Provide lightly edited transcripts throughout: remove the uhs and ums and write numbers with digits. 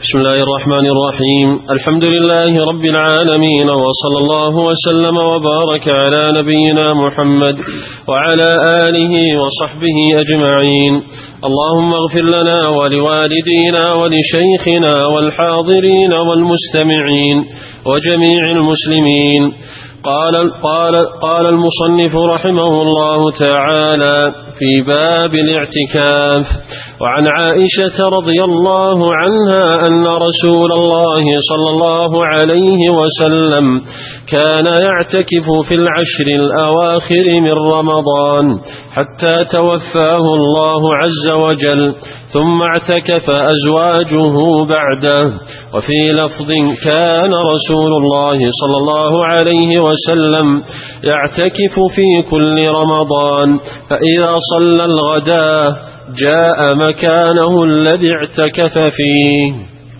بسم الله الرحمن الرحيم. الحمد لله رب العالمين، وصلى الله وسلم وبارك على نبينا محمد وعلى آله وصحبه أجمعين. اللهم اغفر لنا ولوالدينا ولشيخنا والحاضرين والمستمعين وجميع المسلمين. قال المصنف رحمه الله تعالى في باب الاعتكاف: وعن عائشة رضي الله عنها أن رسول الله صلى الله عليه وسلم كان يعتكف في العشر الأواخر من رمضان حتى توفاه الله عز وجل، ثم اعتكف أزواجه بعده. وفي لفظ: كان رسول الله صلى الله عليه وسلم يعتكف في كل رمضان، فإذا صلى الغداء جاء مكانه الذي اعتكف فيه.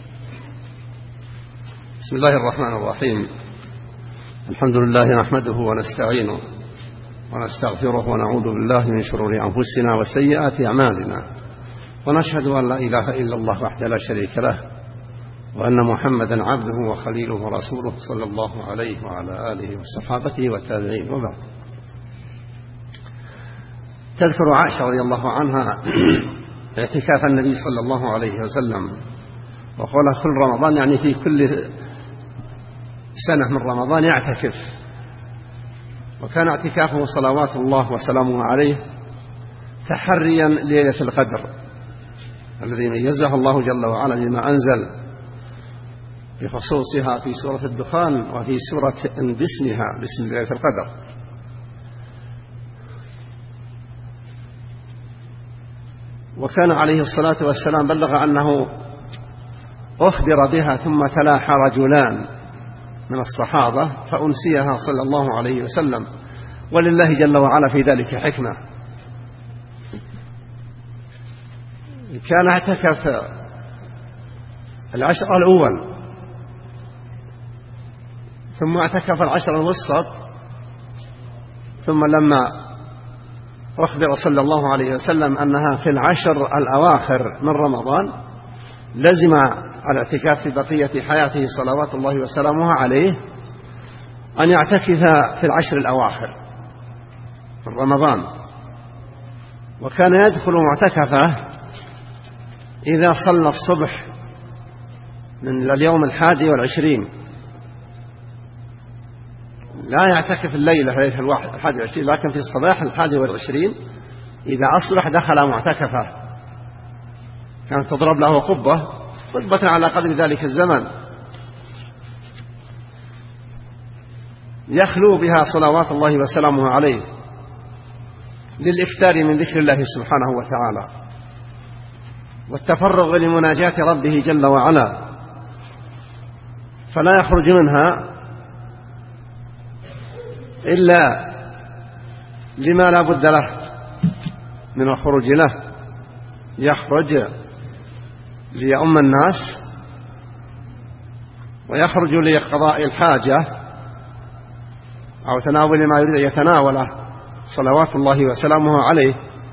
بسم الله الرحمن الرحيم. الحمد لله نحمده ونستعينه ونستغفره ونعوذ بالله من شرور أنفسنا وسيئات أعمالنا، ونشهد أن لا إله إلا الله وحده لا شريك له، وأن محمدا عبده وخليله ورسوله صلى الله عليه وعلى آله وصحابته والتابعين. وبعد، تذكر عائشة رضي الله عنها اعتكاف النبي صلى الله عليه وسلم، وقال كل رمضان، يعني في كل سنة من رمضان يعتكف. وكان اعتكافه صلوات الله وسلامه عليه تحريا ليلة القدر الذي ميزها الله جل وعلا بما أنزل بخصوصها في سورة الدخان وفي سورة باسمها، باسم ليلة القدر. وكان عليه الصلاة والسلام بلغ أنه أخبر بها ثم تلاحى رجلان من الصحابة فأنسيها صلى الله عليه وسلم، ولله جل وعلا في ذلك حكمة. كان اعتكف العشر الأول، ثم اعتكف العشر الوسط، ثم لما أخبر صلى الله عليه وسلم أنها في العشر الأواخر من رمضان لزم الاعتكاف في بقية حياته صلوات الله وسلامه عليه أن يعتكف في العشر الأواخر من رمضان. وكان يدخل معتكفه إذا صلى الصبح من اليوم 21، لا يعتكف الليلة ليلة 21، لكن في الصباح 21 إذا أصبح دخل معتكفه. كانت تضرب له قبة على قدر ذلك الزمن يخلو بها صلوات الله وسلامه عليه للإكثار من ذكر الله سبحانه وتعالى والتفرغ لمناجاة ربه جل وعلا، فلا يخرج منها إلا لما لا بد له من الخروج له. يخرج ليؤم الناس، ويخرج لقضاء الحاجة أو تناول ما يريد أن يتناوله صلوات الله وسلامه عليه،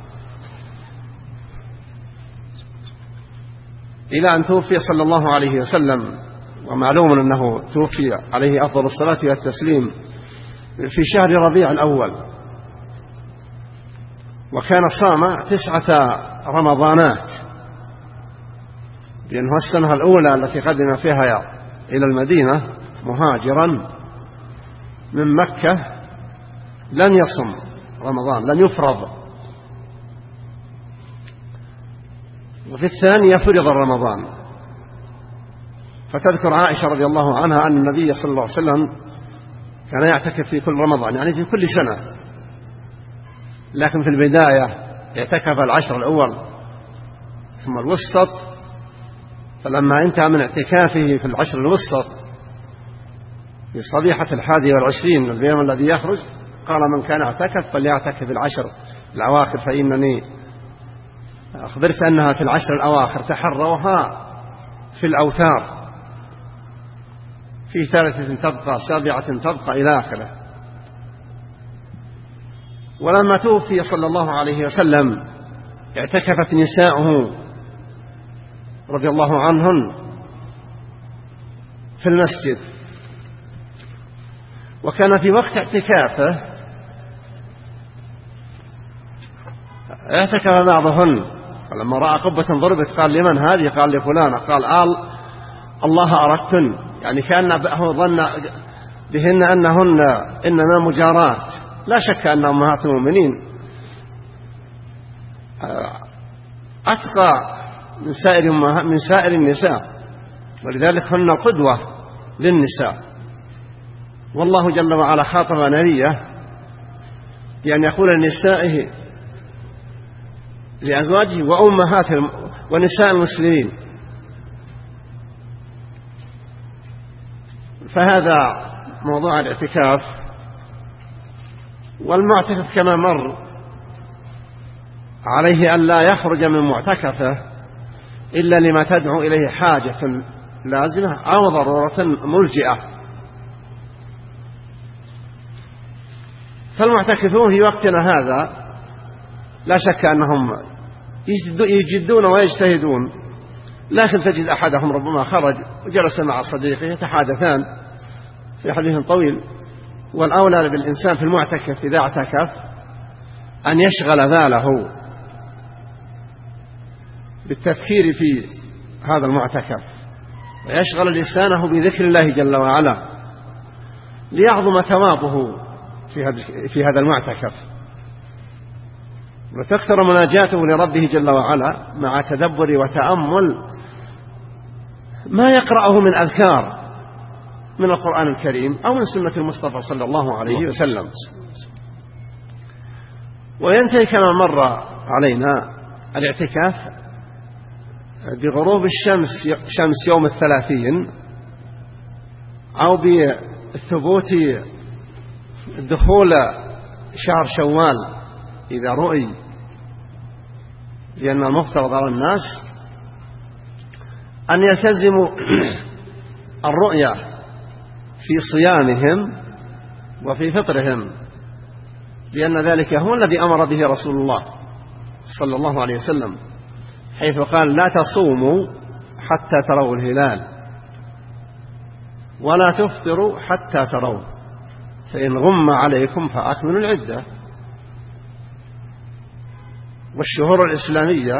إلى أن توفي صلى الله عليه وسلم. ومعلوم أنه توفي عليه أفضل الصلاة والتسليم في شهر ربيع الأول، وكان صام 9 رمضانات، لأنه السنة الأولى التي قدم فيها إلى المدينة مهاجرا من مكة لم يصم رمضان، لم يفرض. وفي الثانية فرض رمضان. فتذكر عائشة رضي الله عنها أن النبي صلى الله عليه وسلم كان يعتكف في كل رمضان، يعني في كل سنة، لكن في البداية اعتكف العشر الأول ثم الوسط. فلما انتهى من اعتكافه في العشر الوسط في صبيحة 21 من اليوم الذي يخرج، قال: من كان اعتكف فليعتكف في العشر الأواخر، فإنني أخبرت أنها في العشر الأواخر، تحروها في الأوتار، في 3 تبقى، 7 تبقى، إلى آخره. ولما توفي صلى الله عليه وسلم اعتكفت نساؤه رضي الله عنهن في المسجد، وكان في وقت اعتكافه اعتكف بعضهن، فلما رأى قبة ضربت قال لمن هذه؟ قال لفلانة. قال الله أردتن، يعني كان ظن بهن أنهن إنما مجارات، لا شك أن أمهات المؤمنين أتقى من سائر النساء، ولذلك هن قدوة للنساء. والله جل وعلا خاطب نبيه بأن يقول لنسائه لأزواجه وأمهاتهم ونساء المسلمين. فهذا موضوع الاعتكاف. والمعتكف كما مر عليه أن لا يخرج من معتكفه إلا لما تدعو إليه حاجة لازمة أو ضرورة ملجئة. فالمعتكفون في وقتنا هذا لا شك أنهم يجدون ويجتهدون، لكن تجد أحدهم ربما خرج وجلس مع صديقه يتحادثان في حديث طويل. والأولى بالإنسان في المعتكف إذا اعتكف أن يشغل باله بالتفكير في هذا المعتكف، ويشغل لسانه بذكر الله جل وعلا ليعظم ثوابه في هذا المعتكف، وتكثر مناجاته لربه جل وعلا مع تدبر وتأمل ما يقرأه من أذكار من القرآن الكريم أو من سنة المصطفى صلى الله عليه وسلم. وينتهي كما مر علينا الاعتكاف بغروب الشمس، شمس يوم 30، أو بثبوت دخول شهر شوال إذا رؤي، لأن المفترض على الناس أن يلتزموا الرؤية في صيامهم وفي فطرهم، لأن ذلك هو الذي أمر به رسول الله صلى الله عليه وسلم، حيث قال: لا تصوموا حتى تروا الهلال ولا تفطروا حتى تروا، فإن غم عليكم فأكملوا العدة. والشهور الإسلامية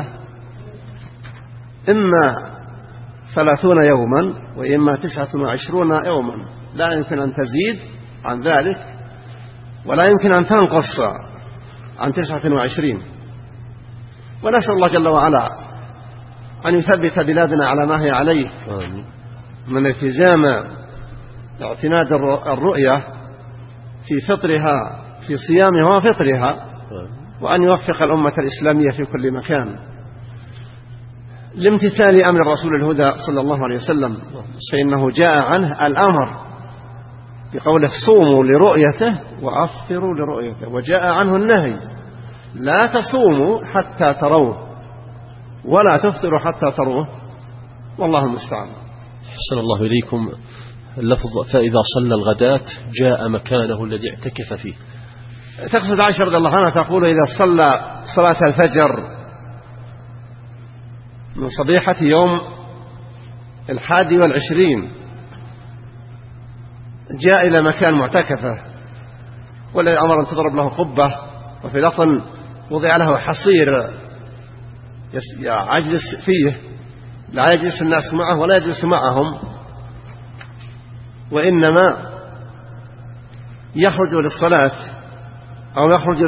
إما 30 يوما وإما 29 يوما، لا يمكن أن تزيد عن ذلك ولا يمكن أن تنقص عن 29. ونسأل الله جل وعلا أن يثبت بلادنا على ما هي عليه من التزام اعتماد الرؤية في فطرها، في صيامها وفطرها، وأن يوفق الأمة الإسلامية في كل مكان لامتثال أمر الرسول الهدى صلى الله عليه وسلم، فإنه جاء عنه الأمر بقوله: صوموا لرؤيته وأفطروا لرؤيته، وجاء عنه النهي: لا تصوموا حتى تروه ولا تفطروا حتى تروه، والله المستعان. أحسن الله إليكم. اللفظ: فإذا صلى الغداة جاء مكانه الذي اعتكف فيه. تقصد عائشة رضي الله عنها تقول: إذا صلى صلاة الفجر من صبيحة يوم 21 جاء إلى مكان معتكفه، والذي أمر أن تضرب له قبة، وفي لفظ وضع له حصير يجلس فيه، لا يجلس الناس معه ولا يجلس معهم، وإنما يخرج للصلاة أو يخرج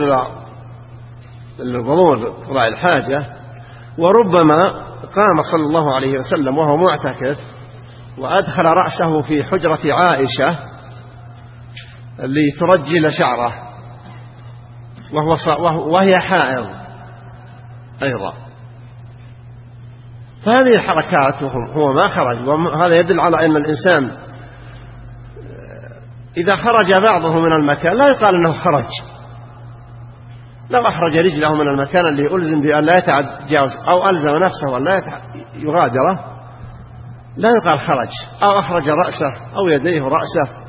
للوضوء قضاء الحاجة. وربما قام صلى الله عليه وسلم وهو معتكف وأدخل رأسه في حجرة عائشة لترجل شعره وهي حائض أيضا. فهذه الحركات هو ما خرج، وهذا يدل على أن الإنسان إذا خرج بعضه من المكان لا يقال أنه خرج. لو أخرج رجله من المكان اللي ألزم بأن لا يتجاوز أو ألزم نفسه ولا يغادره لا يقال خرج، أو أخرج رأسه أو يديه رأسه.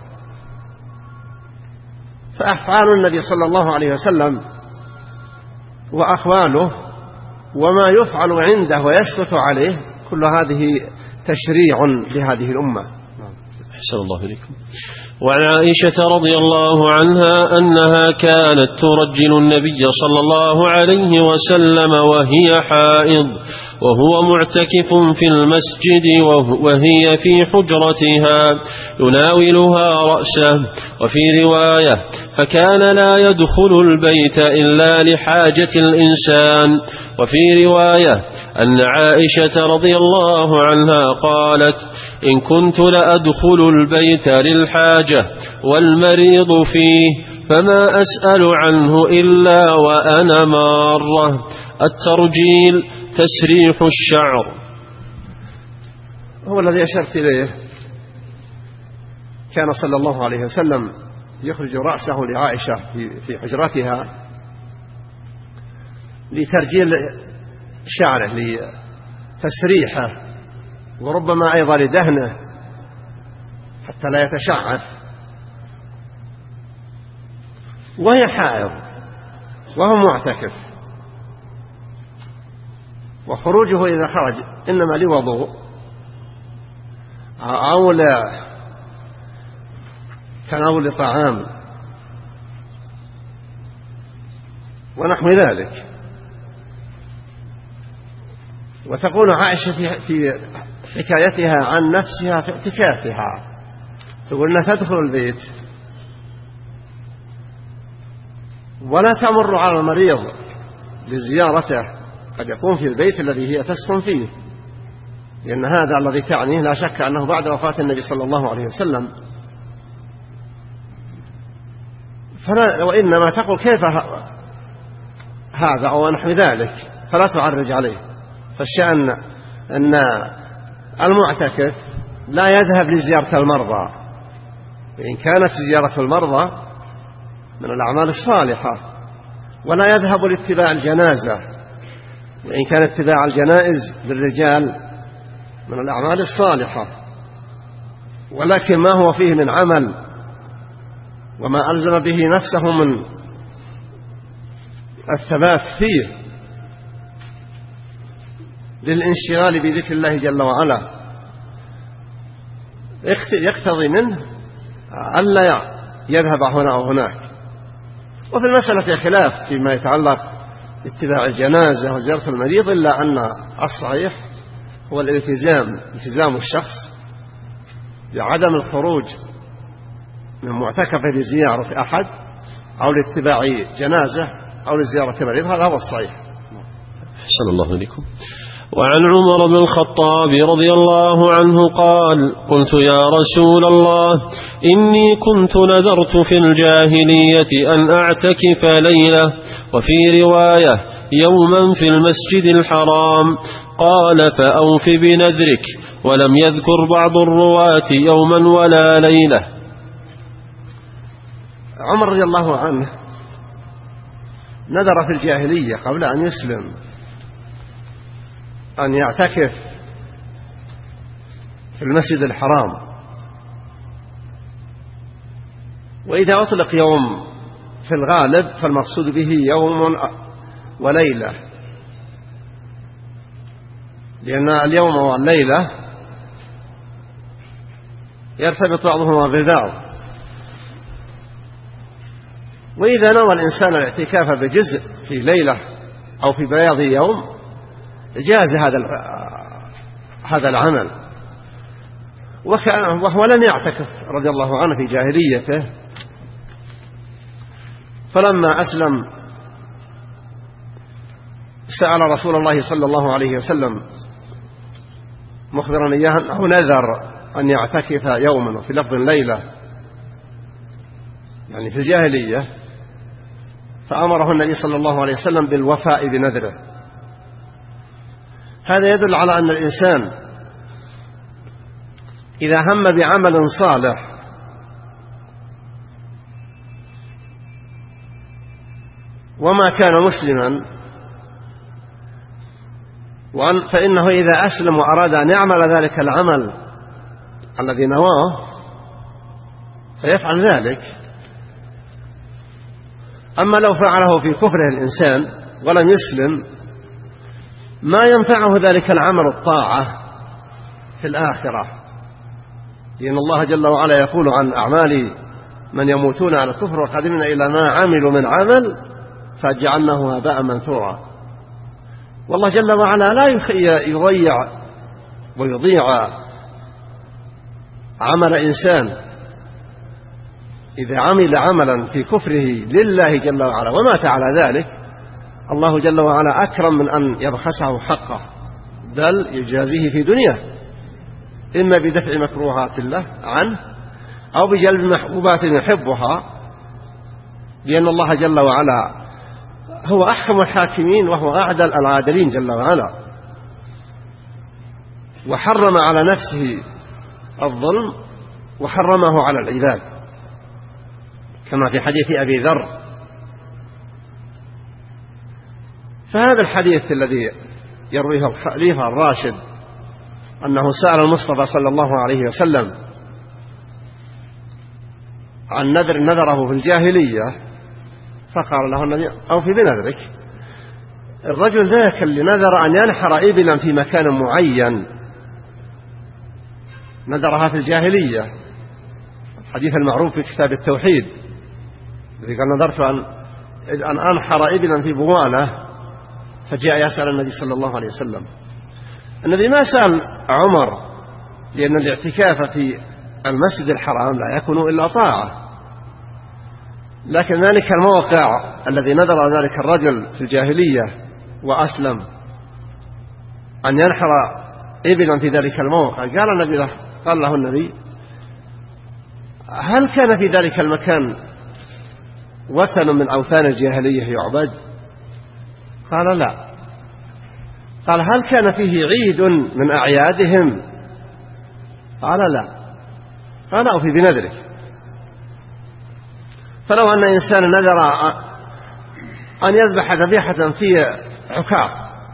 فأفعال النبي صلى الله عليه وسلم وأقواله وما يفعل عنده ويسكت عليه كل هذه تشريع لهذه الأمة. أحسن الله إليكم. وعن عائشة رضي الله عنها أنها كانت ترجل النبي صلى الله عليه وسلم وهي حائض وهو معتكف في المسجد وهي في حجرتها يناولها رأسه. وفي رواية فكان لا يدخل البيت إلا لحاجة الإنسان. وفي رواية أن عائشة رضي الله عنها قالت إن كنت لأدخل البيت للحاجة والمريض فيه فما أسأل عنه إلا وأنا مارة. الترجيل تسريح الشعر. هو الذي أشرت إليه، كان صلى الله عليه وسلم يخرج رأسه لعائشة في حجرتها لترجيل شعره، لتسريحه، وربما أيضا لدهنه حتى لا يتشعث، وهي حائض وهو معتكف. وخروجه إذا خرج إنما لوضوء أو تناول طعام ونحو ذلك. وتقول عائشة في حكايتها عن نفسها في اعتكافها، تقول أنها تدخل البيت ولا تمر على المريض لزيارته، قد يكون في البيت الذي هي تسكن فيه، لأن هذا الذي تعنيه لا شك أنه بعد وفاة النبي صلى الله عليه وسلم. وإنما تقول كيف هذا أو نحو ذلك، فلا تعرج عليه. فالشأن أن المعتكف لا يذهب لزيارة المرضى، وإن كانت زيارة المرضى من الأعمال الصالحة، ولا يذهب لاتباع الجنازة، وإن كان اتباع الجنائز للرجال من الأعمال الصالحة، ولكن ما هو فيه من عمل وما ألزم به نفسه من الثبات فيه للانشغال بذكر الله جل وعلا يقتضي منه ألا يذهب هنا أو هناك. وفي المسألة خلاف فيما يتعلق باتباع الجنازة وزيارة المريض، إلا أن الصحيح هو التزام الشخص بعدم الخروج من معتكف لزيارة أحد أو لاتباع جنازة أو لزيارة مريض، هذا هو الصحيح. أحسن الله إليكم. وعن عمر بن الخطاب رضي الله عنه قال قلت يا رسول الله إني كنت نذرت في الجاهلية أن أعتكف ليلة، وفي رواية يوما في المسجد الحرام، قال فأوف بنذرك، ولم يذكر بعض الرواة يوما ولا ليلة. عمر رضي الله عنه نذر في الجاهلية قبل أن يسلم أن يعتكف في المسجد الحرام، وإذا أطلق يوم في الغالب فالمقصود به يوم وليلة، لأن اليوم والليلة يرتبط بعضهما ببعض. وإذا نوى الإنسان الاعتكاف بجزء في ليلة أو في بياض يوم جاز هذا العمل. وهو لم يعتكف رضي الله عنه في جاهليته، فلما أسلم سأل رسول الله صلى الله عليه وسلم مخبرا إياه أنه نذر أن يعتكف يوما وفي لفظ ليلة، يعني في الجاهلية، فأمره النبي صلى الله عليه وسلم بالوفاء بنذره. هذا يدل على أن الإنسان إذا هم بعمل صالح وما كان مسلما فإنه إذا أسلم وأراد أن يعمل ذلك العمل الذي نواه فيفعل ذلك. أما لو فعله في كفره الإنسان ولم يسلم ما ينفعه ذلك العمل الطاعة في الآخرة، لأن الله جل وعلا يقول عن أعمال من يموتون على الكفر وقادمين إلى ما عملوا من عمل فجعلناه هباء منثورا. والله جل وعلا لا يضيع عمل إنسان إذا عمل عملا في كفره لله جل وعلا ومات على ذلك. الله جل وعلا أكرم من أن يبخسه حقه، بل يجازيه في دنياه إما بدفع مكروهات الله عنه أو بجلب محبوبات يحبها، لأن الله جل وعلا هو أحكم الحاكمين وهو أعدل العادلين جل وعلا، وحرم على نفسه الظلم وحرمه على العباد كما في حديث أبي ذر. فهذا الحديث الذي يرويه الخليفة الراشد أنه سأل المصطفى صلى الله عليه وسلم عن نذر نذره في الجاهلية فقال له النبي أوفي بنذرك. الرجل ذاك اللي نذر أن ينحر إبلا في مكان معين نذرها في الجاهلية، الحديث المعروف في كتاب التوحيد الذي قال نذرت أن أنحر إبلا في بوانة، فجاء يسأل النبي صلى الله عليه وسلم. النبي ما سأل عمر لأن الاعتكاف في المسجد الحرام لا يكون إلا طاعة، لكن ذلك الموقع الذي نذر ذلك الرجل في الجاهلية وأسلم أن ينحر إبلا في ذلك الموقع، قال له النبي هل كان في ذلك المكان وثن من أوثان الجاهلية يعبد؟ قال لا. قال هل كان فيه عيد من أعيادهم؟ قال لا. قال أوفي بنذرك. فلو أن إنسان نذر أن يذبح ذبيحة في عكاظ،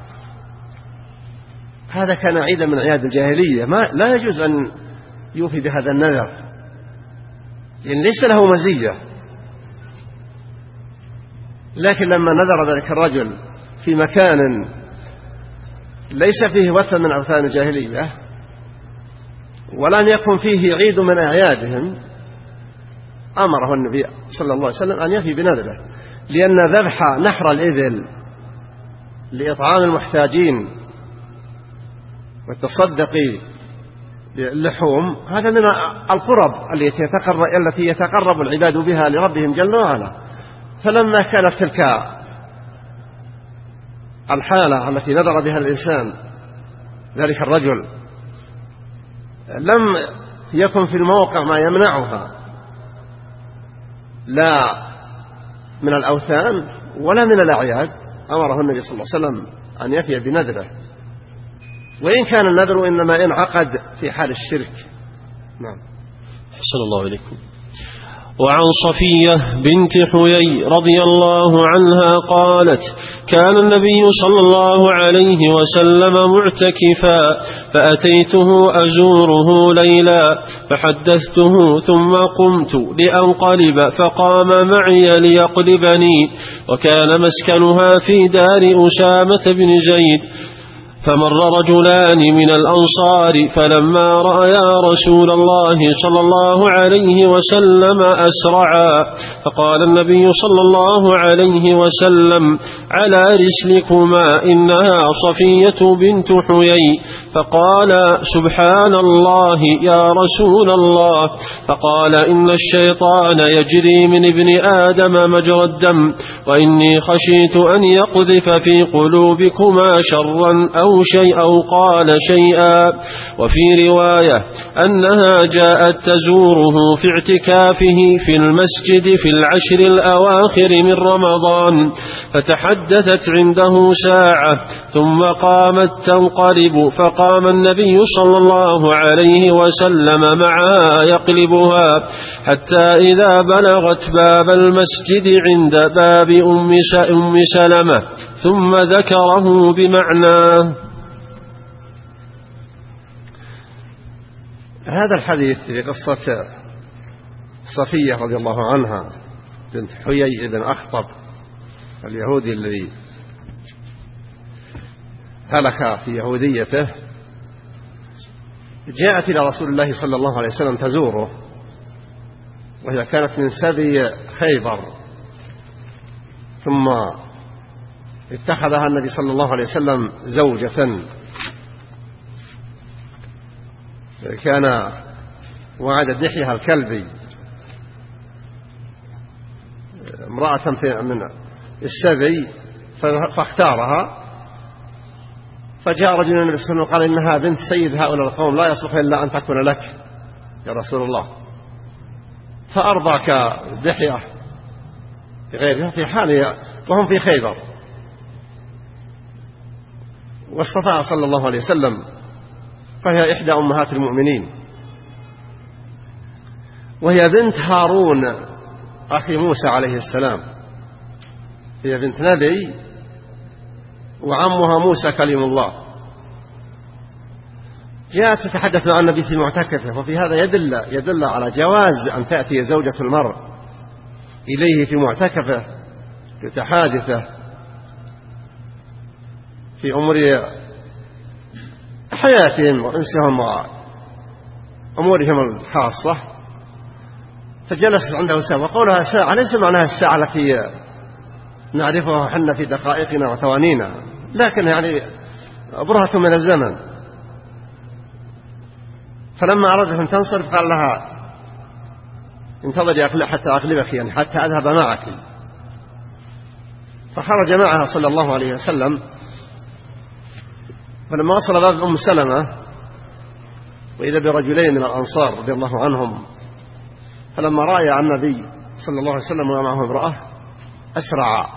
هذا كان عيدا من أعياد الجاهلية، لا يجوز أن يوفي بهذا النذر لأن ليس له مزية. لكن لما نذر ذلك الرجل في مكان ليس فيه وثن من أوثان الجاهلية ولم يكن فيه عيد من أعيادهم، أمره النبي صلى الله عليه وسلم أن يفي بنذره، لأن ذبح نحر الإبل لإطعام المحتاجين والتصدق باللحوم هذا من القرب التي يتقرب العباد بها لربهم جل وعلا. فلما كانت تلك الحالة التي نذر بها الإنسان ذلك الرجل لم يكن في الموقع ما يمنعها لا من الأوثان ولا من الأعياد، أمره النبي صلى الله عليه وسلم أن يفي بنذره، وإن كان النذر إنما ينعقد في حال الشرك. نعم. أحسن الله إليكم. وعن صفية بنت حيي رضي الله عنها قالت كان النبي صلى الله عليه وسلم معتكفا فأتيته أزوره ليلا فحدثته ثم قمت لأنقلب فقام معي ليقلبني، وكان مسكنها في دار أسامة بن زيد. فمر رجلان من الأنصار فلما رأيا رسول الله صلى الله عليه وسلم أسرعا، فقال النبي صلى الله عليه وسلم على رسلكما إنها صفية بنت حيي. فقال سبحان الله يا رسول الله. فقال إن الشيطان يجري من ابن آدم مجرى الدم، وإني خشيت أن يقذف في قلوبكما شرا أو شيء أو قال شيئا. وفي رواية أنها جاءت تزوره في اعتكافه في المسجد في العشر الأواخر من رمضان، فتحدثت عنده ساعة ثم قامت تنقلب، فقام النبي صلى الله عليه وسلم معها يقلبها حتى إذا بلغت باب المسجد عند باب أم سلمة ثم ذكره بمعناه. هذا الحديث في قصة صفية رضي الله عنها بنت حيي بن أخطب اليهودي الذي هلك في يهوديته، جاءت إلى رسول الله صلى الله عليه وسلم تزوره، وهي كانت من سبي خيبر، ثم اتخذها النبي صلى الله عليه وسلم زوجة. كان وعد دحية الكلبي امرأة من السبي فاختارها، فجاء رجل النبي صلى الله عليه وسلم وقال إنها بنت سيد هؤلاء القوم، لا يصلح إلا أن تكون لك يا رسول الله، فأرضاك دحية بغيرها في حال وهم في خيبر. واصطفاها صلى الله عليه وسلم، فهي إحدى أمهات المؤمنين، وهي بنت هارون أخي موسى عليه السلام، هي بنت نبي وعمها موسى كلم الله. جاءت تتحدث مع النبي في معتكفه، وفي هذا يدل على جواز أن تأتي زوجة المرء إليه في معتكفه لتحادثه في أمور حياتهم وأنسهم وأمورهم الخاصة. فجلست عنده ساعة، وقولها ساعة ليس معناها الساعة التي نعرفها حنا في دقائقنا وثوانينا، لكن يعني برهة من الزمن. فلما أرادت أن تنصرف قال لها انتظري حتى أغلبك، يعني حتى أذهب معك. فخرج معها صلى الله عليه وسلم، فلما وصل باب أم سلمة وإذا برجلين من الأنصار رضي الله عنهم، فلما رأى النبي صلى الله عليه وسلم ومعه امرأة أسرع،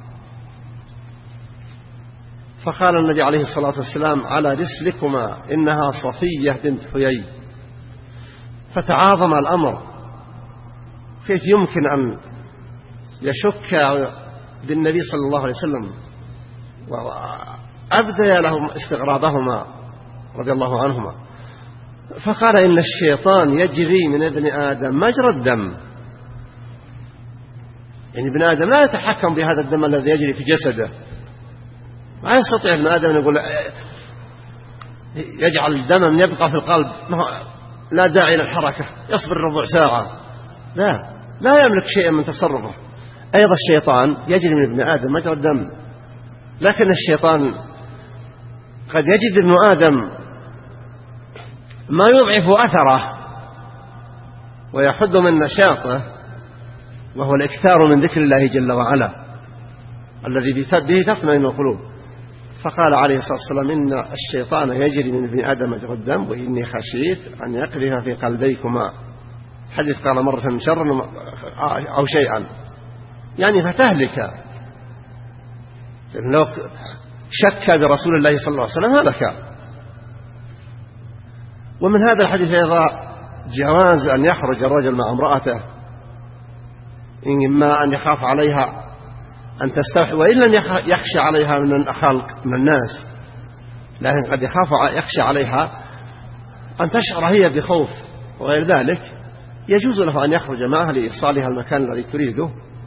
فقال النبي عليه الصلاة والسلام على رسلكما إنها صفية بنت حيي. فتعاظم الأمر، كيف يمكن أن يشك بالنبي صلى الله عليه وسلم، وأبدى لهم استغرابهما رضي الله عنهما. فقال إن الشيطان يجري من ابن آدم مجرى الدم، يعني ابن آدم لا يتحكم بهذا الدم الذي يجري في جسده، ما يستطيع ابن آدم أن يقول يجعل الدم يبقى في القلب، لا داعي للحركة، يصبر ربع ساعة، لا يملك شيئا من تصرفه. أيضا الشيطان يجري من ابن آدم مجرى الدم، لكن الشيطان قد يجد ابن آدم ما يضعف أثره ويحد من نشاطه، وهو الإكثار من ذكر الله جل وعلا الذي به تطمئن القلوب. فقال عليه الصلاة والسلام إن الشيطان يجري من ابن آدم مجرى الدم، وإني خشيت أن يقذف في قلبيكما، حديث قال مرة شرا أو شيئا، يعني فتهلك. لو شك برسول الله صلى الله عليه وسلم هلك. ومن هذا الحديث أيضا جواز أن يخرج الرجل مع امرأته، إما أن يخاف عليها أن تستوحي، وإن لم يخشى عليها من الخلق من الناس، لكن قد يخشى عليها أن تشعر هي بخوف وغير ذلك، يجوز له أن يخرج معها لإيصالها المكان الذي تريده.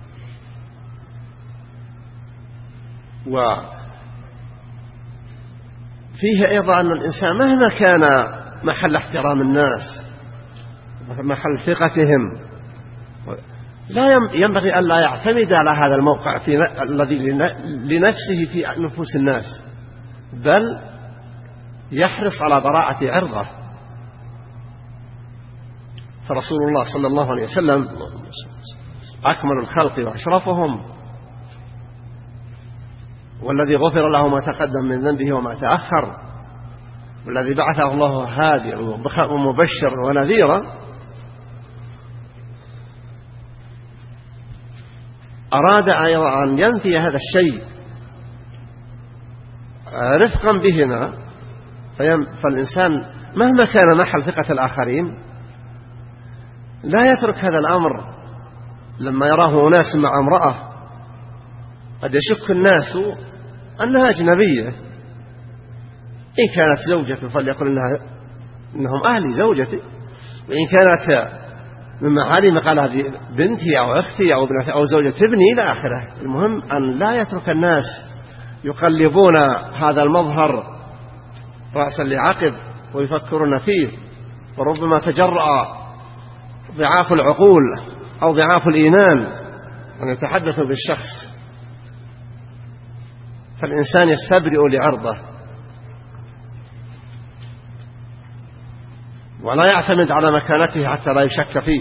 وفيه أيضا أن الإنسان مهما كان محل احترام الناس محل ثقتهم، لا ينبغي أن لا يعتمد على هذا الموقع الذي لنفسه في نفوس الناس، بل يحرص على براءة عرضه. فرسول الله صلى الله عليه وسلم أكمل الخلق وأشرفهم، والذي غفر له ما تقدم من ذنبه وما تأخر، والذي بعثه الله هاديا ومبشرا ونذيرا، أراد أيضا أن ينفي هذا الشيء رفقا بهما. فالإنسان مهما كان محل ثقة الآخرين لا يترك هذا الأمر. لما يراه أناس مع امرأة قد يشك الناس أنها أجنبية، إن كانت زوجته فليقل إنهم أهلي زوجتي، وإن كانت من محارم قال هذه بنتي أو أختي أو ابنتي أو زوجة ابني إلى آخره. المهم أن لا يترك الناس يقلبون هذا المظهر رأسا لعقب ويفكرون فيه، وربما تجرأ ضعاف العقول أو ضعاف الإيمان أن يتحدثوا بالشخص، فالإنسان يستبرئ لعرضه ولا يعتمد على مكانته حتى لا يشك فيه.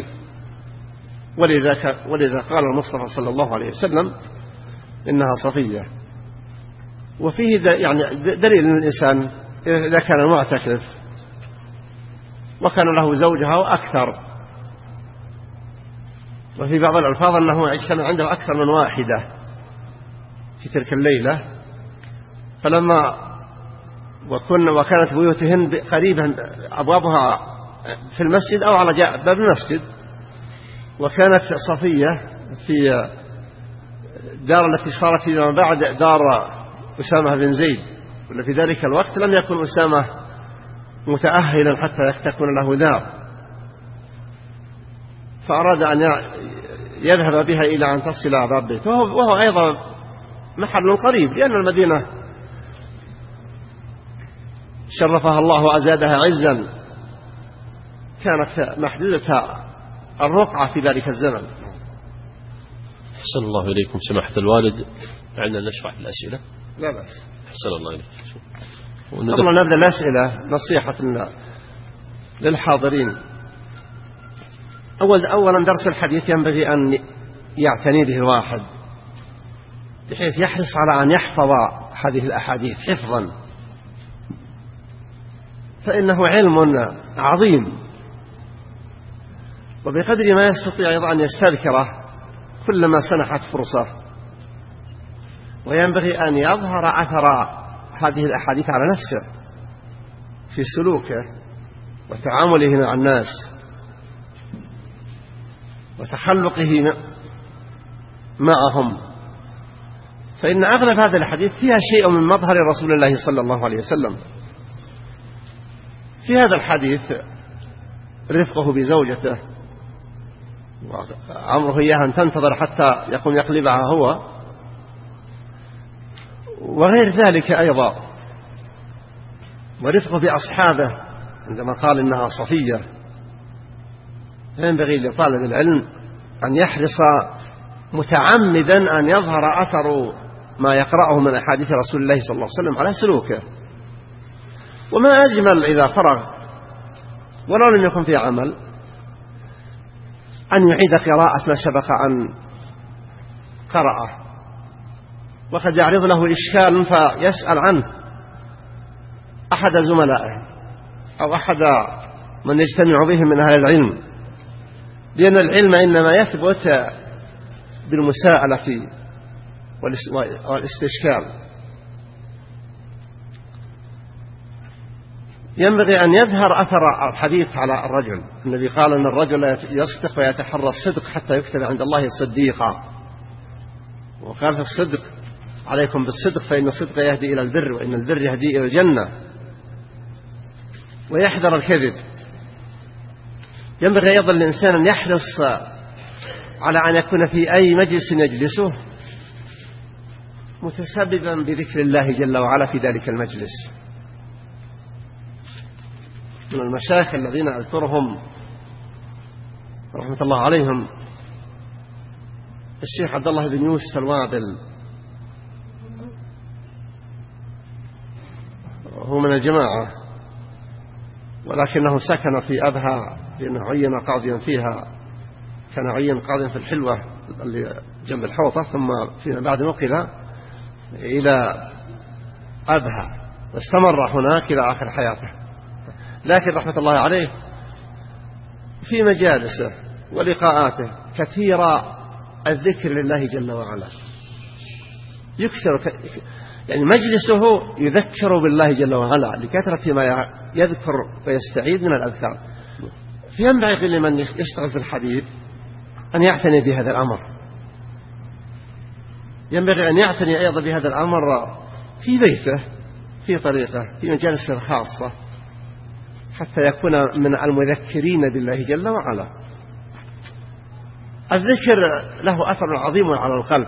ولذا قال المصطفى صلى الله عليه وسلم إنها صفية. وفيه يعني دليل أن الإنسان إذا كان معتكف وكان له زوجها وأكثر، وفي بعض الألفاظ أنه يجتمع عنده أكثر من واحدة في تلك الليلة، فلما وكانت بيوتهن قريبا أبوابها في المسجد أو على باب المسجد، وكانت صفية في دار التي صارت فيما بعد دار أسامة بن زيد، وفي ذلك الوقت لم يكن أسامة متأهلا حتى تكون له دار، فأراد أن يذهب بها إلى أن تصل باب بيته، وهو أيضا محل قريب، لأن المدينة شرفها الله وأزادها عزا، كانت محدودة الرقعة في ذلك الزمن. أحسن الله إليكم سماحة الوالد، عندنا نشرح الأسئلة؟ لا بأس. أحسن الله إليك. قبل أن نبدأ الأسئلة نصيحة للحاضرين. أولا درس الحديث ينبغي أن يعتني به الواحد بحيث يحرص على أن يحفظ هذه الأحاديث حفظا، فإنه علم عظيم، وبقدر ما يستطيع أيضا أن يستذكره كلما سنحت فرصة، وينبغي أن يظهر أثر هذه الأحاديث على نفسه في سلوكه وتعامله مع الناس وتخلقه معهم، فإن أغلب هذه الحديث فيها شيء من مظهر رسول الله صلى الله عليه وسلم. في هذا الحديث رفقه بزوجته وأمره إياها أن تنتظر حتى يقوم يقلبها هو، وغير ذلك أيضا، ورفقه بأصحابه عندما قال إنها صفية. ينبغي لطالب العلم أن يحرص متعمدا أن يظهر أثر ما يقرأه من أحاديث رسول الله صلى الله عليه وسلم على سلوكه. وما أجمل إذا فرغ ولو لم يكن في عمل أن يعيد قراءة ما سبق أن قرأه، وقد يعرض له إشكال فيسأل عنه أحد زملائه أو أحد من يجتمع بهم من أهل العلم، لأن العلم إنما يثبت بالمساءلة والاستشكال. ينبغي أن يظهر أثر الحديث على الرجل. النبي قال أن الرجل يصدق ويتحرى الصدق حتى يكتب عند الله صديقا، وقال في الصدق عليكم بالصدق فإن الصدق يهدي إلى البر وإن البر يهدي إلى الجنة، ويحذر الكذب. ينبغي أيضا الإنسان أن يحرص على أن يكون في أي مجلس يجلسه متسببا بذكر الله جل وعلا في ذلك المجلس. من المشايخ الذين أذكرهم رحمة الله عليهم الشيخ عبد الله بن يوسف الوابل، هو من الجماعة ولكنه سكن في أبها لأنه عين قاضيا فيها، كان عين قاضيا في الحلوة اللي جنب الحوطة، ثم فيما بعد نقل إلى أبها واستمر هناك إلى آخر حياته. لكن رحمة الله عليه في مجالسه ولقاءاته كثير الذكر لله جل وعلا، يكثر يعني مجلسه يذكر بالله جل وعلا لكثرة ما يذكر ويستعيد من الأذكار. فينبغي لمن يشتغل في الحديث أن يعتني بهذا الأمر، ينبغي أن يعتني أيضا بهذا الأمر في بيته في طريقه في مجالسه الخاصة حتى يكون من المذكرين بالله جل وعلا. الذكر له أثر عظيم على القلب،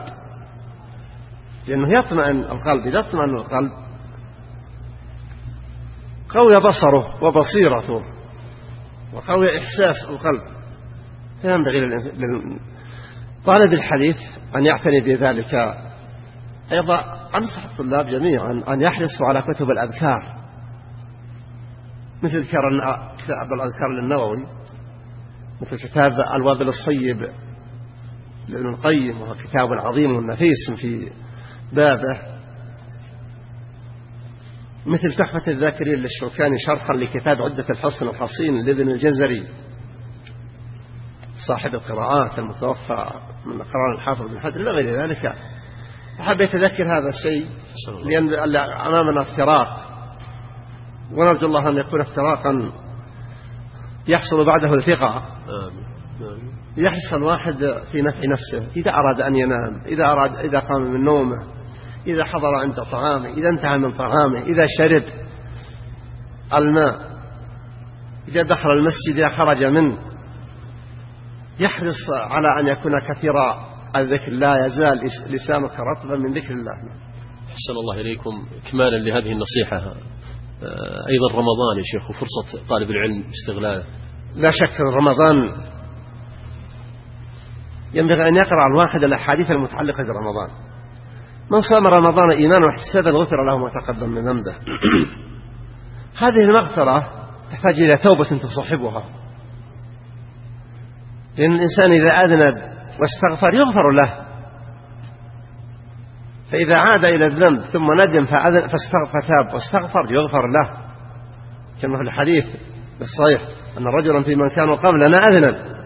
لأنه يطمئن القلب. إذا اطمئن القلب قوي بصره وبصيرته وقوي إحساس القلب. فينبغي لطالب الحديث أن يعتني بذلك. أيضا أنصح الطلاب جميعا أن يحرصوا على كتب الأذكار، مثل كتاب الأذكار للنووي، مثل كتاب الوابل الصيب لابن القيم، وهو كتاب عظيم ونفيس في بابه، مثل تحفة الذاكرين للشوكاني شرحا لكتاب عدة الحصن الحصين لابن الجزري صاحب القراءات المتوفى من قرار الحافظ بن حجر إلى غير ذلك. أحبيت أذكر هذا الشيء لأن أمامنا افتراق، ونرجو الله أن يكون افتراقا يحصل بعده الثقة. يحرص الواحد في نفع نفسه إذا أراد أن ينام، إذا قام من نومه، إذا حضر عند طعامه، إذا انتهى من طعامه، إذا شرب الماء، إذا دخل المسجد، إذا خرج منه، يحرص على أن يكون كثير الذكر، لا يزال لسانك رطبا من ذكر الله. أحسن الله إليكم. إكمالا لهذه النصيحة، أيضا رمضان يا شيخ وفرصة طالب العلم استغلاله. لا شك رمضان ينبغي أن يقرأ الواحد الأحاديث المتعلقة برمضان. من صام رمضان إيمانا واحتسابا غفر له ما تقدم من ذنبه. هذه المغفرة تحتاج إلى توبة تصاحبها، لأن الإنسان إذا أذنب واستغفر يغفر له، فإذا عاد إلى الذنب ثم ندم فتاب واستغفر يغفر له، كما في الحديث الصحيح أن رجلا في من كانوا قبلنا أذنب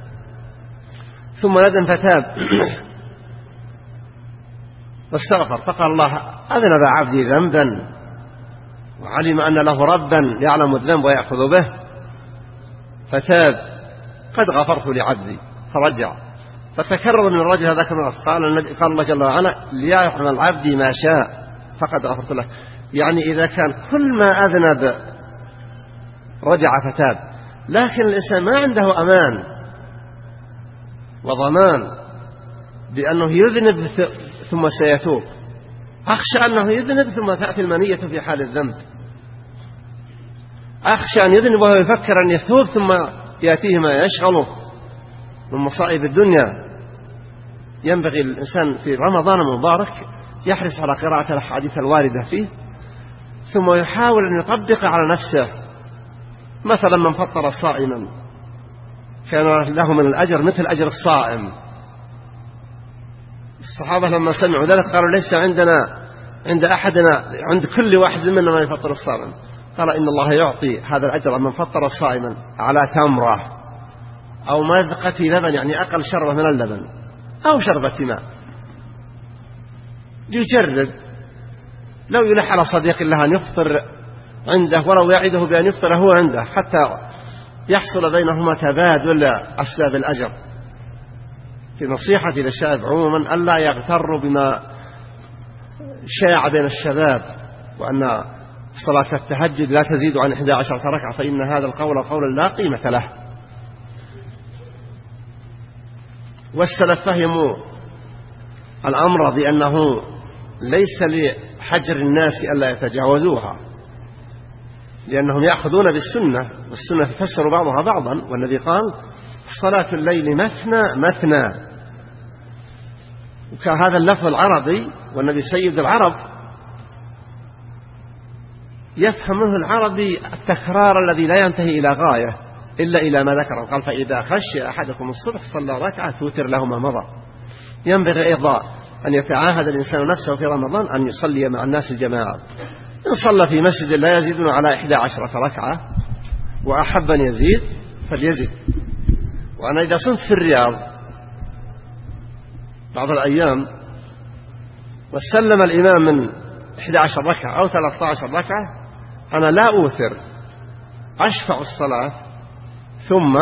ثم ندم فتاب واستغفر، فقال الله أذنب عبدي ذنبا وعلم أن له ربا يعلم الذنب ويأخذ به فتاب قد غفرت لعبدي، فرجع فتكرر من الرجل هذا كما قال الله جل وعلا ليعمل عبدي ما شاء فقد غفرت له. يعني إذا كان كل ما أذنب رجع فتاب، لكن الإنسان ما عنده أمان وضمان بأنه يذنب ثم سيتوب، أخشى أنه يذنب ثم تأتي المنية في حال الذنب، أخشى أن يذنب وهو يفكر أن يتوب ثم يأتيه ما يشغله من مصائب الدنيا. ينبغي الإنسان في رمضان المبارك يحرص على قراءة الأحاديث الواردة فيه، ثم يحاول أن يطبق على نفسه. مثلا من فطر صائما كان له من الأجر مثل أجر الصائم. الصحابة لما سمعوا ذلك قالوا ليس عند أحدنا عند كل واحد منا ما يفطر الصائم، قال إن الله يعطي هذا الأجر من فطر صائما على تمرة أو مذقة لبن، يعني أقل شربة من اللبن أو شربة ماء، يجرب. لو يلح على صديق الله أن يفطر عنده ولو يعده بأن يفطر هو عنده حتى يحصل بينهما تبادل أسباب الأجر. في نصيحتي للشباب عموما ألا يغتروا بما شاع بين الشباب، وأن صلاة التهجد لا تزيد عن 11 ركعة، فإن هذا القول قول لا قيمة له. والسلف فهموا الأمر بأنه ليس لحجر الناس ألا يتجاوزوها، لأنهم يأخذون بالسنة، والسنة تفسر بعضها بعضا، والنبي قال صلاة الليل مثنى مثنى. وكان هذا اللفظ العربي، والنبي سيد العرب يفهم منه العربي التكرار الذي لا ينتهي إلى غاية إلا إلى ما ذكر. قال فإذا خشي أحدكم الصبح صلى ركعة توتر له ما مضى. ينبغي أيضا أن يتعاهد الإنسان نفسه في رمضان أن يصلي مع الناس الجماعة. إن صلى في مسجد لا يزيدون على 11 ركعة وأحب أن يزيد فليزيد. وأنا إذا صمت في الرياض بعض الأيام وسلم الإمام من 11 ركعة أو 13 ركعة، أنا لا أوثر، أشفع الصلاة ثم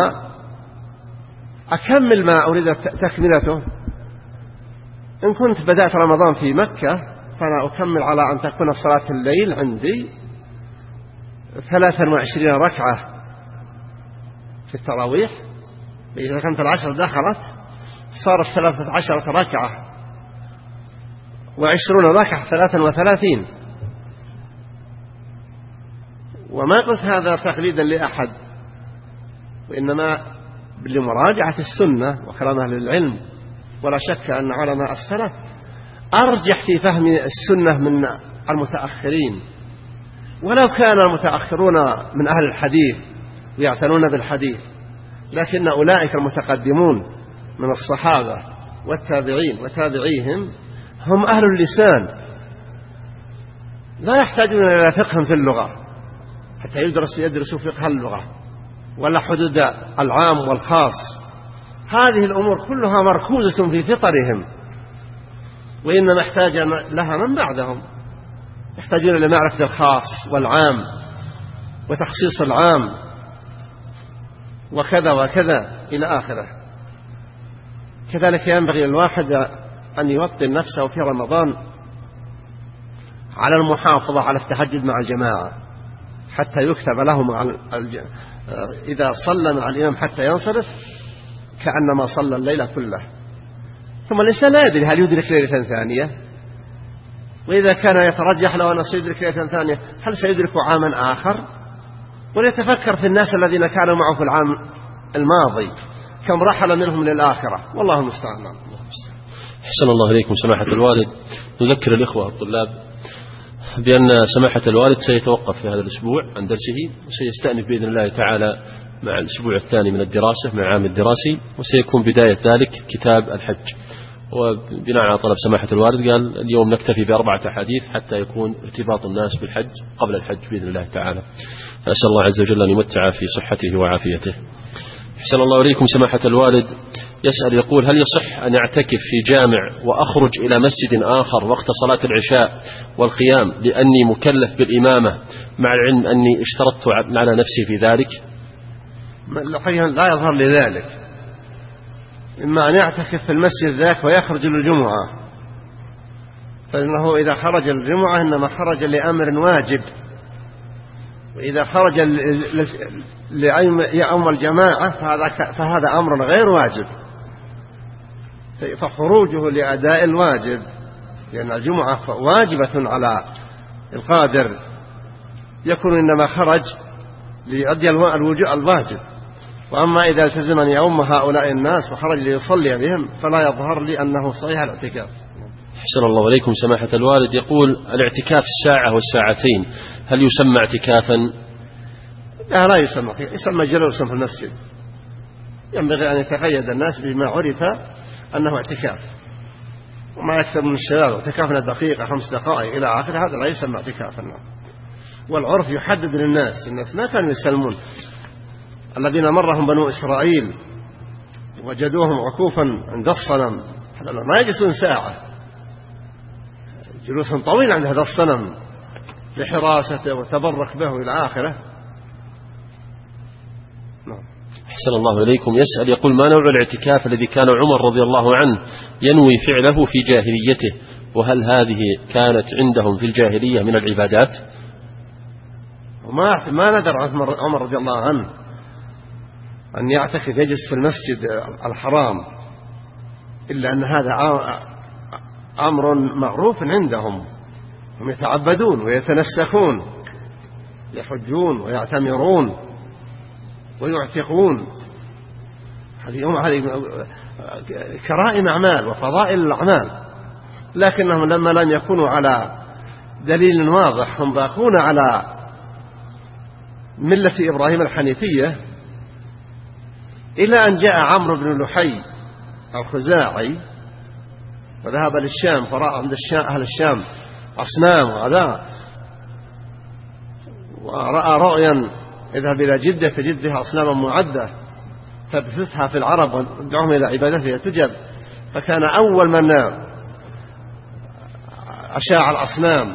أكمل ما أريد تكملته. إن كنت بدأت رمضان في مكة فأنا أكمل على أن تكون صلاة الليل عندي 23 ركعة في التراويح. إذا كانت 10 دخلت صارت 13 ركعة و20 ركعة 33. وما قلت هذا تقليدا لأحد، وإنما لمراجعة السنة وكلام أهل العلم. ولا شك أن علماء السلف أرجح في فهم السنة من المتأخرين، ولو كان المتأخرون من أهل الحديث ويعتنون بالحديث، لكن أولئك المتقدمون من الصحابة والتابعين وتابعيهم هم أهل اللسان، لا يحتاجون إلى فقه في اللغة حتى يدرسوا فقه اللغة ولا حدود العام والخاص. هذه الأمور كلها مركوزة في فطرهم، وإنما احتاج لها من بعدهم، يحتاجون إلى معرفة الخاص والعام وتخصيص العام وكذا وكذا إلى آخره. كذلك ينبغي الواحد أن يوطن نفسه في رمضان على المحافظة على التهجد مع الجماعة حتى يكتب له إذا صلى مع الإمام حتى ينصرف كأنما صلى الليلة كله. ثم الإنسان لا يدري هل يدرك ليلة ثانية، وإذا كان يترجح له أنه سيدرك ليلة ثانية هل سيدرك عاما آخر؟ وليتفكر في الناس الذين كانوا معه في العام الماضي كم رحل منهم للآخرة، والله المستعان. أحسن الله إليكم سماحة الوالد. نذكر الإخوة الطلاب بأن سماحة الوالد سيتوقف في هذا الأسبوع عن درسه، وسيستأنف بإذن الله تعالى مع الأسبوع الثاني من الدراسة مع العام الدراسي، وسيكون بداية ذلك كتاب الحج. وبناء على طلب سماحة الوالد قال اليوم نكتفي ب4 أحاديث حتى يكون ارتباط الناس بالحج قبل الحج بإذن الله تعالى. فأسأل الله عز وجل أن يمتع في صحته وعافيته. أحسن الله إليكم سماحة الوالد. يسأل يقول هل يصح أن أعتكف في جامع وأخرج إلى مسجد آخر وقت صلاة العشاء والقيام لأني مكلف بالإمامة مع العلم أني اشترطت على نفسي في ذلك؟ لا يظهر لذلك، إما أن يعتكف في المسجد ذاك ويخرج للجمعة، فإنه إذا خرج للجمعة إنما خرج لأمر واجب، وإذا خرج ليؤم الجماعة فهذا أمر غير واجب، فخروجه لأداء الواجب، لأن الجمعة واجبة على القادر، يكون إنما خرج ليؤدي الواجب. وأما إذا التزم أن يؤم هؤلاء الناس وخرج ليصلي بهم فلا يظهر لي أنه صحيح الاعتكاف. أحسن الله إليكم سماحة الوالد. يقول الاعتكاف الساعة والساعتين هل يسمى اعتكافا؟ لا يسمى جلوسا في المسجد. ينبغي أن يتقيد الناس بما عرف أنه اعتكاف، وما يكثر من الشباب اعتكافنا دقيقة 5 دقائق إلى آخر، هذا لا يسمى اعتكافا. والعرف يحدد للناس، الناس ما كانوا يسلمون. الذين مرهم بنو إسرائيل وجدوهم عكوفا عند الصنم ما يجلسون ساعة، جلوس طويل عند هذا الصنم لحراسته وتبرك به إلى آخره. أحسن الله إليكم. يسأل يقول ما نوع الاعتكاف الذي كان عمر رضي الله عنه ينوي فعله في جاهليته، وهل هذه كانت عندهم في الجاهلية من العبادات؟ ما ندر عمر رضي الله عنه أن يعتكف يجلس في المسجد الحرام، إلا أن هذا أمر معروف عندهم، هم يتعبدون ويتنسكون، يحجون ويعتمرون ويعتقون، هذه كرائم أعمال وفضائل الأعمال، لكنهم لما لم يكونوا على دليل واضح هم باقون على ملة إبراهيم الحنيفية، إلى أن جاء عمرو بن لحي الخزاعي وذهب للشام فرأى عند أهل الشام أصنام وعذاب، ورأى رؤيا اذهب إلى جدة تجد بها أصناما معدة فابثثها في العرب ودعوهم إلى عبادتها تجب. فكان أول من أشاع الأصنام،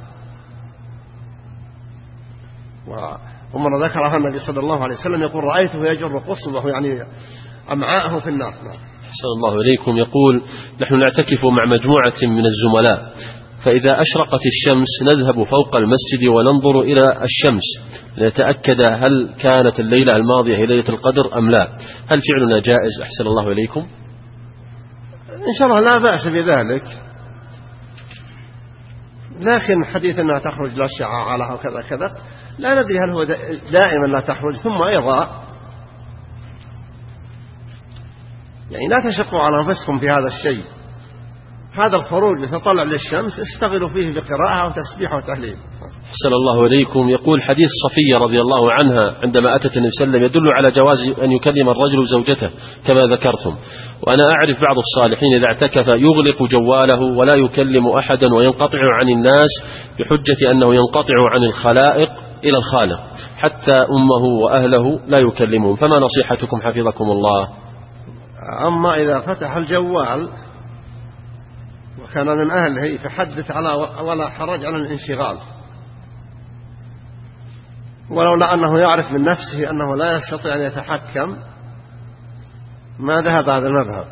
ومن ذكرها النبي صلى الله عليه وسلم يقول رأيته يجر قصبه يعني أمعاءه في النار. أحسن الله إليكم. يقول نحن نعتكف مع مجموعة من الزملاء، فإذا أشرقت الشمس نذهب فوق المسجد وننظر إلى الشمس لنتأكد هل كانت الليلة الماضية هي ليلة القدر أم لا، هل فعلنا جائز؟ أحسن الله إليكم. إن شاء الله لا بأس بذلك، لكن حديث أنها تخرج لا شعاع لها وكذا كذا لا ندري هل هو دائما لا تخرج. ثم أيضا يعني لا تشقوا على أنفسكم في هذا الشيء، هذا الخروج لتطلع للشمس استغلوا فيه بقراءة وتسبيح وتهليل. أحسن الله إليكم. يقول حديث صفية رضي الله عنها عندما أتت النبي صلى الله عليه وسلم يدل على جواز أن يكلم الرجل زوجته كما ذكرتم، وأنا أعرف بعض الصالحين إذا اعتكف يغلق جواله ولا يكلم أحدا وينقطع عن الناس بحجة أنه ينقطع عن الخلائق إلى الخالق، حتى أمه وأهله لا يكلمهم، فما نصيحتكم حفظكم الله؟ أما إذا فتح الجوال وكان من أهله فحدث على ولا حرج على الانشغال، ولولا أنه يعرف من نفسه أنه لا يستطيع أن يتحكم ما ذهب هذا المذهب.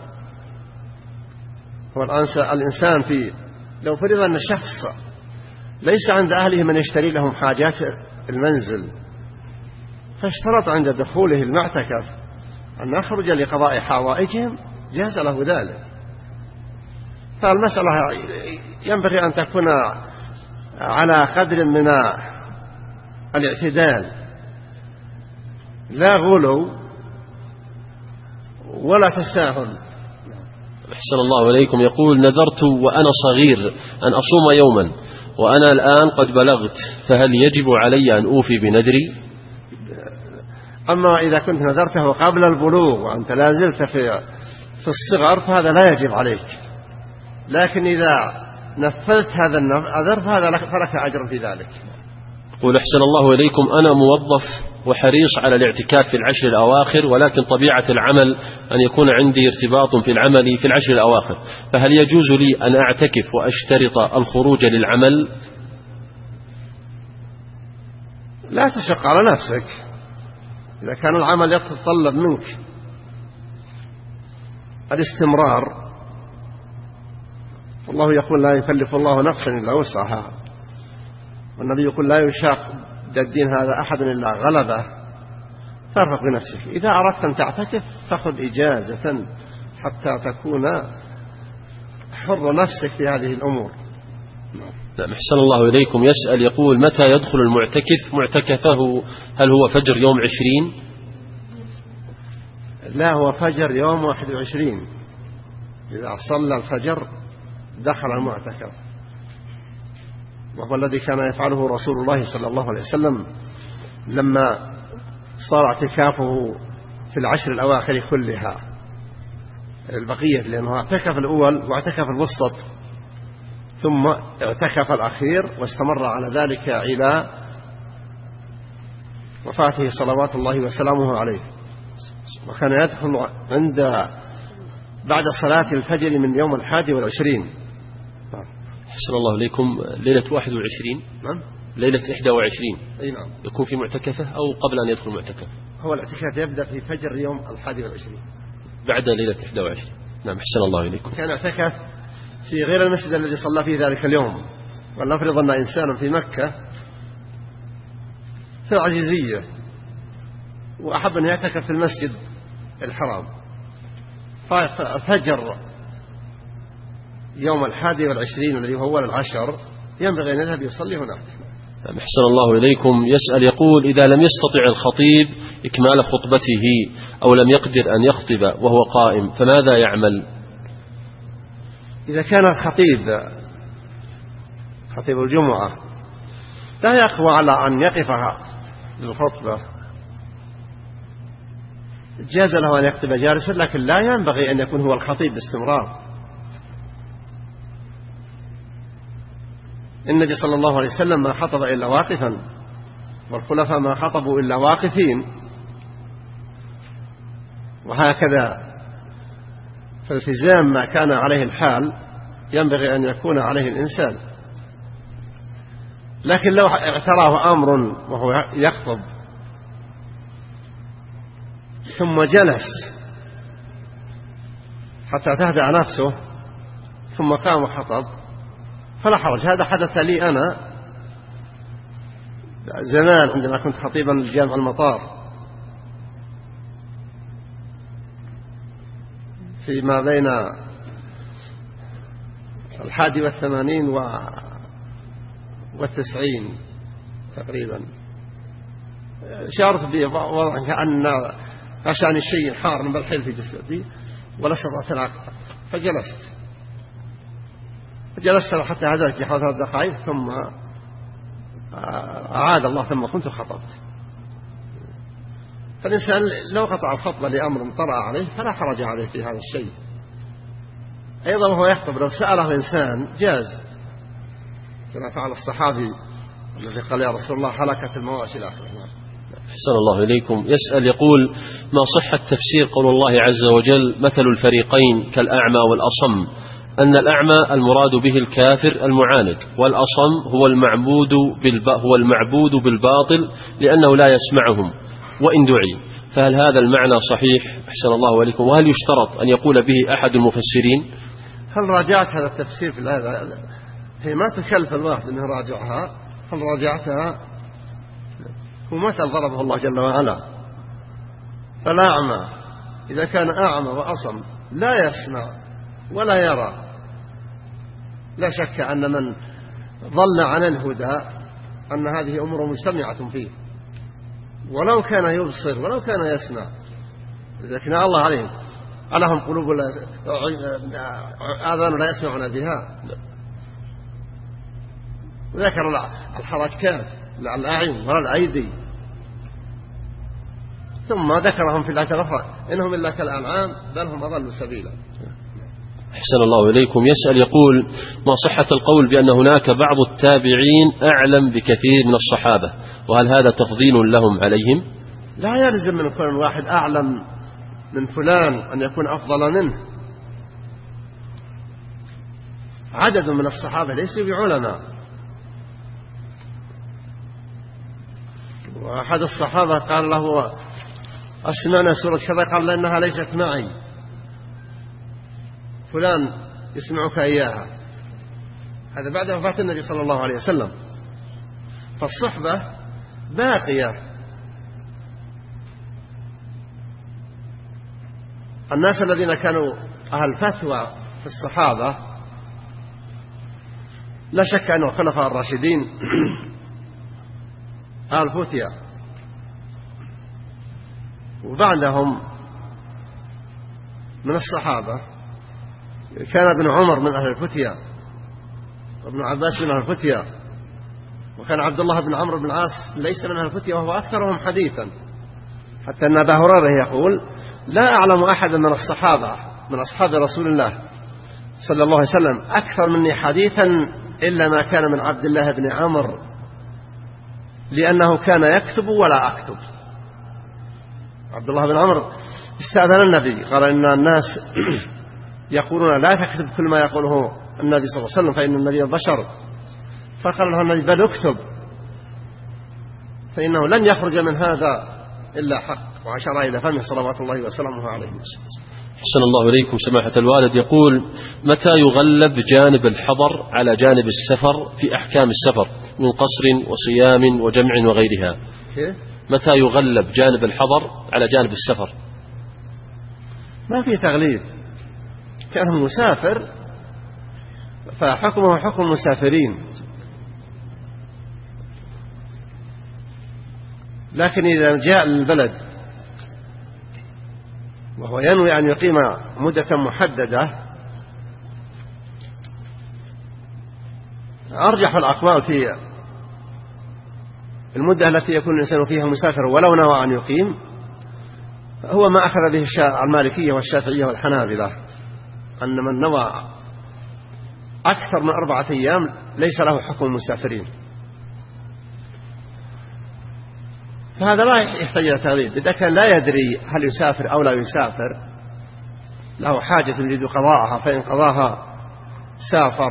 الإنسان لو فرض أن الشخص ليس عند أهله من يشتري لهم حاجات المنزل فاشترط عند دخوله المعتكف أن يخرج لقضاء حوائجهم جاز له ذلك. فالمسألة ينبغي أن تكون على قدر من الاعتدال، لا غلو ولا تساهل. أحسن الله إليكم. يقول نذرت وأنا صغير أن أصوم يوما وأنا الآن قد بلغت، فهل يجب علي أن أوفي بنذري؟ أما إذا كنت نذرته قبل البلوغ وأنت لا زلت في الصغر فهذا لا يجب عليك، لكن إذا نفذت هذا النذر فلك أجر في ذلك. يقول أحسن الله إليكم أنا موظف وحريص على الاعتكاف في العشر الأواخر، ولكن طبيعة العمل أن يكون عندي ارتباط في العمل في العشر الأواخر، فهل يجوز لي أن أعتكف وأشترط الخروج للعمل؟ لا تشق على نفسك، إذا كان العمل يتطلب منك الاستمرار، والله يقول لا يكلف الله نفسا إلا وسعها، والنبي يقول لا يشاق الدين هذا أحد إلا غلبه، فارفق بنفسك. إذا أردت أن تعتكف فخذ إجازة حتى تكون حر نفسك في هذه الأمور. نعم. أحسن الله إليكم. يسأل يقول متى يدخل المعتكف معتكفه؟ هل هو فجر يوم 20؟ لا، هو فجر يوم 21. إذا صلى الفجر دخل المعتكف، وهو الذي كان يفعله رسول الله صلى الله عليه وسلم لما صار اعتكافه في العشر الأواخر كلها البقية، لأنه اعتكف الأول واعتكف الوسط ثم اعتكف الأخير واستمر على ذلك إلى وفاته صلوات الله وسلامه عليه. وكان يدخل بعد صلاة الفجر من يوم 21. أحسن الله إليكم. ليلة 21 نعم، ليلة 21 أي نعم، يكون في معتكفه أو قبل أن يدخل معتكف؟ هو الاعتكاف يبدأ في فجر يوم 21 بعد ليلة 21. نعم. أحسن الله إليكم. كان اعتكف في غير المسجد الذي صلى فيه ذلك اليوم. ولنفرض أن إنسانا في مكة في العزيزية وأحب أن يعتكف في المسجد الحرام، ففجر يوم 21 الذي هو أول العشر ينبغي أن يذهب يصلي هناك. أحسن الله إليكم. يسأل يقول إذا لم يستطع الخطيب إكمال خطبته أو لم يقدر أن يخطب وهو قائم فماذا يعمل؟ إذا كان الخطيب خطيب الجمعة لا يقوى على أن يقف للخطبة جاز له أن يخطب جالسا، لكن لا ينبغي أن يكون هو الخطيب باستمرار. النبي صلى الله عليه وسلم ما خطب إلا واقفا، والخلفاء ما خطبوا إلا واقفين، وهكذا فالتزام ما كان عليه الحال ينبغي أن يكون عليه الإنسان. لكن لو اعتراه أمر وهو يخطب ثم جلس حتى تهدأ نفسه ثم قام وخطب فلا حرج. هذا حدث لي أنا زمان عندما كنت خطيبا لجامع المطار فيما بين 81 والتسعين تقريبا، شعرت بوضع كأن عشان الشيء حار بالحيل في جسدي ولا استطعت العقل، فجلست حتى هدأت حوالي 3 دقائق ثم أعاد الله ثم كنت خطبت. فالإنسان لو قطع الخطبة لأمر طرأ عليه فلا حرج عليه في هذا الشيء. أيضا وهو يخطب لو سأله إنسان جاز، كما فعل الصحابي الذي قال يا رسول الله هلكت المواشي إلى آخره. أحسن الله إليكم. يسأل يقول: ما صحة تفسير قول الله عز وجل مثل الفريقين كالأعمى والأصم، أن الأعمى المراد به الكافر المعاند، والأصم هو المعبود بالباطل لأنه لا يسمعهم وإن دعي، فهل هذا المعنى صحيح؟ أحسن الله إليكم. وهل يشترط أن يقول به أحد المفسرين؟ هل راجعت هذا التفسير في الآية؟ هي ما تكلف الواحد أنه راجعها. هل راجعتها؟ هو مثل ضربه الله جل وعلا. فالأعمى إذا كان أعمى وأصم لا يسمع ولا يرى، لا شك أن من ضل عن الهدى أن هذه أمور مجتمعة فيه، ولو كان يبصر ولو كان يسمع. لكن الله عليهم ألهم قلوب آذان لا يسمعون بها. وذكر الحركات لا الأعين ولا الأيدي، ثم ذكرهم في الآية الأخرى إنهم إلا كالأنعام بل هم أضل سبيلا. أحسن الله إليكم. يسأل يقول: ما صحة القول بأن هناك بعض التابعين أعلم بكثير من الصحابة، وهل هذا تفضيل لهم عليهم؟ لا يلزم من كل واحد أعلم من فلان أن يكون أفضل منه. عدد من الصحابة ليسوا بعلماء، وأحد الصحابة قال له: أسمعنا سورة كذا، قال لأنها ليست معي، فلان يسمعك إياها. هذا بعد وفاة النبي صلى الله عليه وسلم. فالصحبة باقية. الناس الذين كانوا أهل فتوى في الصحابة لا شك أن الخلفاء الراشدين أهل فتيا، وبعدهم من الصحابة كان ابن عمر من أهل الفتيا، وابن عباس من أهل الفتيا، وكان عبد الله بن عمرو بن العاص ليس من أهل الفتيا وهو أكثرهم حديثا، حتى أن أبا هريرة يقول: لا أعلم أحدا من الصحابة من أصحاب رسول الله صلى الله عليه وسلم أكثر مني حديثا إلا ما كان من عبد الله بن عمرو، لأنه كان يكتب ولا أكتب. عبد الله بن عمرو استأذن النبي، قال: إن الناس يقولون لا تكتب كل ما يقوله النبي صلى الله عليه وسلم فإن النبي بشر. فقال له النبي: بل اكتب، فإنه لن يخرج من هذا إلا حق. وأشار إلى فمه صلوات الله وسلامه عليه. أحسن الله إليكم. سماحة الوالد يقول: متى يغلب جانب الحضر على جانب السفر في أحكام السفر من قصر وصيام وجمع وغيرها؟ متى يغلب جانب الحضر على جانب السفر؟ ما في تغليب، كان مسافر فحكمه حكم المسافرين. لكن إذا جاء البلد وهو ينوي أن يقيم مدة محددة، أرجح الأقوال في المدة التي يكون الإنسان فيها مسافر ولو نوى أن يقيم، هو ما أخذ به المالكية والشافعية والحنابلة، أن من نوى أكثر من 4 أيام ليس له حكم المسافرين. فهذا لا يحتاج إلى تغليب. إذا كان لا يدري هل يسافر أو لا يسافر، له حاجة يريد قضاءها، فإن قضاها سافر،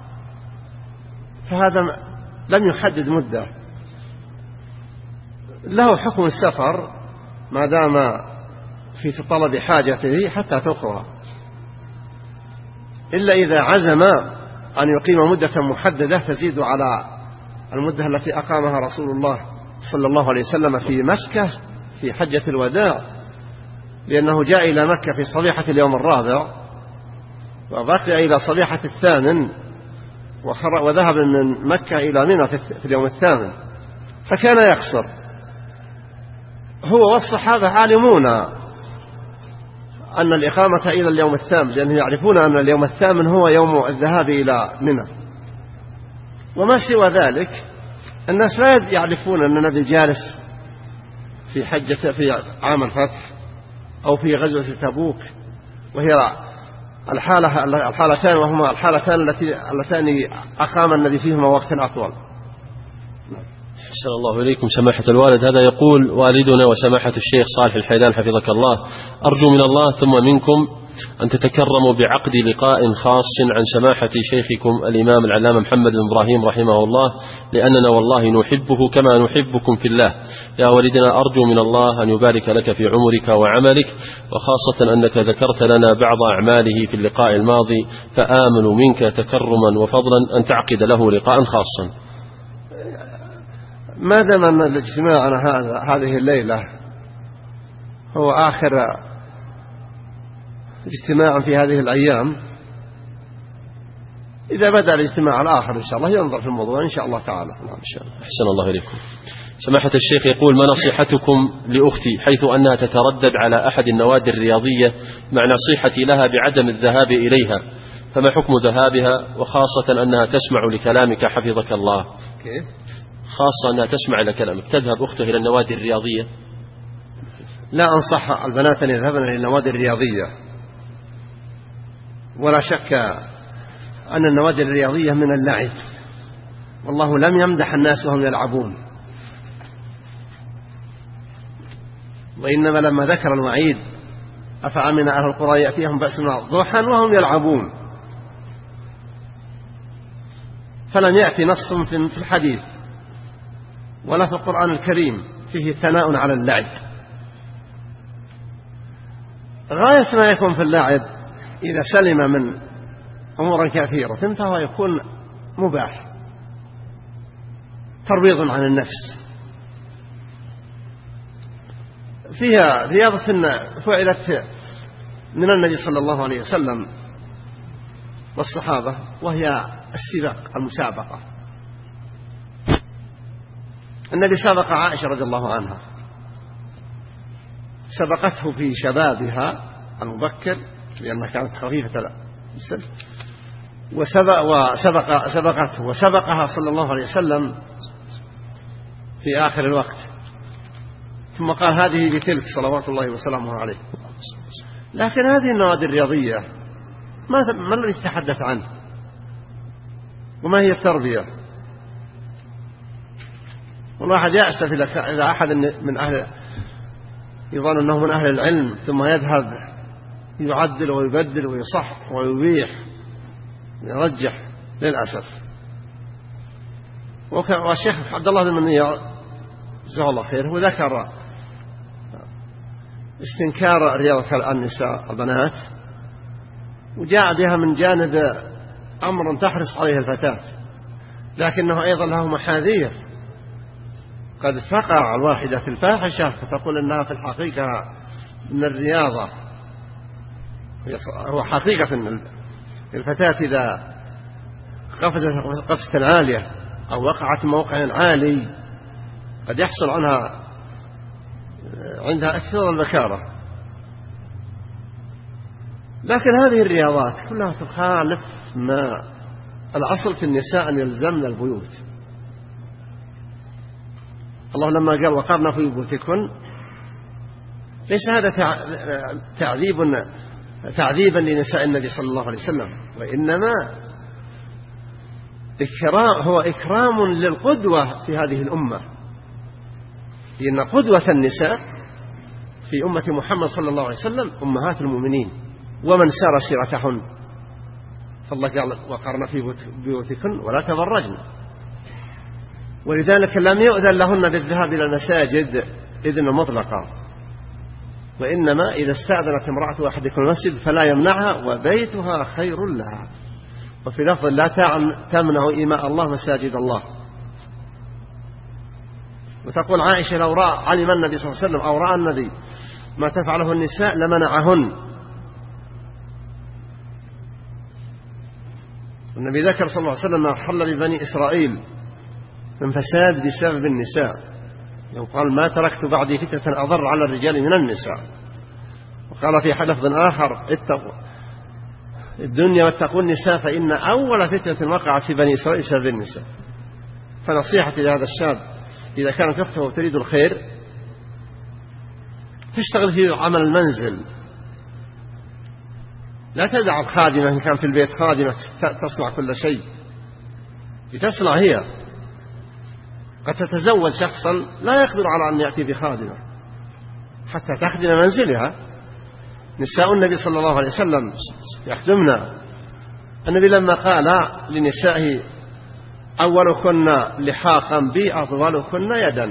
فهذا لم يحدد مدة، له حكم السفر ما دام في طلب حاجته حتى تقضى، إلا إذا عزم أن يقيم مدة محددة تزيد على المدة التي أقامها رسول الله صلى الله عليه وسلم في مكة في حجة الوداع، لأنه جاء إلى مكة في صبيحة اليوم الرابع وبقي إلى صبيحة الثامن وذهب من مكة إلى منى في اليوم الثامن، فكان يقصر هو والصحابة عالمون أن الإقامة إلى اليوم الثامن، لأنهم يعرفون أن اليوم الثامن هو يوم الذهاب إلى منى. وما سوى ذلك الناس لا يعرفون أن النبي جالس في في عام الفتح أو في غزوة تبوك، وهي الحالتان، وهما الحالتان اللتان أقام النبي فيهما وقتا أطول. أحسن الله إليكم سماحة الوالد. هذا يقول والدنا وسماحة الشيخ صالح الحيدان حفظك الله، أرجو من الله ثم منكم أن تتكرموا بعقد لقاء خاص عن سماحة شيخكم الإمام العلامة محمد بن إبراهيم رحمه الله، لأننا والله نحبه كما نحبكم في الله. يا والدنا أرجو من الله أن يبارك لك في عمرك وعملك، وخاصة أنك ذكرت لنا بعض أعماله في اللقاء الماضي، فآمل منك تكرما وفضلا أن تعقد له لقاء خاصا. ما دام أن الاجتماع هذه الليلة هو آخر اجتماع في هذه الأيام، إذا بدأ الاجتماع الآخر إن شاء الله ينظر في الموضوع إن شاء الله تعالى. إن شاء الله. أحسن الله إليكم سماحة الشيخ. يقول: ما نصيحتكم لأختي حيث أنها تتردد على أحد النوادي الرياضية مع نصيحتي لها بعدم الذهاب إليها، فما حكم ذهابها، وخاصة أنها تسمع لكلامك حفظك الله؟ كيف؟ خاصة أنها تسمع لكلامك، تذهب أخته إلى النوادي الرياضية؟ لا أنصح البنات أن يذهبن إلى النوادي الرياضية، ولا شك أن النوادي الرياضية من اللعب، والله لم يمدح الناس وهم يلعبون، وإنما لما ذكر الوعيد أفأمن أهل القرى يأتيهم بأسنا ضحى وهم يلعبون، فلم يأتي نص في الحديث ولا في القرآن الكريم فيه ثناء على اللعب. غاية ما يكون في اللعب إذا سلم من أمور كثيرة فهو يكون مباح، ترويض عن النفس. فيها رياضة فعلت من النبي صلى الله عليه وسلم والصحابة، وهي السباق، المسابقة. النبي سبق عائشة رضي الله عنها، سبقته في شبابها المبكر لأنها كانت خفيفة السن، سبقته وسبقها صلى الله عليه وسلم في آخر الوقت، ثم قال هذه بتلك صلوات الله وسلامه عليه. لكن هذه النوادي الرياضية ما الذي تتحدث عنه، وما هي التربية؟ والواحد يأسف إذا أحد من أهل يظن أنه من أهل العلم ثم يذهب يعدل ويبدل ويصح ويبيح ويرجح، للأسف. والشيخ عبد الله بن منير جزاه الله خير وذكر استنكار رياضة النساء البنات، وجاء بها من جانب أمر تحرص عليه الفتاة، لكنه أيضا له محاذير. قد تقع الواحدة في الفاحشة فتقول أنها في الحقيقة من الرياضة. هو حقيقة الفتاة إذا قفزت قفزة عالية أو وقعت موقع عالي قد يحصل عندها أكثر البكارة. لكن هذه الرياضات كلها تخالف ما الأصل في النساء أن يلزمن البيوت. الله لما قال وقرن في بيوتكن، ليس هذا تعذيبا لنساء النبي صلى الله عليه وسلم، وإنما هو إكرام للقدوة في هذه الأمة، لأن قدوة النساء في أمة محمد صلى الله عليه وسلم أمهات المؤمنين ومن سار سيرتهن. فالله قال وقرن في بيوتكن ولا تبرجن، ولذلك لم يؤذن لهن بالذهاب إلى المساجد إذن مطلقا، وإنما إذا استأذنت امرأة أحدكم المسجد فلا يمنعها وبيتها خير لها. وفي لفظ لا تمنع إماء الله مساجد الله. وتقول عائشة لو علم النبي صلى الله عليه وسلم أو رأى النبي ما تفعله النساء لمنعهن. النبي ذكر صلى الله عليه وسلم ما حل ببني إسرائيل من فساد بسبب النساء، يوم قال ما تركت بعدي فتنة أضر على الرجال من النساء. وقال في لفظ آخر اتقوا الدنيا واتقوا النساء فإن أول فتنة وقعت في بني إسرائيل بسبب النساء. فنصيحتي لهذا الشاب إذا كانت أخته تريد الخير تشتغل في عمل المنزل، لا تدع الخادمة إن كان في البيت خادمة تصنع كل شيء، لتصنع هي. قد تتزوج شخصا لا يقدر على أن يأتي بخادمة حتى تخدم منزلها. نساء النبي صلى الله عليه وسلم يخدمنا. النبي لما قال لنسائه أولكن لحاقا بي أطولكن يدا،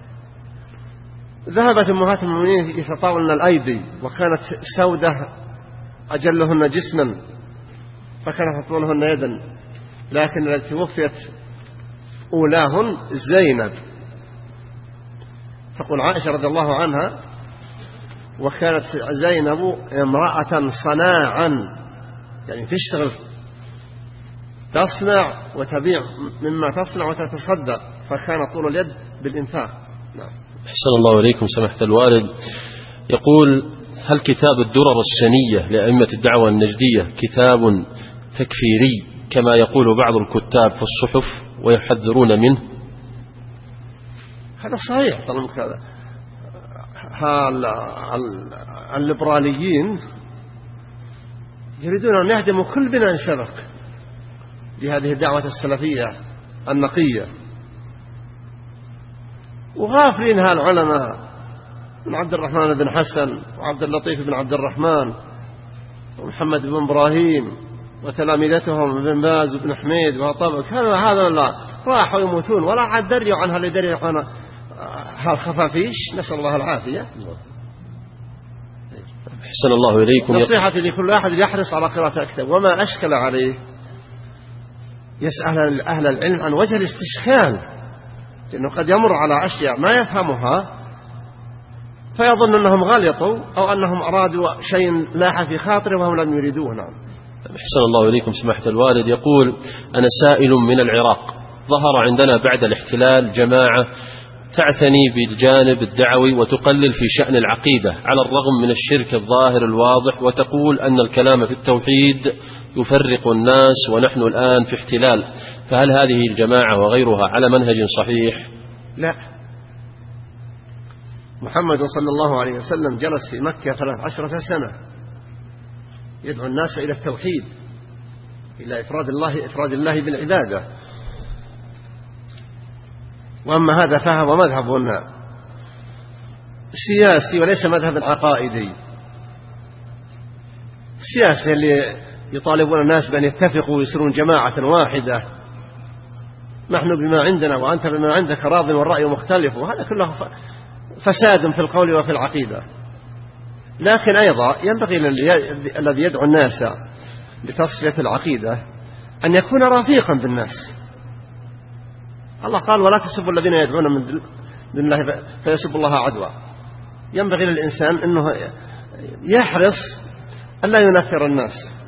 ذهبت أمهات المؤمنين يتطاولن الأيدي، وكانت سودة أجلهن جسما فكانت أطولهن يدا، لكن التي وفيت أولاهن زينب. تقول عائشة رضي الله عنها وكانت زينب امرأة صناعا، يعني تشتغل تصنع وتبيع مما تصنع وتتصدق، فكان طول اليد بالإنفاق. نعم. أحسن الله إليكم سماحة الوالد. يقول هل كتاب الدرر السنية لأئمة الدعوة النجدية كتاب تكفيري كما يقول بعض الكتاب في الصحف ويحذرون منه؟ هذا صحيح. طالما كذا الليبراليين يريدون أن يهدموا كل بناء سبق لهذه الدعوة السلفية النقية، وغافلين هالعلماء من عبد الرحمن بن حسن وعبد اللطيف بن عبد الرحمن ومحمد بن إبراهيم وتلامذتهم ابن باز وابن حميد وطبق، هذا لا راحوا يموتون ولا عاد دريوا عنها لدري عن هالخفافيش، نسأل الله العافية. أحسن الله إليكم. نصيحتي لكل أحد يحرص على قراءة الكتاب، وما أشكل عليه يسأل أهل العلم عن وجه الاستشكال، لأنه قد يمر على أشياء ما يفهمها فيظن أنهم غلطوا أو أنهم أرادوا شيء لاح في خاطره وهم لم يريدوه. نعم. أحسن الله إليكم سماحة الوالد. يقول أنا سائل من العراق، ظهر عندنا بعد الاحتلال جماعة تعتني بالجانب الدعوي وتقلل في شأن العقيدة على الرغم من الشرك الظاهر الواضح، وتقول أن الكلام في التوحيد يفرق الناس ونحن الآن في احتلال، فهل هذه الجماعة وغيرها على منهج صحيح؟ لا. محمد صلى الله عليه وسلم جلس في مكة 13 سنة يدعو الناس إلى التوحيد، إلى إفراد الله بالعبادة. وأما هذا فهو مذهب سياسي وليس مذهب عقائدي. السياسي اللي يطالبون الناس بأن يتفقوا ويصيرون جماعة واحدة، نحن بما عندنا وأنت بما عندك راض والرأي مختلف، وهذا كله فساد في القول وفي العقيدة. لكن أيضا ينبغي الذي يدعو الناس لتصفية العقيدة أن يكون رفيقا بالناس. الله قال ولا تسبوا الذين يدعون من دون الله فيسبوا الله عدوا. ينبغي للإنسان أنه يحرص ألا ينفر الناس.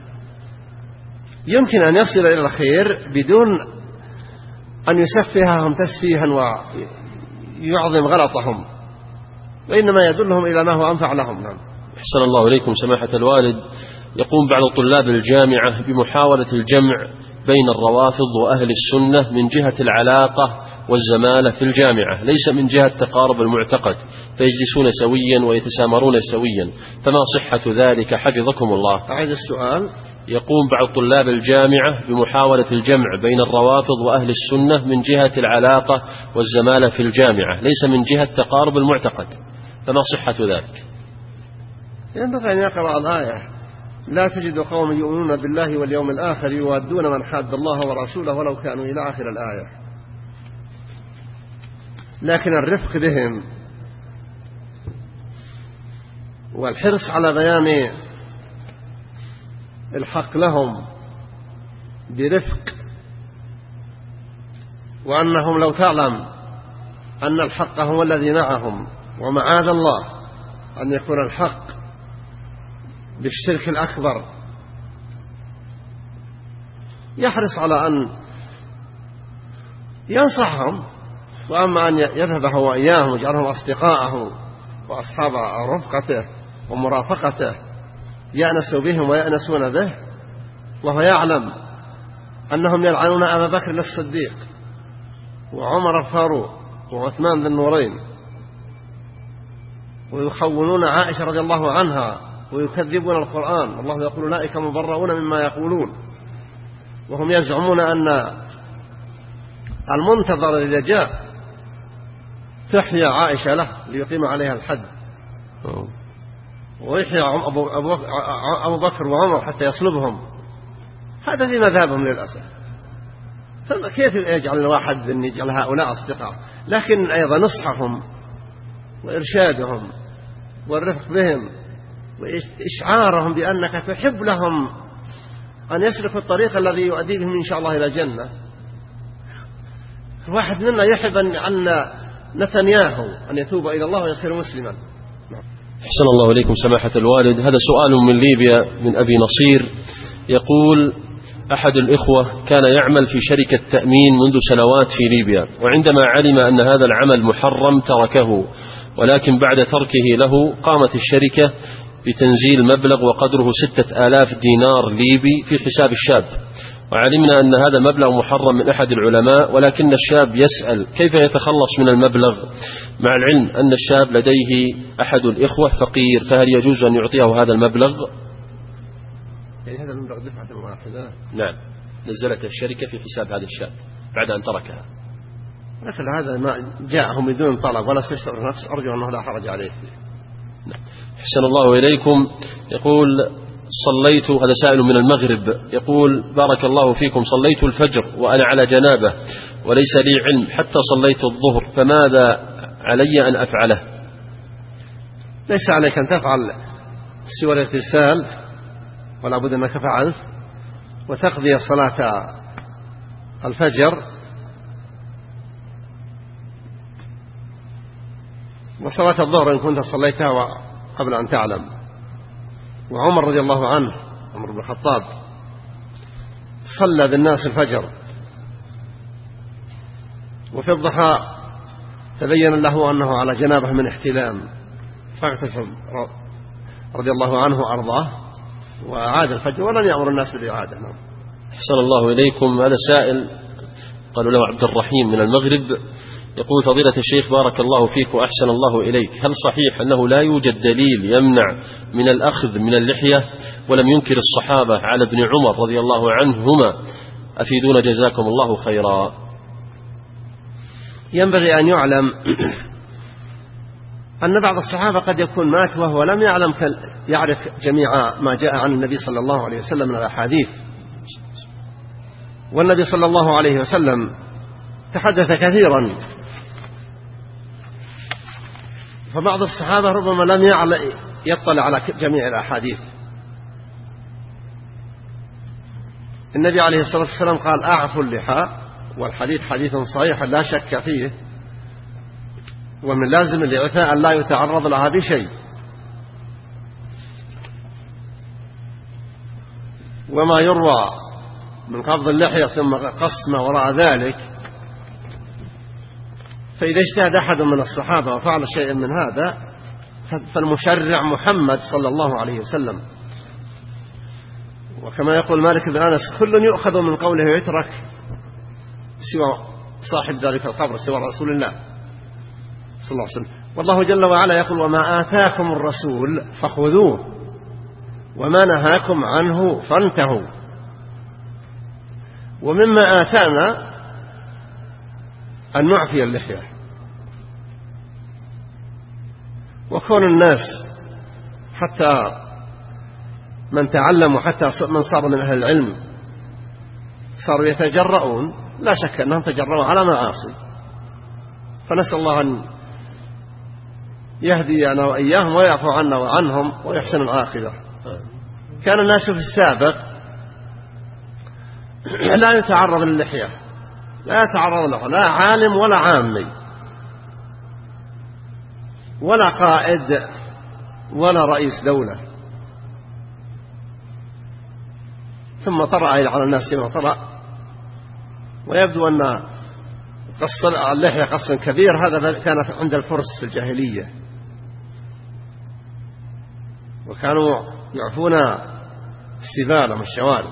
يمكن أن يصل إلى الخير بدون أن يسفههم تسفيها ويعظم غلطهم، وإنما يدلهم إلى ما هو أنفع لهم. نعم. أحسن الله إليكم سماحة الوالد. يقوم بعض طلاب الجامعة بمحاولة الجمع بين الروافض وأهل السنة من جهة العلاقة والزمالة في الجامعة، ليس من جهة تقارب المعتقد، فيجلسون سويا ويتسامرون سويا، فما صحة ذلك حفظكم الله؟ أعيد السؤال. يقوم بعض طلاب الجامعة بمحاولة الجمع بين الروافض وأهل السنة من جهة العلاقة والزمالة في الجامعة، ليس من جهة تقارب المعتقد، فما صحة ذلك؟ ينبغي أن يقرأ الآية لا تجد قوم يؤمنون بالله واليوم الآخر يوادون من حاد الله ورسوله ولو كانوا إلى آخر الآية. لكن الرفق بهم والحرص على بيان الحق لهم برفق، وأنهم لو تعلم أن الحق هو الذي معهم، ومعاذ الله أن يكون الحق بالشرك الأكبر يحرص على أن ينصحهم، وأما أن يذهب هو وإياهم ويجعلهم أصدقاءه وأصحاب رفقته ومرافقته يأنس بهم ويأنسون به، وهو يعلم أنهم يلعنون أبا بكر الصديق وعمر الفاروق وعثمان ذي النورين، ويخونون عائشة رضي الله عنها ويكذبون القرآن، الله يقول أولئك مبرؤون مما يقولون، وهم يزعمون أن المنتظر إذا جاء تحيا عائشة له ليقيم عليها الحد، ويحيا أبو بكر وعمر حتى يصلبهم. هذا في مذهبهم للأسف. كيف يجعل الواحد أن يجعل هؤلاء أصدقاء؟ لكن أيضا نصحهم وإرشادهم والرفق بهم وإشعارهم بأنك تحب لهم أن يسلكوا الطريق الذي يؤدي بهم إن شاء الله إلى الجنة. واحد منا يحب أن نتنياهو أن يتوب إلى الله ويصير مسلما. أحسن الله إليكم سماحة الوالد. هذا سؤال من ليبيا من أبي نصير، يقول: أحد الإخوة كان يعمل في شركة تأمين منذ سنوات في ليبيا، وعندما علم أن هذا العمل محرم تركه، ولكن بعد تركه له قامت الشركة بتنزيل مبلغ وقدره 6000 دينار ليبي في حساب الشاب، وعلمنا أن هذا المبلغ محرم من أحد العلماء، ولكن الشاب يسأل كيف يتخلص من المبلغ مع العلم أن الشاب لديه أحد الإخوة فقير، فهل يجوز أن يعطيه هذا المبلغ؟ يعني هذا المبلغ دفعة واحدة؟ نعم، نزلت الشركة في حساب هذا الشاب بعد أن تركها. مثل هذا ما جاءهم بدون طلب ولا استشعر نفس، أرجو أنه لا حرج عليه. نعم. أحسن الله إليكم. يقول: صليت، هذا سائل من المغرب، يقول: بارك الله فيكم، صليت الفجر وأنا على جنابة وليس لي علم حتى صليت الظهر، فماذا علي أن أفعله؟ ليس عليك أن تفعل سوى الاغتسال، ولا بد أنك فعلت، وتقضي صلاة الفجر، وصلاة الظهر إن كنت صليتها قبل أن تعلم. وعمر رضي الله عنه، عمر بن الخطاب، صلى بالناس الفجر، وفي الضحى تبين له أنه على جنابه من احتلام، فاغتسل رضي الله عنه وأرضاه وعاد الفجر ولم يأمر الناس بالإعادة. أحسن الله إليكم. هذا سائل قالوا له عبد الرحيم من المغرب، يقول: فضيلة الشيخ بارك الله فيك وأحسن الله إليك، هل صحيح أنه لا يوجد دليل يمنع من الأخذ من اللحية ولم ينكر الصحابة على ابن عمر رضي الله عنهما؟ أفيدون جزاكم الله خيرا. ينبغي أن يعلم أن بعض الصحابة قد يكون مات وهو لم يعرف جميع ما جاء عن النبي صلى الله عليه وسلم من الأحاديث، والنبي صلى الله عليه وسلم تحدث كثيرا، فبعض الصحابة ربما لم يطلع على جميع الأحاديث. النبي عليه الصلاة والسلام قال: أعفوا اللحى، والحديث حديث صحيح لا شك فيه، ومن لازم الإعفاء أن لا يتعرض لها بشيء. وما يروى من قبض اللحية ثم قص وراء ذلك، فإذا اجتهد أحد من الصحابة وفعل شيئا من هذا فالمشرع محمد صلى الله عليه وسلم. وكما يقول مالك بن أنس: كل يؤخذ من قوله ويترك سوى صاحب ذلك القبر، سوى رسول الله صلى الله عليه وسلم. والله جل وعلا يقول: وما آتاكم الرسول فخذوه وما نهاكم عنه فانتهوا. ومما آتانا أن نعفي اللحية، وكون الناس حتى من تعلم وحتى من صار من أهل العلم صاروا يتجرؤون، لا شك أنهم تجرؤوا على معاصي، فنسأل الله أن يهدينا وإياهم ويعفو عنا وعنهم ويحسن العاقبة. كان الناس في السابق لا يتعرض للحية، لا يتعرض له لا عالم ولا عامي ولا قائد ولا رئيس دولة، ثم طرأ على الناس كما طرأ. ويبدو أن قص اللحية قص كبير هذا كان عند الفرس في الجاهلية، وكانوا يعفون السبال والشوارب،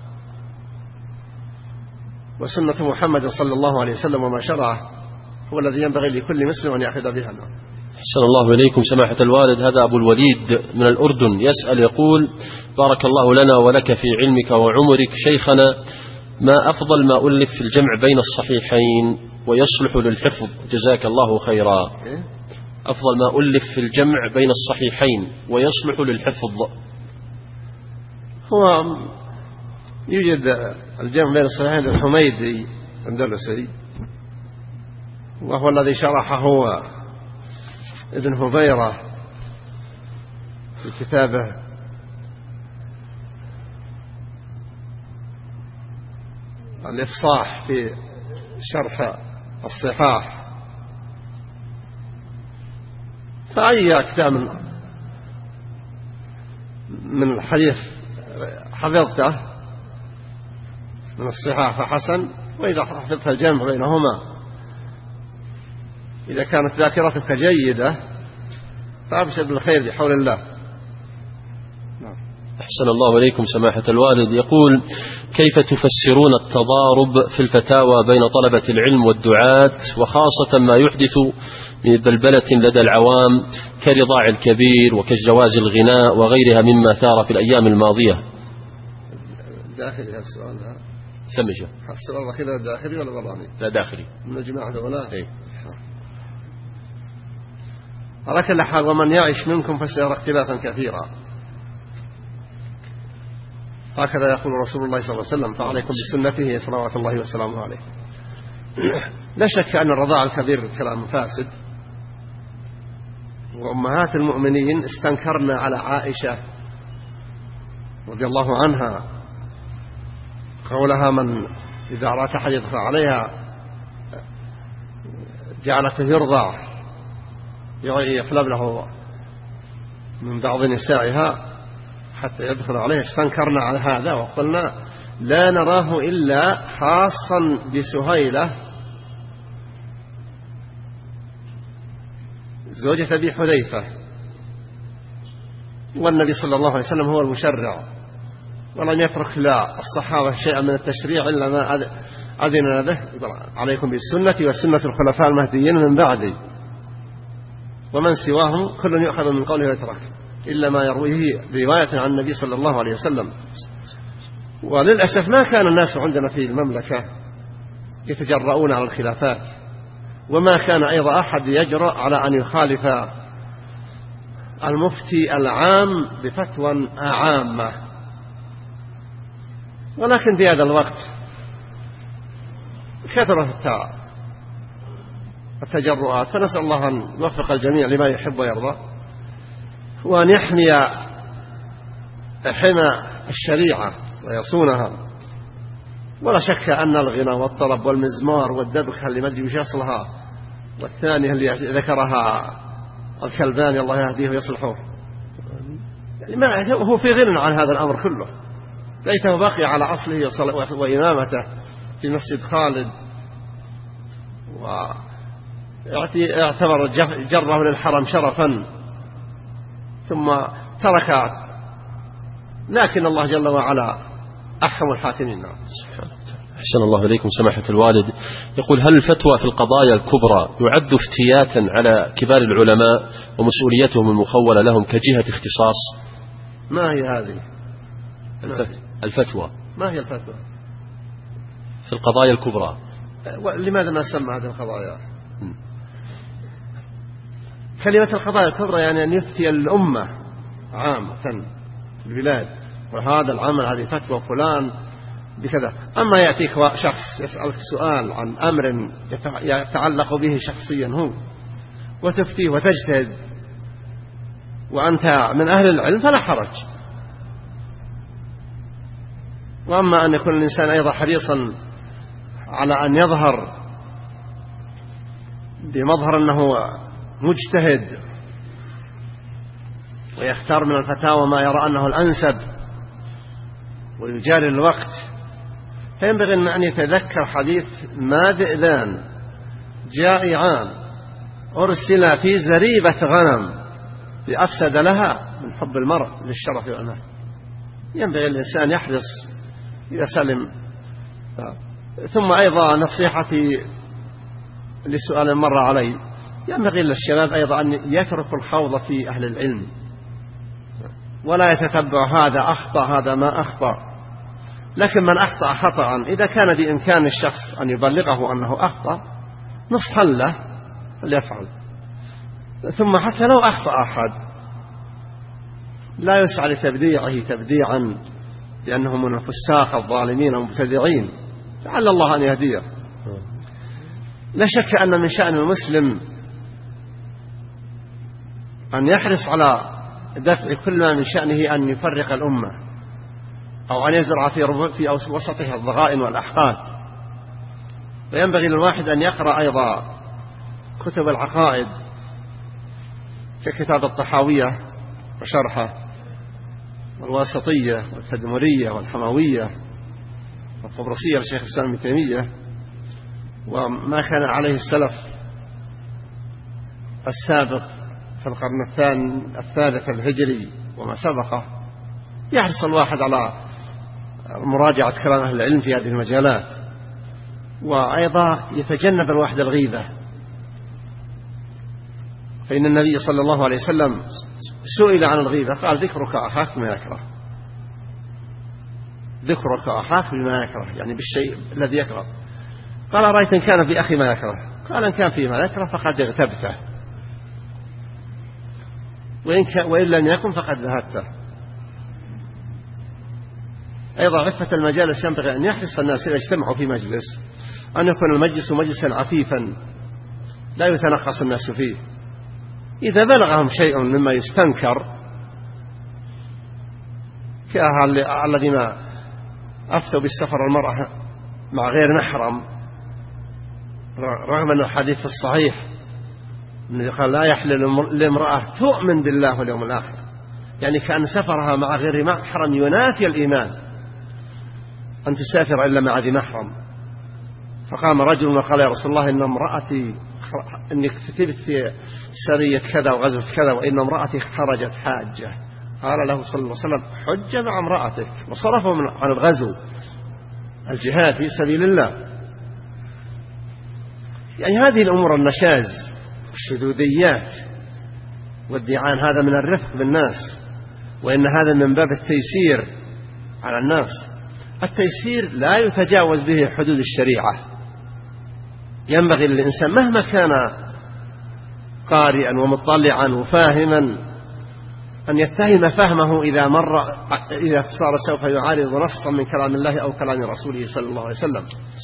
وسنة محمد صلى الله عليه وسلم وما شرعه هو الذي ينبغي لكل مسلم أن يأخذ بها. أحسن الله إليكم سماحة الوالد. هذا أبو الوليد من الأردن يسأل يقول: بارك الله لنا ولك في علمك وعمرك شيخنا، ما أفضل ما ألف في الجمع بين الصحيحين ويصلح للحفظ؟ جزاك الله خيرا. أفضل ما ألف في الجمع بين الصحيحين ويصلح للحفظ. هو يوجد الجمع بين الصحيحين للحميدي الأندلسي، وهو الذي شرحه ابن هبيرة في كتابه الإفصاح في شرح الصحاح. فأي كتاب من الحديث حفظته من الصحاح فحسن، وإذا حفظت الجمع بينهما إذا كانت ذاكرتك جيدة فأبشر بالخير بحول الله. أحسن الله إليكم سماحة الوالد. يقول: كيف تفسرون التضارب في الفتاوى بين طلبة العلم والدعاة، وخاصة ما يحدث من بلبلة لدى العوام كرضاع الكبير وكجواز الغناء وغيرها مما ثار في الأيام الماضية؟ داخلي هالسؤال ها؟ سمجه السؤال كذا داخلي ولا براني؟ لا داخلي، من جماعة ولا إيه. على كل حال: ومن يعش منكم فسيرى اختلافا كثيرا. هكذا يقول رسول الله صلى الله عليه وسلم، فعليكم بسنته صلوات الله وسلامه عليه. لا شك أن الرضاع الكبير كلام فاسد، وأمهات المؤمنين استنكرنا على عائشة رضي الله عنها قولها: من إذا أراد أحد يدخل عليها جعلته يرضع يحلب له من بعض نسائها حتى يدخل عليه. استنكرنا على هذا وقلنا: لا نراه إلا خاصا بسهيلة زوجة أبي حذيفة، والنبي صلى الله عليه وسلم هو المشرع، ولم يترك لا الصحابة شيئا من التشريع إلا ما أذن به: عليكم بالسنة وسنة الخلفاء المهديين من بعدي، ومن سواهم كل يؤخذ من قوله ويترك إلا ما يرويه رواية عن النبي صلى الله عليه وسلم. وللأسف ما كان الناس عندنا في المملكة يتجرؤون على الخلافات، وما كان أيضا أحد يجرؤ على أن يخالف المفتي العام بفتوى عامة. ولكن في هذا الوقت كثرت التجرؤات، فنسأل الله أن يوفق الجميع لما يحب ويرضى، وأن يحمي حمى الشريعة ويصونها. ولا شك أن الغنى والطرب والمزمار والدبكة اللي ما أدري وش أصلها، والثانية اللي ذكرها الكلباني الله يهديه ويصلحه، يعني ما هو في غنى عن هذا الأمر كله، ليته بقي على أصله وإمامته في مسجد خالد، واعتبر جره للحرم شرفا ثم ترك. لكن الله جل وعلا أحكم الحاكمين. أحسن الله إليكم سماحة الوالد. يقول: هل الفتوى في القضايا الكبرى يعد افتياتا على كبار العلماء ومسؤوليتهم المخولة لهم كجهة اختصاص؟ ما هي هذه الفتوى؟ ما هي الفتوى في القضايا الكبرى؟ لماذا ما سمى هذه القضايا؟ كلمة القضايا الكبرى يعني أن يفتي الأمة عامة البلاد، وهذا العمل هذه فتوى فلان بكذا. أما يأتيك شخص يسألك سؤال عن أمر يتعلق به شخصيا هو وتفتيه وتجتهد وأنت من أهل العلم فلا حرج. وأما أن يكون الإنسان أيضا حريصا على أن يظهر بمظهر أنه مجتهد ويختار من الفتاوى ما يرى أنه الأنسب، ويجاري الوقت، فينبغي أن يتذكر حديث ما ذئبان جائعان أرسل في زريبة غنم بأفسد لها من حب المرء للشرف والمال. ينبغي الإنسان يحرص إذا سلم. ثم أيضا نصيحتي لسؤال مر علي، ينبغي للشباب أيضا أن يتركوا الخوض في أهل العلم ولا يتتبع هذا أخطأ هذا ما أخطأ، لكن من أخطأ خطأ إذا كان بإمكان الشخص أن يبلغه أنه أخطأ نصحا له فليفعل. ثم حتى لو أخطأ أحد لا يسعى لتبديعه تبديعا لأنه من الفساق الظالمين المبتدعين، لعل الله أن يهديه. لا شك أن من شأن المسلم أن يحرص على دفع كل ما من شأنه أن يفرق الأمة أو أن يزرع في وسطها الضغائن والأحقاد. وينبغي للواحد أن يقرأ أيضا كتب العقائد ككتاب الطحاوية وشرحه والواسطية والتدمرية والحموية والطبرسية لشيخ الإسلام ابن تيمية، وما كان عليه السلف السابق في القرن الثالث الهجري وما سبقه. يحرص الواحد على مراجعة كلام أهل العلم في هذه المجالات، وأيضا يتجنب الواحد الغيبة، فإن النبي صلى الله عليه وسلم سئل عن الغيبة قال ذكرك أخاك بما يكره، ذكرك أخاك بما يكره يعني بالشيء الذي يكره. قال رأيت إن كان في أخي ما يكره، قال إن كان فيه ما يكره فقد اغتبته، وإن لم يكن فقد ذهبته. أيضا عفة المجالس ينبغي أن يحرص الناس إذا اجتمعوا في مجلس أن يكون المجلس مجلسا عفيفا لا يتنقص الناس فيه. إذا بلغهم شيء مما يستنكر كالذين أفتوا بالسفر المرأة مع غير محرم، رغم أن الحديث في الصحيح قال لا يحلل لامرأة تؤمن بالله واليوم الآخر، يعني كأن سفرها مع غير محرم ينافي الإيمان، أن تسافر إلا مع ذي محرم. فقام رجل وقال يا رسول الله إن امرأتي إني كتبت في سرية كذا وغزوة كذا وإن امرأتي خرجت حاجة. قال له صلى الله عليه وسلم حج مع امرأتك، وصرفه عن الغزو الجهاد في سبيل الله. يعني هذه الأمور النشاز الشذوذيات والديعان هذا من الرفق بالناس، وإن هذا من باب التيسير على الناس. التيسير لا يتجاوز به حدود الشريعة. ينبغي للإنسان مهما كان قارئا ومطلعا وفاهما أن يتهم فهمه إذا صار سوف يعارض نصا من كلام الله أو كلام رسوله صلى الله عليه وسلم.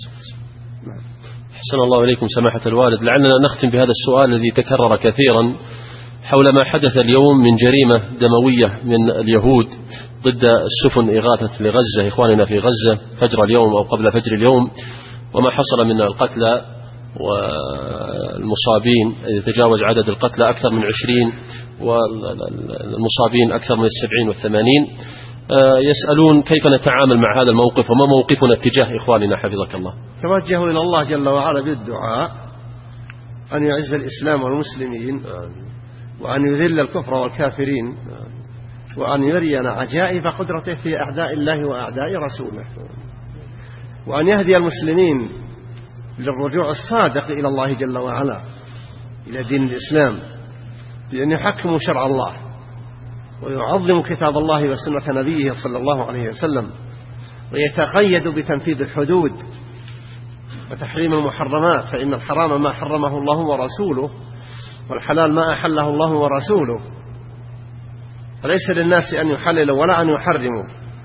أحسن الله إليكم سماحة الوالد. لعلنا نختم بهذا السؤال الذي تكرر كثيرا حول ما حدث اليوم من جريمة دموية من اليهود ضد السفن إغاثة لغزة، إخواننا في غزة فجر اليوم أو قبل فجر اليوم، وما حصل من القتلى والمصابين يتجاوز عدد القتلى أكثر من 20 والمصابين أكثر من 70 و80. يسألون كيف نتعامل مع هذا الموقف وما موقفنا اتجاه إخواننا حفظك الله. توجهوا إلى الله جل وعلا بالدعاء أن يعز الإسلام والمسلمين وأن يذل الكفر والكافرين وأن يرينا عجائب قدرته في أعداء الله وأعداء رسوله، وأن يهدي المسلمين للرجوع الصادق إلى الله جل وعلا إلى دين الإسلام، بأن يحكموا شرع الله ويعظموا كتاب الله وسنة نبيه صلى الله عليه وسلم، ويتقيدوا بتنفيذ الحدود وتحريم المحرمات، فإن الحرام ما حرمه الله ورسوله والحلال ما أحله الله ورسوله، فليس للناس أن يحللوا ولا أن يحرموا.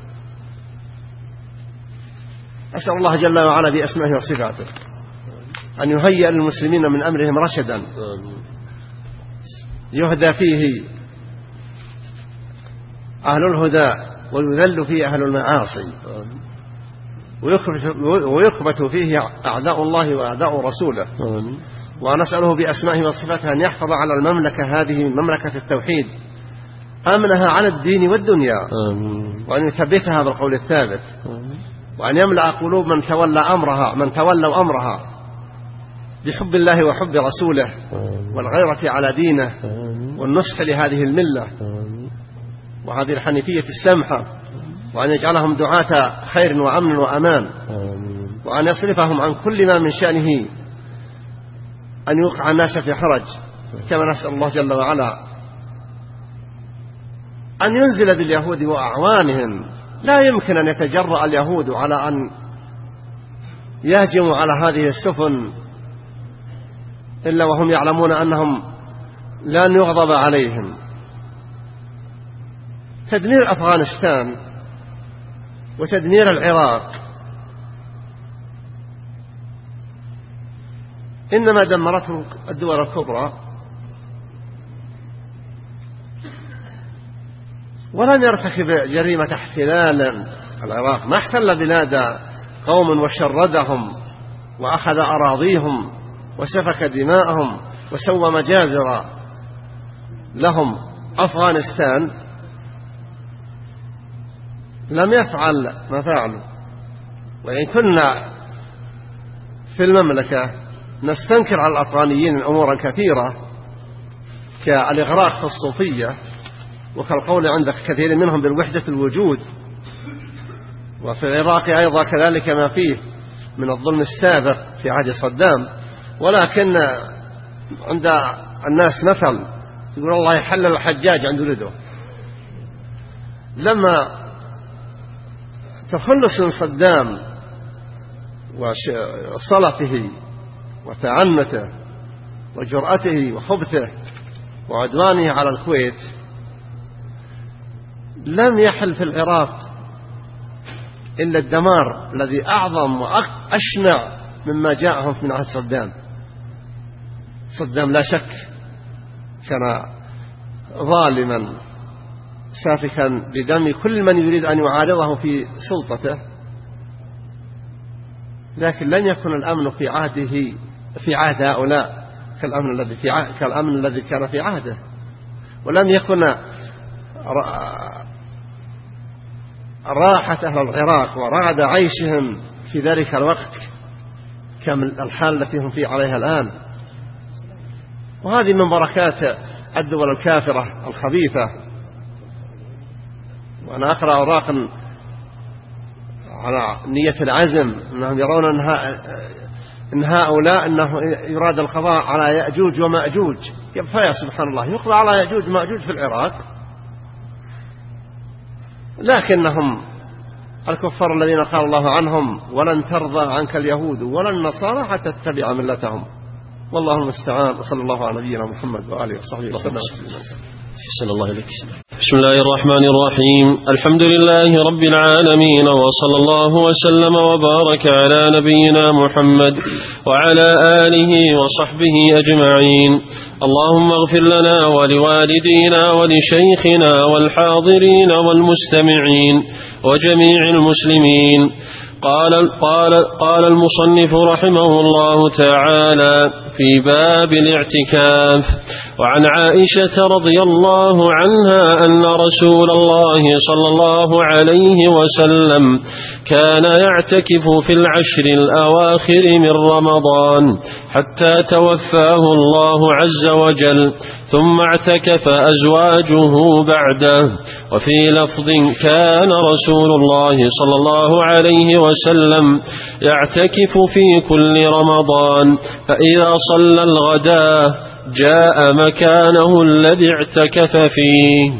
أسأل الله جل وعلا بأسمائه وصفاته أن يهيئ للمسلمين من أمرهم رشدا يهدى فيه أهل الهدى ويذل فيه أهل المعاصي ويكبت فيه أعداء الله وأعداء رسوله. ونسأله بأسمائه وصفاته أن يحفظ على المملكة هذه مملكة التوحيد أمنها على الدين والدنيا، وأن يثبتها بالقول الثابت، وأن يملأ قلوب من تولوا أمرها بحب الله وحب رسوله والغيرة على دينه والنصح لهذه الملة وهذه الحنيفية السمحة، وأن يجعلهم دعاة خير وأمن وأمان، وأن يصرفهم عن كل ما من شأنه أن يوقع الناس في حرج، كما نسأل الله جل وعلا أن ينزل باليهود وأعوانهم. لا يمكن أن يتجرأ اليهود على أن يهجموا على هذه السفن إلا وهم يعلمون أنهم لن يغضب عليهم. تدمير أفغانستان وتدمير العراق إنما دمرته الدول الكبرى، ولم يرتكب جريمة احتلال العراق، ما احتل بلاد قوم وشردهم وأخذ أراضيهم وسفك دماءهم وسوى مجازر لهم. أفغانستان لم يفعل ما فعلوا، وإن كنا في المملكة نستنكر على الأفغانيين أمورا كثيرة كالإغراق في الصوفية، وكالقول عند كثير منهم بالوحدة الوجود، وفي العراق أيضا كذلك ما فيه من الظلم السابق في عهد صدام. ولكن عند الناس مثل يقول الله يحلل الحجاج عند ولده. لما تخلص من صدام وصلته وتعنته وجرأته وخبثه وعدوانه على الكويت، لم يحل في العراق إلا الدمار الذي أعظم وأشنع مما جاءهم من عهد صدام. صدام لا شك كان ظالما سافكا بدم كل من يريد أن يعارضه في سلطته، لكن لن يكن الأمن في عهد هؤلاء كالأمن الذي كان في عهده، ولم يكن راحة أهل العراق ورغد عيشهم في ذلك الوقت كالحال التي هم فيه عليها الآن. وهذه من بركات الدول الكافرة الخبيثة. وأنا أقرأ أوراقا على نية العزم أنهم يرون أن هؤلاء أنه يراد القضاء على يأجوج ومأجوج. فيا سبحان الله، يقضى على يأجوج ومأجوج في العراق، لكنهم الكفار الذين قال الله عنهم ولن ترضى عنك اليهود ولا النصارى حتى تتبع ملتهم. والله المستعان. وصلى الله على نبينا محمد وآله وصحبه وسلم. صلى الله عليه وسلم. بسم الله الرحمن الرحيم. الحمد لله رب العالمين، وصلى الله وسلم وبارك على نبينا محمد وعلى آله وصحبه أجمعين. اللهم اغفر لنا ولوالدينا ولشيخنا والحاضرين والمستمعين وجميع المسلمين. قال المصنف رحمه الله تعالى في باب الاعتكاف: وعن عائشة رضي الله عنها أن رسول الله صلى الله عليه وسلم كان يعتكف في العشر الأواخر من رمضان حتى توفاه الله عز وجل، ثم اعتكف أزواجه بعده. وفي لفظ: كان رسول الله صلى الله عليه وسلم يعتكف في كل رمضان، فإذا صلى الغداء جاء مكانه الذي اعتكف فيه.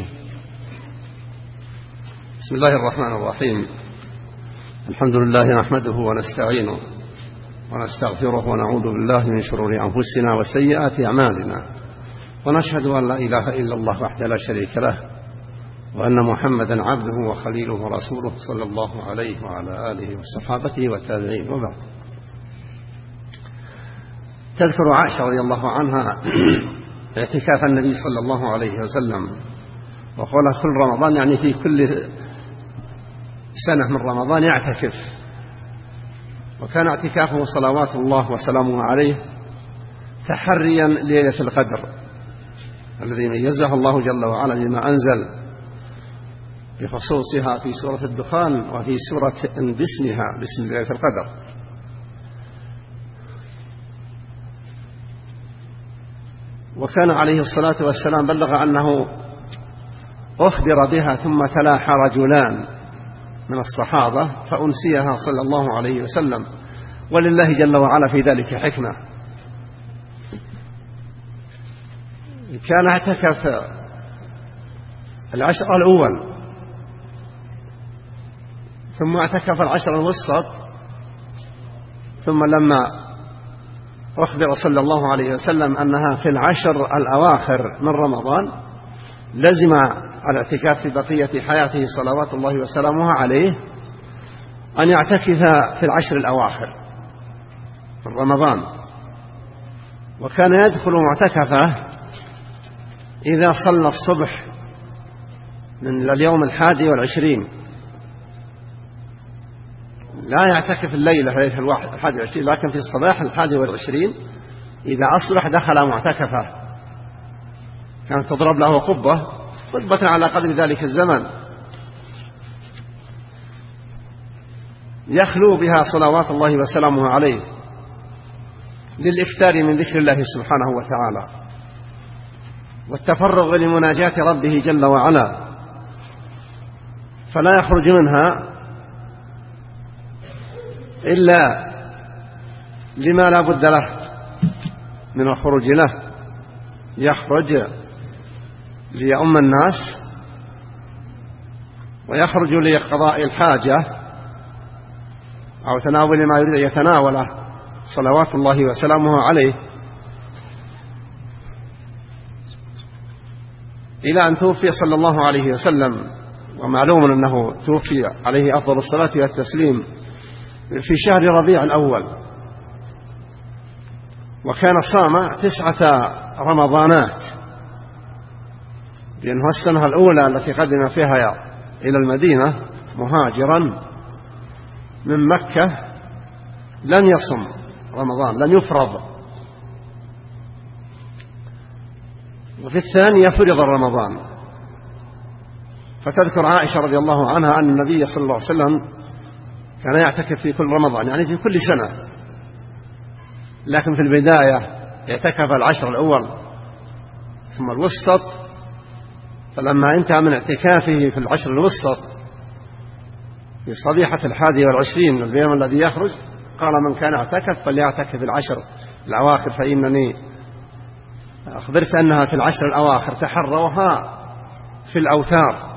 بسم الله الرحمن الرحيم. الحمد لله نحمده ونستعينه ونستغفره ونعوذ بالله من شرور أنفسنا وسيئات أعمالنا، ونشهد أن لا إله إلا الله وحده لا شريك له، وأن محمدا عبده وخليله ورسوله صلى الله عليه وعلى آله وصحابته والتابعين. وبعد، تذكر عائشة رضي الله عنها اعتكاف النبي صلى الله عليه وسلم، وقال كل رمضان، يعني في كل سنة من رمضان يعتكف. وكان اعتكافه صلوات الله وسلامه عليه تحريا ليلة القدر الذي ميزها الله جل وعلا بما أنزل بخصوصها في سورة الدخان وفي سورة باسمها باسم ليلة القدر. وكان عليه الصلاة والسلام بلغ أنه أخبر بها ثم تلاحى رجلان من الصحابة فأنسيها صلى الله عليه وسلم، ولله جل وعلا في ذلك حكمة. كان اعتكف العشر الأول ثم اعتكف العشر الوسط، ثم لما أخبر صلى الله عليه وسلم أنها في العشر الأواخر من رمضان لزم الاعتكاف في بقية حياته صلوات الله وسلامه عليه أن يعتكف في العشر الأواخر من رمضان. وكان يدخل معتكفه إذا صلى الصبح من اليوم 21، لا يعتكف الليلة ليلة 21، لكن في الصباح 21 إذا أصبح دخل معتكفه. كانت تضرب له قبة على قدر ذلك الزمن يخلو بها صلوات الله وسلامه عليه للإكثار من ذكر الله سبحانه وتعالى والتفرغ لمناجاة ربه جل وعلا، فلا يخرج منها إلا لما لا بد له من الخروج له. يخرج ليؤم الناس، ويخرج لقضاء الحاجة أو تناول ما يريد أن يتناوله صلوات الله وسلامه عليه، إلى أن توفي صلى الله عليه وسلم. ومعلوم أنه توفي عليه أفضل الصلاة والتسليم في شهر ربيع الأول، وكان صام 9 رمضانات، لأنه السنة الأولى التي قدم فيها إلى المدينة مهاجرا من مكة لم يصم رمضان، لم يفرض، وفي الثانية فرض رمضان. فتذكر عائشة رضي الله عنها أن النبي صلى الله عليه وسلم كان يعتكف في كل رمضان، يعني في كل سنة، لكن في البداية يعتكف العشر الأول ثم الوسط. فلما انتهى من اعتكافه في العشر الوسط في صبيحة 21 من اليوم الذي يخرج قال: من كان اعتكف فليعتكف في العشر الأواخر، فإنني أخبرت أنها في العشر الأواخر، تحروها في الأوتار،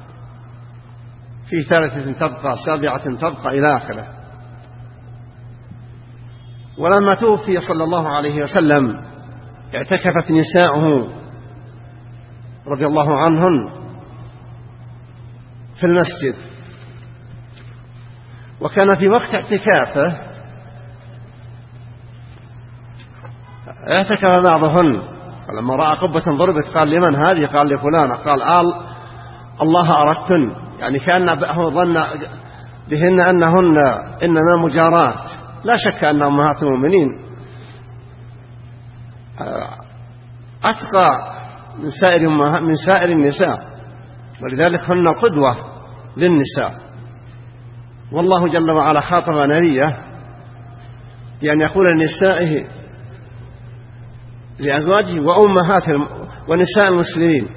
في 3 تبقى، 7 تبقى، إلى آخره. ولما توفي صلى الله عليه وسلم اعتكفت نساؤه رضي الله عنهن في المسجد. وكان في وقت اعتكافه اعتكف بعضهن، فلما رأى قبة ضربت قال: لمن هذه؟ قال: لفلانة. قال: الله أردتن، يعني كأن ظن بهن أنهن إنما مجارات، لا شك أن أمهات المؤمنين أتقى من سائر النساء، ولذلك هن قدوة للنساء. والله جل وعلا خاطب نبيه بأن يقول لنسائه لأزواجه وأمهاتهم ونساء المسلمين.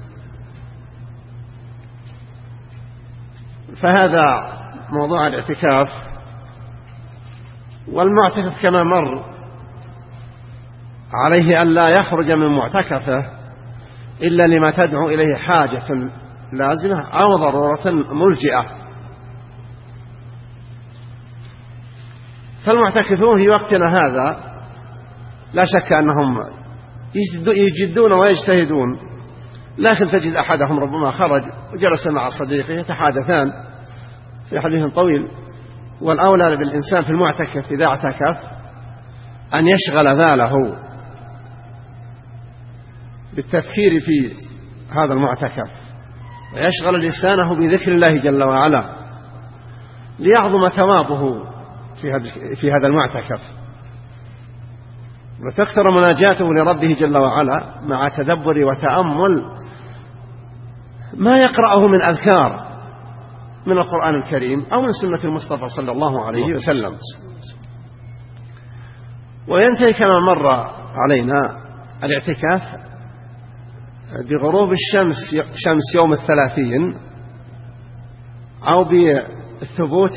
فهذا موضوع الاعتكاف. والمعتكف كما مر عليه أن لا يخرج من معتكفه إلا لما تدعو إليه حاجة لازمة أو ضرورة ملجئة. فالمعتكفون في وقتنا هذا لا شك أنهم يجدون ويجتهدون، لكن تجد أحدهم ربما خرج وجلس مع صديقه يتحادثان في حديث طويل. والأولى بالإنسان في المعتكف إذا اعتكف أن يشغل باله بالتفكير في هذا المعتكف، ويشغل لسانه بذكر الله جل وعلا ليعظم ثوابه في هذا المعتكف. وتكثر مناجاته لربه جل وعلا مع تدبر وتأمل ما يقرأه من أذكار من القرآن الكريم أو من سنة المصطفى صلى الله عليه وسلم. وينتهي كما مر علينا الاعتكاف بغروب شمس يوم 30 أو بثبوت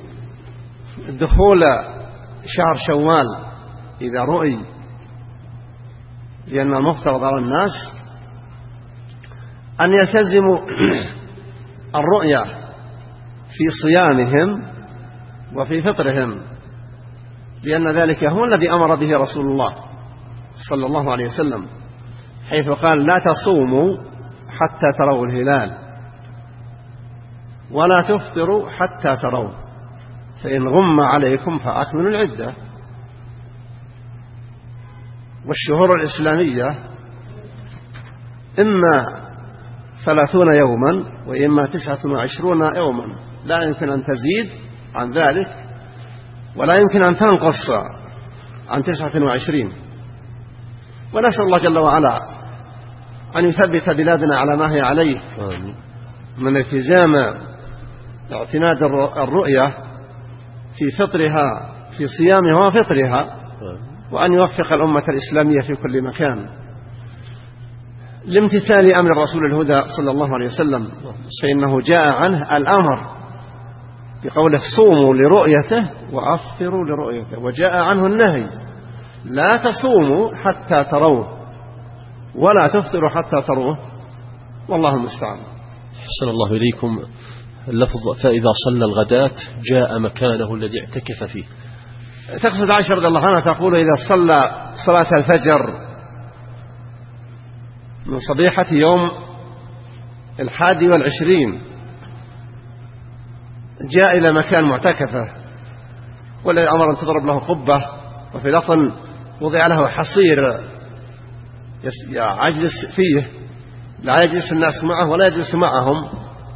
دخول شهر شوال إذا رؤي، لأن المفترض على الناس أن يلتزموا الرؤية في صيامهم وفي فطرهم، لأن ذلك هو الذي أمر به رسول الله صلى الله عليه وسلم، حيث قال: لا تصوموا حتى تروا الهلال ولا تفطروا حتى تروا، فإن غم عليكم فأكملوا العدة. والشهور الإسلامية إما 30 يوما وإما 29 يوما، لا يمكن أن تزيد عن ذلك ولا يمكن أن تنقص عن 29. ونسأل الله جل وعلا أن يثبت بلادنا على ما هي عليه من التزام اعتماد الرؤية في فطرها، في صيامها وفطرها، وأن يوفق الأمة الإسلامية في كل مكان لامتثال أمر الرسول الهدى صلى الله عليه وسلم، فإنه جاء عنه الأمر بقوله: صوموا لرؤيته وأفطروا لرؤيته، وجاء عنه النهي: لا تصوموا حتى تروه ولا تفطروا حتى تروه، والله المستعان. أحسن الله إليكم. اللفظ: فإذا صلى الغداة جاء مكانه الذي اعتكف فيه. تقصد عائشة رضي الله عنها تقول: إذا صلى صلاة الفجر من صبيحة يوم 21 جاء إلى مكان معتكفه، والذي أمر أن تضرب له قبة، وفي لفظ وضع له حصير يجلس فيه، لا يجلس الناس معه ولا يجلس معهم،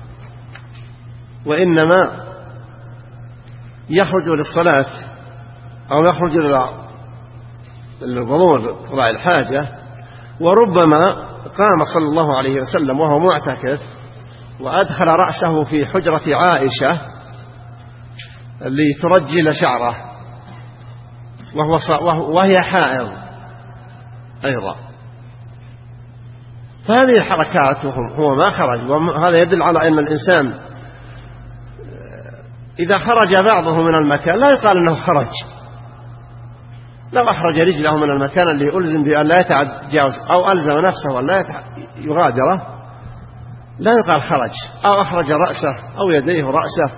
وإنما يخرج للصلاة أو يخرج للظهور قضاء الحاجة. وربما قام صلى الله عليه وسلم وهو معتكف وأدخل رأسه في حجرة عائشة لترجل شعره وهي حائض أيضا. فهذه الحركات هو ما خرج، وهذا يدل على أن الإنسان إذا خرج بعضه من المكان لا يقال أنه خرج. لو أخرج رجله من المكان اللي ألزم بأن لا يتجاوز أو ألزم نفسه أن لا يغادره لا يقال خرج، أو أخرج رأسه أو يديه رأسه.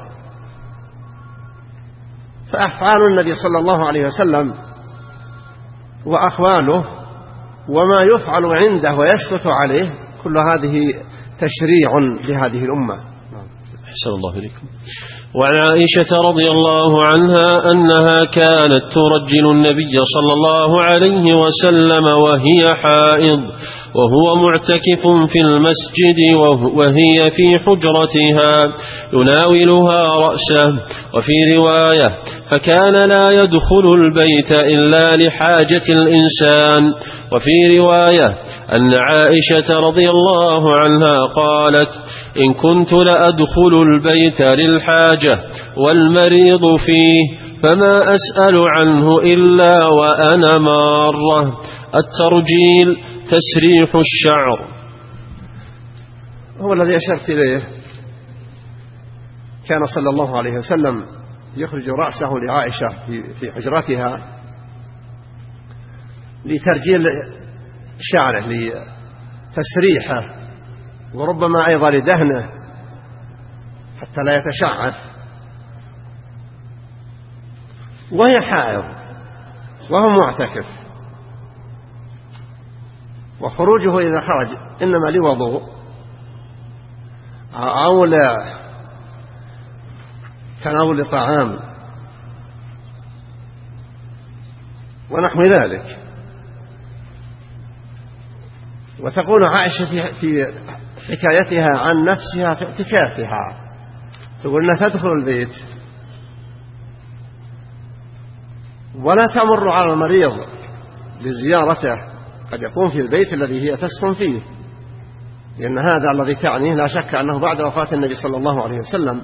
فأفعال النبي صلى الله عليه وسلم وأقواله وما يفعل عنده ويسكت عليه كل هذه تشريع لهذه الأمة. أحسن الله إليكم. وعن عائشة رضي الله عنها أنها كانت ترجل النبي صلى الله عليه وسلم وهي حائض وهو معتكف في المسجد وهي في حجرتها يناولها رأسه. وفي رواية: فكان لا يدخل البيت إلا لحاجة الإنسان. وفي رواية أن عائشة رضي الله عنها قالت: إن كنت لأدخل البيت للحاجة والمريض فيه فما أسأل عنه إلا وأنا مارة. الترجيل تسريح الشعر. هو الذي أشرت إليه. كان صلى الله عليه وسلم يخرج رأسه لعائشة في حجرتها لترجيل شعره، لتسريحه، وربما أيضا لدهنه حتى لا يتشعث، وهي حائض وهو معتكف. وخروجه إذا خرج إنما لوضوء أو تناول طعام ونحو ذلك. وتقول عائشة في حكايتها عن نفسها في اعتكافها، تقول أنها تدخل البيت ولا تمر على المريض لزيارته قد يكون في البيت الذي هي تسكن فيه، لأن هذا الذي تعنيه لا شك أنه بعد وفاة النبي صلى الله عليه وسلم.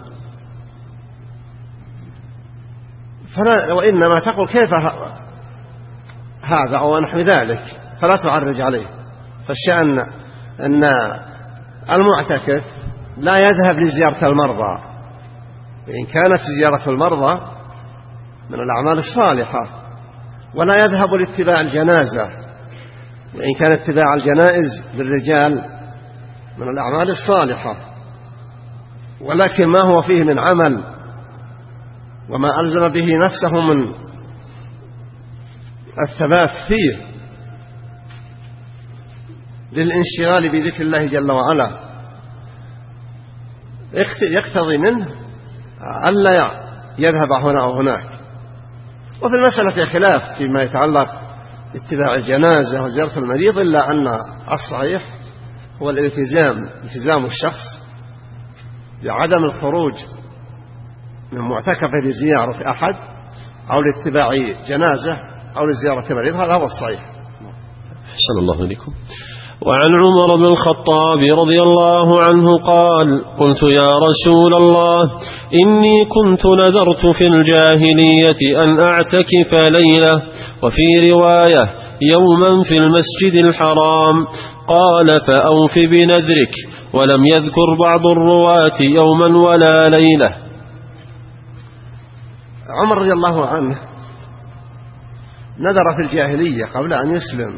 وإنما تقول كيف هذا أو نحو ذلك، فلا تعرج عليه. فالشأن أن المعتكف لا يذهب لزيارة المرضى، وإن كانت زيارة المرضى من الأعمال الصالحة، ولا يذهب لاتباع الجنازة، وإن كان اتباع الجنائز للرجال من الأعمال الصالحة، ولكن ما هو فيه من عمل وما ألزم به نفسه من الثبات فيه للانشغال بذكر الله جل وعلا يقتضي منه ألا يذهب هنا أو هناك. وفي المسألة خلاف فيما يتعلق باتباع الجنازة وزيارة المريض، إلا أن الصحيح هو التزام الشخص بعدم الخروج من معتكفه لزيارة أحد أو لاتباع جنازة أو لزيارة مريض، هذا هو الصحيح. أحسن الله إليكم. وعن عمر بن الخطاب رضي الله عنه قال: قلت يا رسول الله إني كنت نذرت في الجاهلية أن أعتكف ليلة، وفي رواية يوما في المسجد الحرام. قال: فأوف بنذرك. ولم يذكر بعض الرواة يوما ولا ليلة. عمر رضي الله عنه نذر في الجاهلية قبل أن يسلم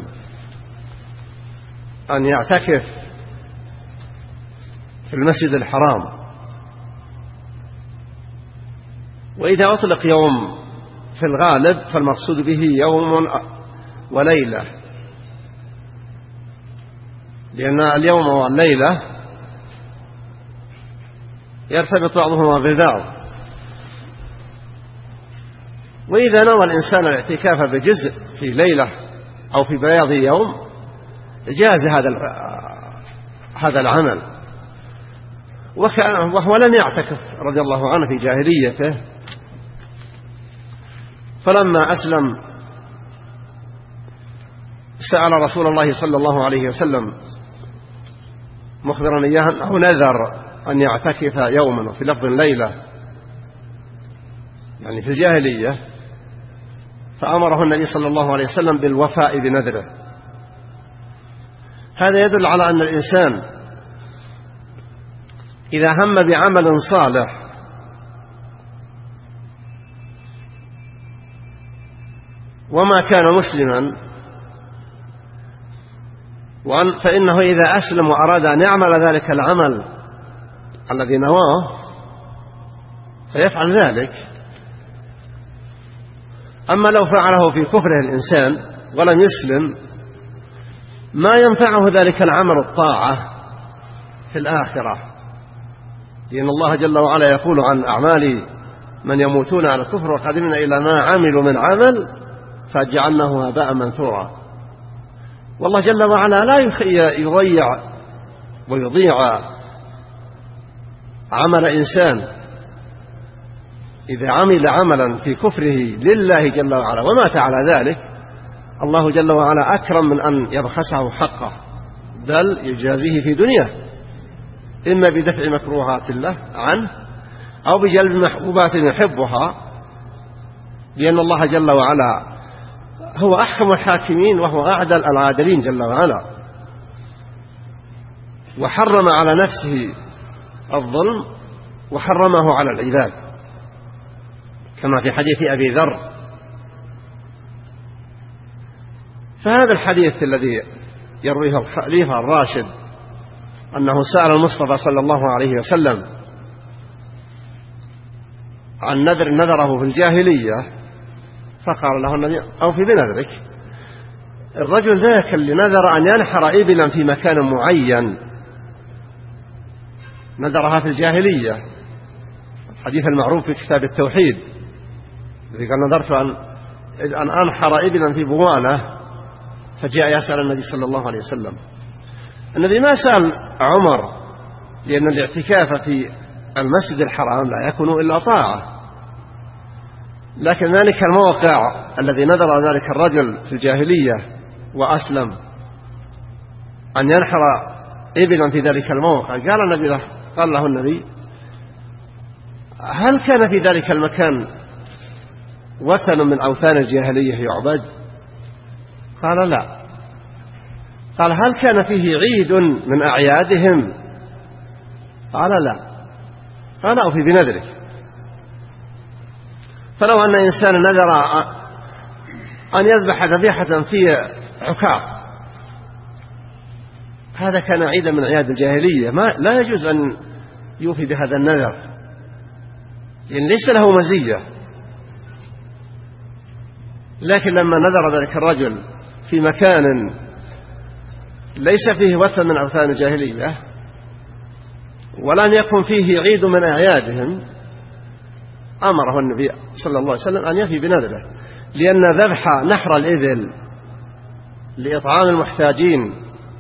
أن يعتكف في المسجد الحرام، وإذا أطلق يوم في الغالب فالمقصود به يوم وليلة، لأن اليوم والليلة يرتبط بعضهما ببعض. وإذا نوى الإنسان الاعتكاف بجزء في ليلة أو في بياض يوم جاز هذا العمل. وهو لم يعتكف رضي الله عنه في جاهليته، فلما أسلم سأل رسول الله صلى الله عليه وسلم مخبرا إياه أنه نذر أن يعتكف يوما، وفي لفظ ليلة يعني في الجاهلية، فأمره النبي صلى الله عليه وسلم بالوفاء بنذره. هذا يدل على أن الإنسان إذا هم بعمل صالح وما كان مسلما فإنه إذا أسلم وأراد أن يعمل ذلك العمل الذي نواه فيفعل ذلك. أما لو فعله في كفره الإنسان ولم يسلم ما ينفعه ذلك العمل الطاعة في الآخرة، لأن الله جل وعلا يقول عن أعمال من يموتون على الكفر وقدمنا إلى ما عملوا من عمل فجعلناه هباء منثورا. والله جل وعلا لا يضيع عمل إنسان إذا عمل عملا في كفره لله جل وعلا ومات على ذلك، الله جل وعلا أكرم من أن يبخسه حقه، بل يجازيه في دنياه إما بدفع مكروهات الله عنه أو بجلب محبوبات يحبها، لأن الله جل وعلا هو أحكم الحاكمين وهو أعدل العادلين جل وعلا، وحرم على نفسه الظلم وحرمه على العباد، كما في حديث أبي ذر. فهذا الحديث الذي يرويه الخليفة الراشد أنه سأل المصطفى صلى الله عليه وسلم عن نذره في الجاهلية، فقال له النبي: أوفي بنذرك. الرجل ذاك اللي نذر أن ينحر إبلا في مكان معين نذرها في الجاهلية، الحديث المعروف في كتاب التوحيد الذي قال: نذرت أن أنحر إبلا في بوانة، فجاء يسأل النبي صلى الله عليه وسلم. النبي ما سأل عمر، لأن الاعتكاف في المسجد الحرام لا يكون إلا طاعة، لكن ذلك الموقع الذي نذر ذلك الرجل في الجاهلية وأسلم أن ينحر إبلا في ذلك الموقع، قال له النبي: هل كان في ذلك المكان وثن من أوثان الجاهلية يعبد؟ قال: لا. قال: هل كان فيه عيد من أعيادهم؟ قال: لا. قال: أوفي بنذرك. فلو أن إنسان نذر أن يذبح ذبيحة في عكاظ، هذا كان عيدا من أعياد الجاهلية، لا يجوز أن يوفي بهذا النذر، لأن ليس له مزية. لكن لما نذر ذلك الرجل في مكان ليس فيه وثن من أوثان الجاهلية ولم يكن فيه عيد من أعيادهم، أمره النبي صلى الله عليه وسلم أن يفي بنذره، لأن ذبح نحر الإبل لإطعام المحتاجين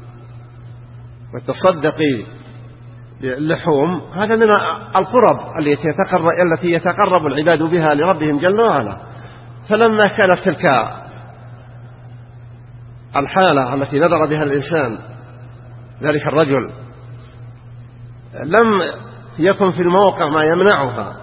والتصدق باللحوم هذا من القرب التي يتقرب العباد بها لربهم جل وعلا. فلما كانت تلك الحالة التي نذر بها الإنسان ذلك الرجل لم يكن في الموقع ما يمنعها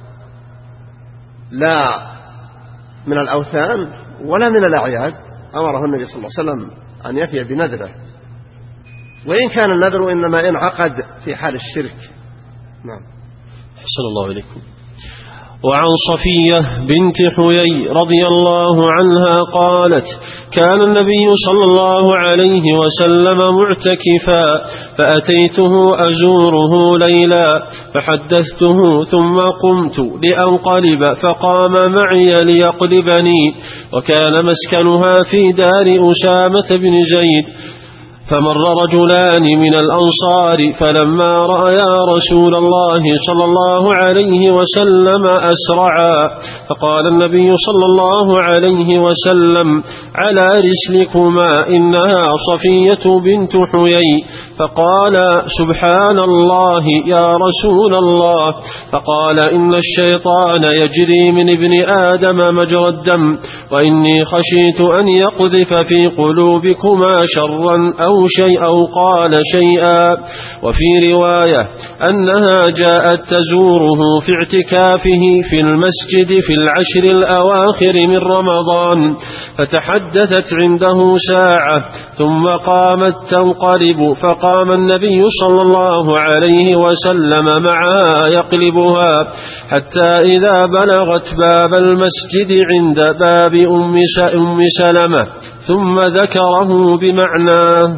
لا من الأوثان ولا من الأعياد، أمره النبي صلى الله عليه وسلم أن يفي بنذره، وإن كان النذر إنما انعقد في حال الشرك. نعم. حسن الله إليكم. وعن صفية بنت حيي رضي الله عنها قالت: كان النبي صلى الله عليه وسلم معتكفا، فأتيته أزوره ليلا فحدثته ثم قمت لأنقلب فقام معي ليقلبني، وكان مسكنها في دار أسامة بن زيد. فمر رجلان من الأنصار فلما رأيا رسول الله صلى الله عليه وسلم أسرعا، فقال النبي صلى الله عليه وسلم: على رسلكما إنها صفية بنت حيي. فقال: سبحان الله يا رسول الله. فقال: إن الشيطان يجري من ابن آدم مجرى الدم، وإني خشيت أن يقذف في قلوبكما شرا أو قال شيئا. وفي رواية أنها جاءت تزوره في اعتكافه في المسجد في العشر الأواخر من رمضان، فتحدثت عنده ساعة ثم قامت تنقلب، فقام النبي صلى الله عليه وسلم معها يقلبها، حتى إذا بلغت باب المسجد عند باب أم سلمة ثم ذكره بمعناه.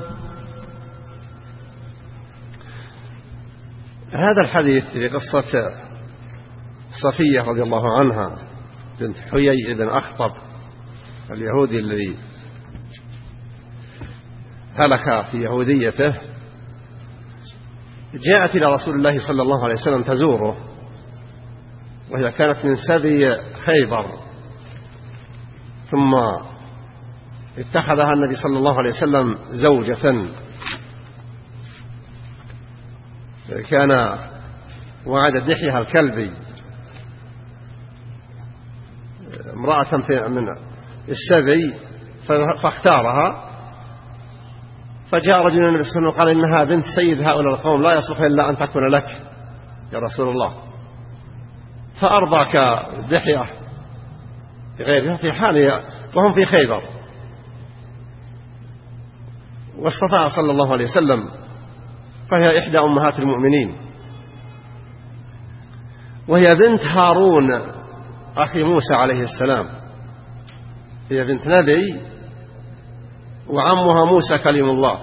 هذا الحديث في قصة صفية رضي الله عنها بنت حيي بن أخطب اليهودي الذي هلك في يهوديته، جاءت إلى رسول الله صلى الله عليه وسلم تزوره، وهي كانت من سبي خيبر، ثم اتخذها النبي صلى الله عليه وسلم زوجة. كان وعد دحية الكلبي امرأة من السبي فاختارها، فجاء رجل النبي صلى الله عليه وسلم وقال: إنها بنت سيد هؤلاء القوم، لا يصلح إلا أن تكون لك يا رسول الله. فأرضاك دحية بغيرها في حال وهم في خيبر. واصطفاها صلى الله عليه وسلم، فهي إحدى أمهات المؤمنين، وهي بنت هارون أخي موسى عليه السلام، هي بنت نبي وعمها موسى كليم الله.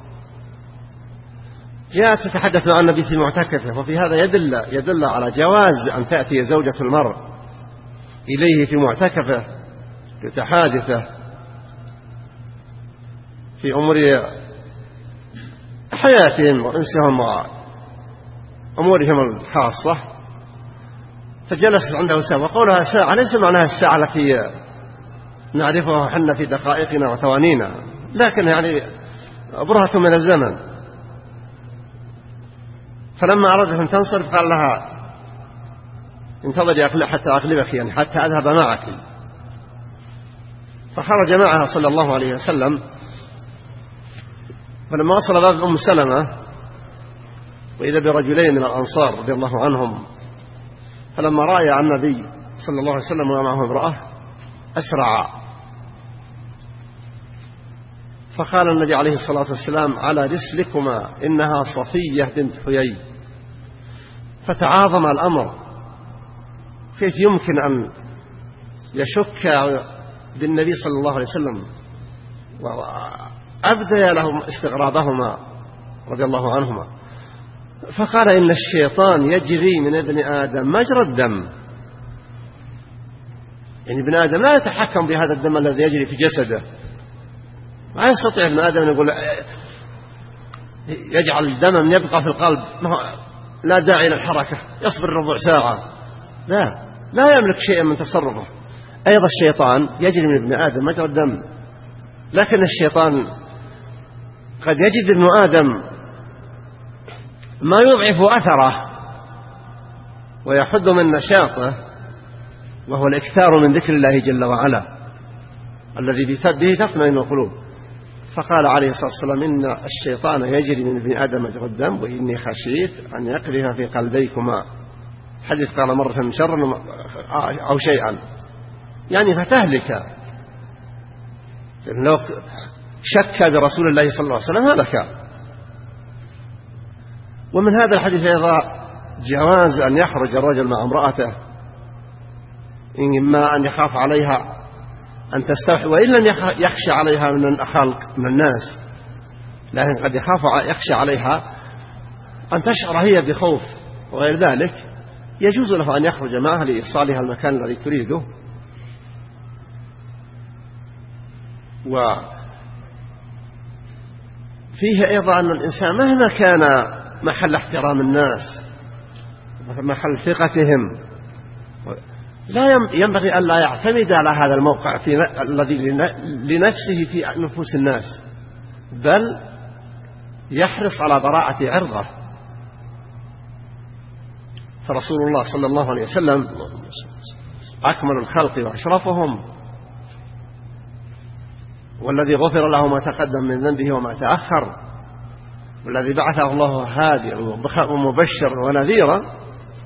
جاءت تتحدث مع النبي في معتكفه، وفي هذا يدل على جواز أن تأتي زوجة المرء إليه في معتكفه لتحادثه في أمور حياتهم وأنسهم وأمورهم الخاصة. فجلست عنده ساعة، وقولها ساعة ليس معناها الساعة التي نعرفها حنا في دقائقنا وثوانينا، لكن يعني برهة من الزمن. فلما أرادت أن تنصرف قال لها: انتظري حتى أغلبك، يعني حتى أذهب معك. فخرج معها صلى الله عليه وسلم، فلما وصل باب أم سلمة وإذا برجلين من الأنصار رضي الله عنهم، فلما رأى النبي صلى الله عليه وسلم ومعه امرأة أسرع، فقال النبي عليه الصلاة والسلام: على رسلكما إنها صفية بنت حيي. فتعاظم الأمر، كيف يمكن أن يشك بالنبي صلى الله عليه وسلم، وأبدى لهم استغرابهما رضي الله عنهما. فقال: إن الشيطان يجري من ابن آدم مجرى الدم. يعني ابن آدم لا يتحكم بهذا الدم الذي يجري في جسده، ما يستطيع ابن آدم أن يقول يجعل الدم يبقى في القلب، لا داعي للحركة، يصبر ربع ساعة، لا يملك شيئا من تصرفه. أيضا الشيطان يجري من ابن آدم مجرى الدم، لكن الشيطان قد يجد ابن آدم ما يضعف أثره ويحد من نشاطه، وهو الإكثار من ذكر الله جل وعلا الذي به تطمئن القلوب. فقال عليه الصلاة والسلام: إن الشيطان يجري من ابن آدم مجرى الدم، وإني خشيت أن يقذف في قلبيكما. حديث قال مرة شرا أو شيئا، يعني فتهلك. لو شك برسول الله صلى الله عليه وسلم هلك. ومن هذا الحديث أيضا جواز أن يخرج الرجل مع امرأته، إما أن يخاف عليها أن تستوحي، وإن لم يخشى عليها من الخلق من الناس، لكن قد يخشى عليها أن تشعر هي بخوف وغير ذلك، يجوز له أن يخرج معها لإيصالها المكان الذي تريده. وفيه أيضا أن الإنسان مهما كان محل احترام الناس محل ثقتهم، لا ينبغي أن لا يعتمد على هذا الموقع الذي لنفسه في نفوس الناس، بل يحرص على براءة عرضه. فرسول الله صلى الله عليه وسلم أكمل الخلق وأشرفهم، والذي غفر له ما تقدم من ذنبه وما تأخر، والذي بعثه الله هاديا ومبشرا ونذيرا،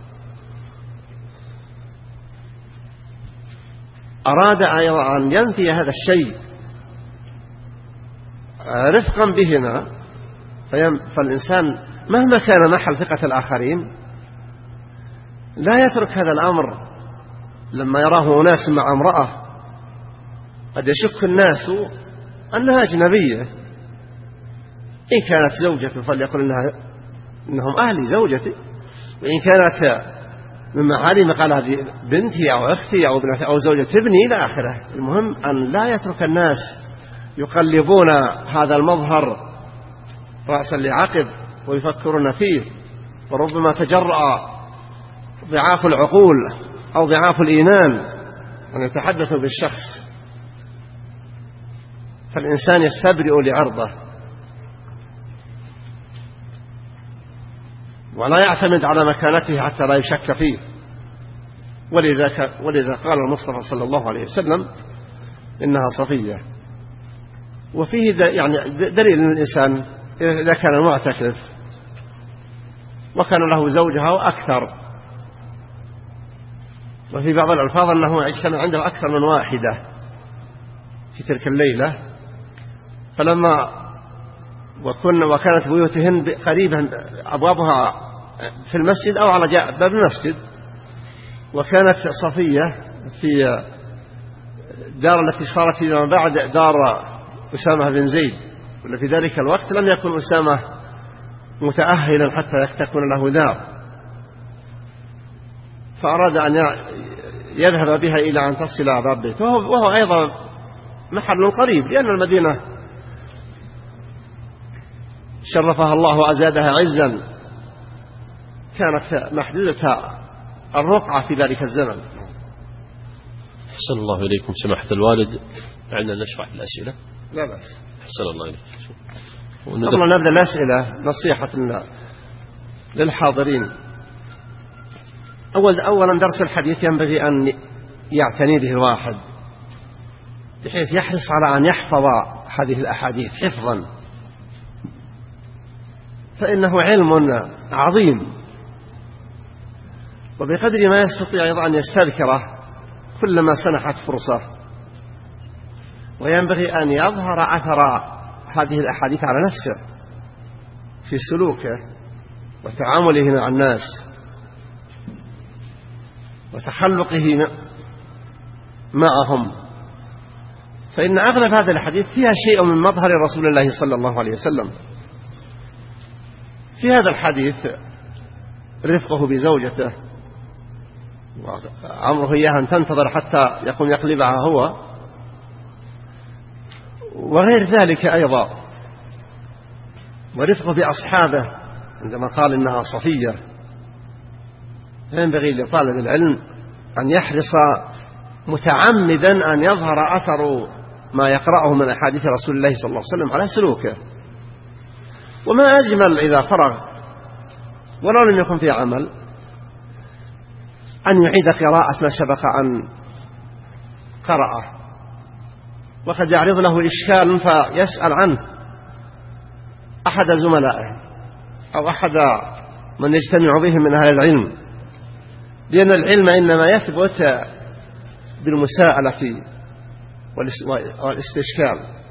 أراد أيضا أن ينفي هذا الشيء رفقا بهما. فالإنسان مهما كان محل ثقة الآخرين لا يترك هذا الأمر. لما يراه أناس مع امرأة قد يشك الناس أنها أجنبية، إن كانت زوجته فليقل إنهم أهلي زوجتي، وإن كانت من محارم قال هذه بنتي أو أختي أو ابنتي أو زوجة ابني إلى آخره. المهم أن لا يترك الناس يقلبون هذا المظهر رأسا لعقب ويفكرون فيه، وربما تجرأ ضعاف العقول أو ضعاف الإيمان أن يتحدثوا بالشخص. فالإنسان يستبرئ لعرضه ولا يعتمد على مكانته حتى لا يشك فيه. ولذا قال المصطفى صلى الله عليه وسلم: إنها صفية. وفيه يعني دليل أن الإنسان إذا كان معتكف وكان له زوجها وأكثر، وفي بعض الألفاظ أنه يجتمع عنده أكثر من واحدة في تلك الليلة، فلما وكانت بيوتهن قريبا أبوابها في المسجد أو على باب المسجد، وكانت صفية في دار التي صارت فيما بعد دار أسامة بن زيد، وفي ذلك الوقت لم يكن أسامة متأهلا حتى تكون له دار، فأراد أن يذهب بها إلى أن تصل باب بيته، وهو أيضا محل قريب، لأن المدينة شرفها الله وأزادها عزا، كانت محدودة الرقعة في ذلك الزمن. أحسن الله إليكم سماحة الوالد. عندنا نشرح الأسئلة؟ لا بأس. أحسن الله إليك. قبل أن نبدأ الأسئلة نصيحة للحاضرين. أولا درس الحديث ينبغي أن يعتني به الواحد بحيث يحرص على أن يحفظ هذه الأحاديث حفظا، فإنه علم عظيم، وبقدر ما يستطيع أيضا أن يستذكره كلما سنحت فرصة. وينبغي أن يظهر أثر هذه الأحاديث على نفسه في سلوكه وتعامله مع الناس وتخلقه معهم، فإن أغلب هذه الحديث فيها شيء من مظهر رسول الله صلى الله عليه وسلم. في هذا الحديث رفقه بزوجته وأمره إياها أن تنتظر حتى يقوم يقلبها هو، وغير ذلك أيضا، ورفقه بأصحابه عندما قال إنها صفية. فينبغي لطالب العلم أن يحرص متعمدا أن يظهر أثر ما يقرأه من أحاديث رسول الله صلى الله عليه وسلم على سلوكه. وما أجمل إذا فرغ ولو لم يكن في عمل أن يعيد قراءة ما سبق أن قرأه، وقد يعرض له إشكال فيسأل عنه أحد زملائه أو أحد من يجتمع بهم من أهل العلم، لأن العلم إنما يثبت بالمساءلة والاستشكال.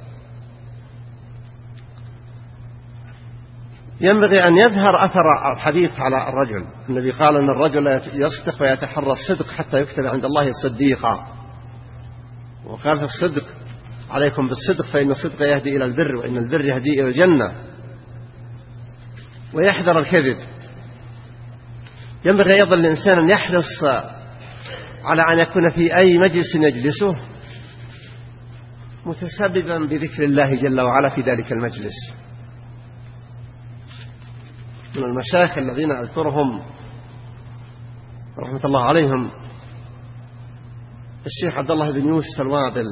ينبغي أن يظهر أثر الحديث على الرجل. النبي قال أن الرجل يصدق ويتحرى الصدق حتى يكتب عند الله صديقا، وقال في الصدق عليكم بالصدق فإن الصدق يهدي إلى البر وإن البر يهدي إلى الجنة، ويحذر الكذب. ينبغي أيضا الإنسان أن يحرص على أن يكون في أي مجلس يجلسه متسببا بذكر الله جل وعلا في ذلك المجلس. من المشايخ الذين أذكرهم رحمة الله عليهم الشيخ عبد الله بن يوسف الوابل،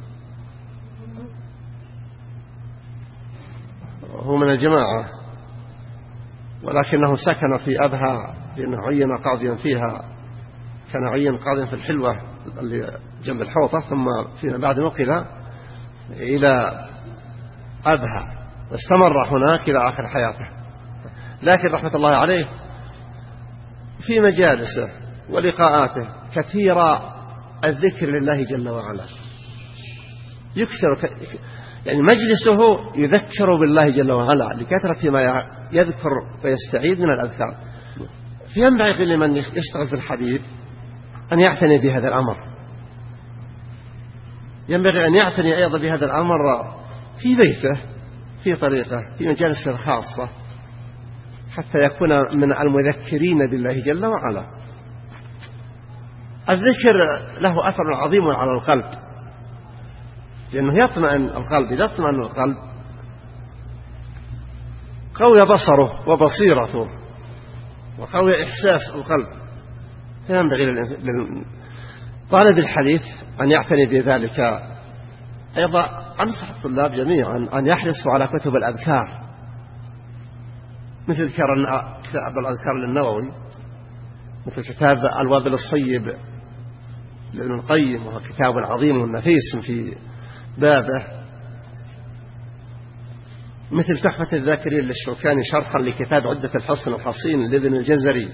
هو من الجماعة ولكنه سكن في أبها لأنه عين قاضيا فيها، كان عين قاضيا في الحلوة اللي جنب الحوطة، ثم فيما بعد نقل إلى أبها واستمر هناك إلى آخر حياته. لكن رحمة الله عليه في مجالسه ولقاءاته كثير الذكر لله جل وعلا، يكثر يعني مجلسه يذكر بالله جل وعلا لكثرة ما يذكر ويستعيد من الأذكار. فينبغي لمن يشتغل في الحديث أن يعتني بهذا الأمر، ينبغي أن يعتني أيضا بهذا الأمر في بيته في طريقه في مجالسه الخاصة حتى يكون من المذكرين بالله جل وعلا. الذكر له أثر عظيم على القلب، لأنه يطمئن القلب. إذا اطمئن القلب قوي بصره وبصيرته وقوي إحساس القلب. فينبغي لطالب الحديث أن يعتني بذلك. أيضا أنصح الطلاب جميعا أن يحرصوا على كتب الأذكار، مثل كتاب الأذكار للنووي، مثل كتاب الوابل الصيب لابن القيم، وهو كتاب عظيم ونفيس في بابه، مثل تحفة الذاكرين للشوكاني شرحا لكتاب عدة الحصن الحصين لابن الجزري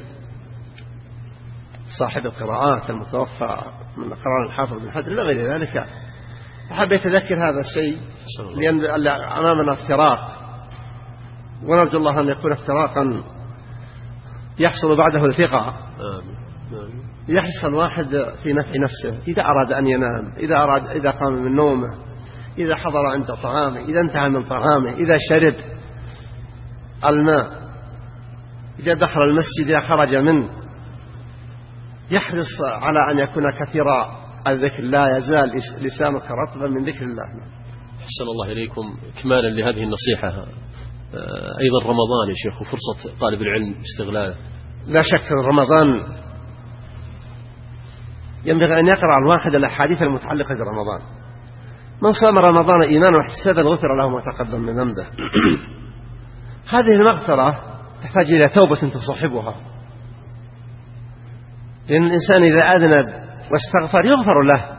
صاحب القراءات المتوفى من قرار الحافظ بن حجر إلى غير ذلك. وحبيت أذكر هذا الشيء لأن أمامنا افتراق، ونرجو الله أن يكون افتراقا يحصل بعده الثقة، يحرص الواحد في نفع نفسه إذا أراد أن ينام، إذا قام من نومه، إذا حضر عند طعامه، إذا انتهى من طعامه، إذا شرب الماء، إذا دخل المسجد، إذا خرج منه، يحرص على أن يكون كثير الذكر، لا يزال لسانك رطبا من ذكر الله. أحسن الله إليكم. إكمالا لهذه النصيحة، أيضا رمضان يا شيخ وفرصة طالب العلم استغلاله. لا شك رمضان ينبغي أن يقرأ الواحد الأحاديث المتعلقة برمضان. من صام رمضان إيمانا واحتسابا غفر له ما تقدم من ذنبه. هذه المغفرة تحتاج إلى توبة تصاحبها، لأن الإنسان إذا أذنب واستغفر يغفر له،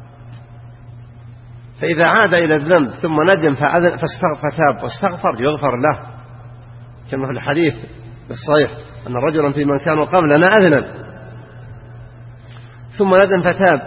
فإذا عاد إلى الذنب ثم ندم فتاب واستغفر يغفر له، كما في الحديث الصحيح أن رجلا في من كانوا قبلنا أذنب ثم ندم فتاب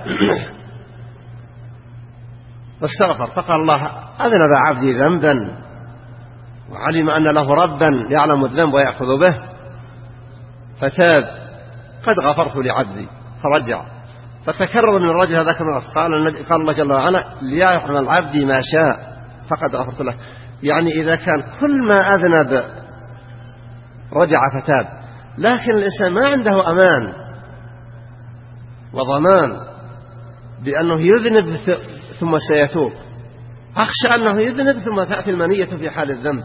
واستغفر، فقال الله أذنب عبدي ذنبا وعلم أن له ربا يعلم الذنب ويأخذ به فتاب قد غفرت لعبدي فرجع، فتكرر من الرجل هذا كما قال الله جل وعلا ليعمل عبدي ما شاء فقد غفرت له. يعني إذا كان كل ما أذنب رجع فتاب، لكن الإنسان ما عنده أمان وضمان بأنه يذنب ثم سيتوب، أخشى أنه يذنب ثم تأتي المنية في حال الذنب،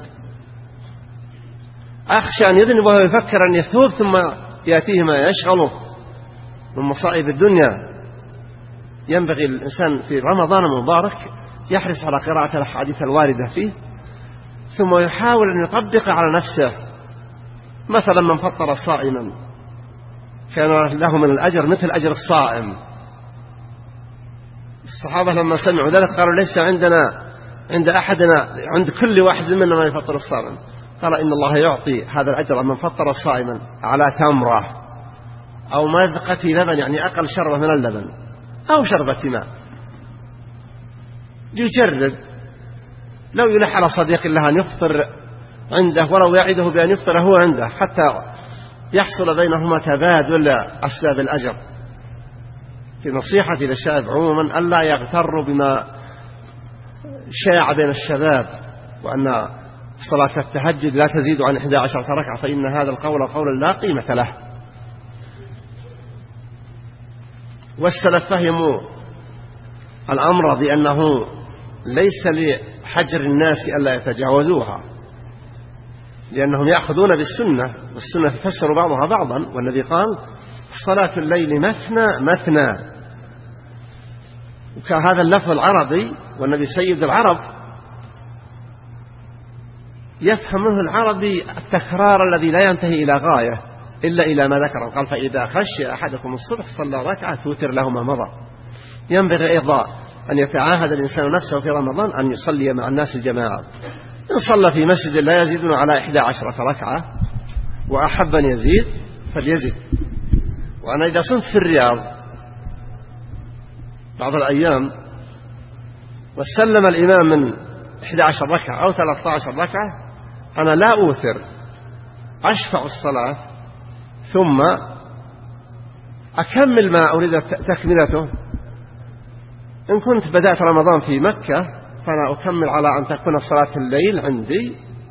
أخشى أن يذنب وهو يفكر أن يتوب ثم يأتيه ما يشغله من مصائب الدنيا. ينبغي الإنسان في رمضان المبارك يحرص على قراءة الأحاديث الواردة فيه، ثم يحاول أن يطبق على نفسه. مثلا من فطر صائما كان له من الأجر مثل أجر الصائم. الصحابة لما سمعوا ذلك قالوا ليس عند أحدنا عند كل واحد منا ما يفطر الصائم، قال إن الله يعطي هذا الأجر من فطر صائما على تمرة أو مذقة لبن، يعني أقل شربة من اللبن أو شربة ماء، يجرب. لو يلح على صديق له أن يفطر عنده ولو يعده بأن يفطر هو عنده حتى يحصل بينهما تبادل أسباب الأجر. في نصيحة للشباب عموما ألا يغتروا بما شاع بين الشباب وأن صلاة التهجد لا تزيد عن 11 ركعة، فإن هذا القول قول لا قيمة له. والسلف فهموا الأمر بأنه ليس لحجر الناس ألا يتجاوزوها، لأنهم يأخذون بالسنة والسنة تفسر بعضها بعضا، والنبي قال صلاة الليل مثنى مثنى. وكان هذا اللفظ العربي والنبي سيد العرب يفهم منه العربي التكرار الذي لا ينتهي إلى غاية إلا إلى ما ذكر. قال فإذا خشي أحدكم الصبح صلى ركعة توتر له ما مضى. ينبغي أيضا أن يتعاهد الإنسان نفسه في رمضان أن يصلي مع الناس الجماعة. إن صلى في مسجد لا يزيدون على 11 ركعة وأحب أن يزيد فليزيد. وأنا إذا صمت في الرياض بعض الأيام وسلم الإمام من 11 ركعة أو 13 ركعة أنا لا أوثر، أشفع الصلاة ثم أكمل ما أريد تكملته. إن كنت بدأت رمضان في مكة فأنا أكمل على أن تكون صلاة الليل عندي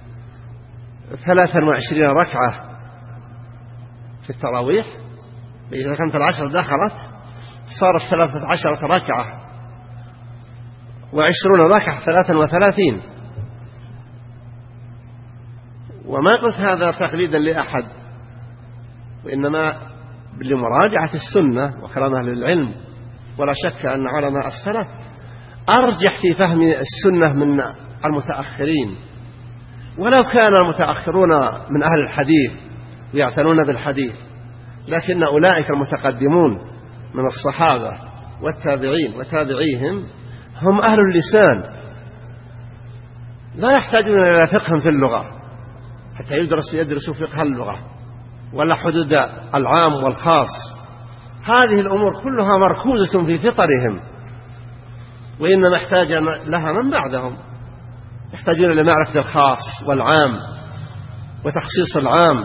23 ركعة في التراويح، إذا كانت 10 دخلت صارت 13 ركعة و20 ركعة 33. وما قلت هذا تقليدا لأحد، وإنما لمراجعة السنة وكلام أهل العلم. ولا شك أن علماء السلف أرجح في فهم السنة من المتأخرين، ولو كان المتأخرون من أهل الحديث ويعتنون بالحديث، لكن أولئك المتقدمون من الصحابة والتابعين وتابعيهم هم أهل اللسان، لا يحتاجون إلى فقه في اللغة حتى يدرسوا فقه اللغة ولا حدود العام والخاص. هذه الأمور كلها مركوزة في فطرهم، وإنما احتاج لها من بعدهم، يحتاجون لمعرفة الخاص والعام وتخصيص العام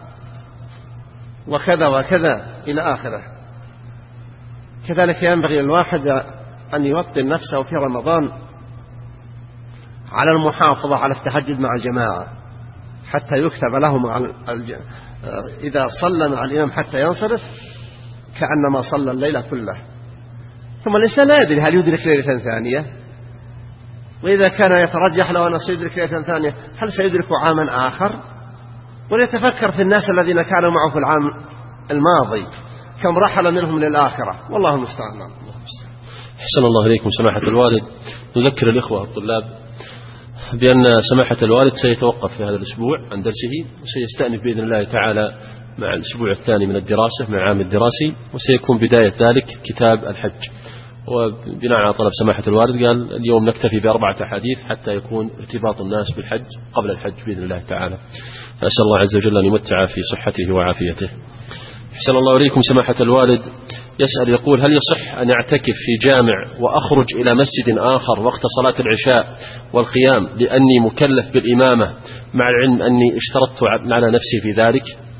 وكذا وكذا إلى آخره. كذلك ينبغي الواحد أن يوطن نفسه في رمضان على المحافظة على التهجد مع الجماعة حتى يكتب له إذا صلى مع الإمام حتى ينصرف كأنما صلى الليل كله. ثم الإنسان لا يدري هل يدرك ليلة ثانية، وإذا كان يترجح له أنه سيدرك ليلة ثانية هل سيدرك عاما آخر؟ وليتفكر في الناس الذين كانوا معه في العام الماضي كم رحل منهم للآخرة، والله المستعان. أحسن الله إليكم سماحة الوالد. نذكر الإخوة الطلاب بأن سماحة الوالد سيتوقف في هذا الأسبوع عن درسه، وسيستأنف بإذن الله تعالى مع الأسبوع الثاني من الدراسة مع العام الدراسي، وسيكون بداية ذلك كتاب الحج. وبناء على طلب سماحة الوالد قال اليوم نكتفي ب4 أحاديث حتى يكون ارتباط الناس بالحج قبل الحج بإذن الله تعالى. فأسأل الله عز وجل أن يمتع في صحته وعافيته. أحسن الله إليكم سماحة الوالد يسأل يقول: هل يصح أن أعتكف في جامع وأخرج إلى مسجد آخر وقت صلاة العشاء والقيام لأني مكلف بالإمامة، مع العلم أني اشترطت على نفسي في ذلك؟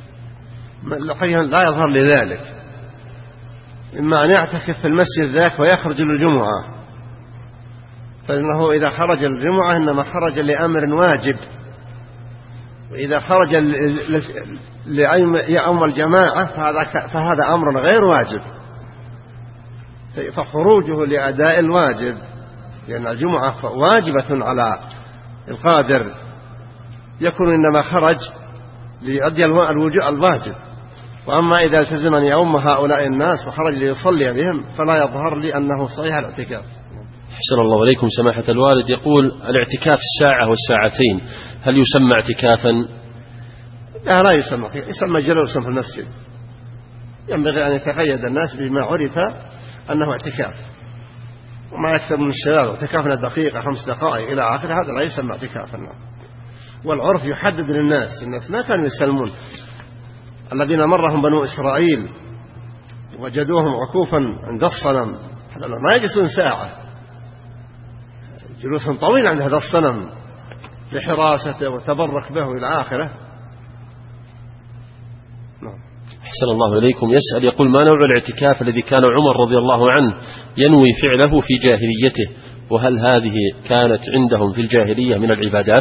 لا يظهر لذلك، إما أن يعتكف في المسجد ذاك ويخرج للجمعة، فإنه إذا خرج للجمعة إنما خرج لأمر واجب، وإذا خرج ليؤم الجماعة فهذا أمر غير واجب، فخروجه لأداء الواجب، لأن الجمعة واجبة على القادر، يكون إنما خرج ليؤدي الواجب. وأما إذا التزم أن يؤم هؤلاء الناس وخرج ليصلي بهم فلا يظهر لي أنه صحيح الاعتكاف. أحسن الله إليكم سماحة الوالد يقول: الاعتكاف الساعة والساعتين هل يسمى اعتكافا؟ لا يسمى، يسمى جلوسا في المسجد. ينبغي أن يتقيد الناس بما عرف أنه اعتكاف، وما يكثر من الشباب اعتكافنا دقيقة 5 دقائق إلى آخر، هذا لا يسمى اعتكافا. والعرف يحدد للناس، الناس ما كانوا يسلمون. الذين مرهم بنو إسرائيل وجدوهم عكوفا عند الصنم، ما يجلسون ساعة، جلوس طويل عند هذا الصنم لحراسته وتبرك به إلى آخره. أحسن الله إليكم يسأل يقول: ما نوع الاعتكاف الذي كان عمر رضي الله عنه ينوي فعله في جاهليته، وهل هذه كانت عندهم في الجاهلية من العبادات؟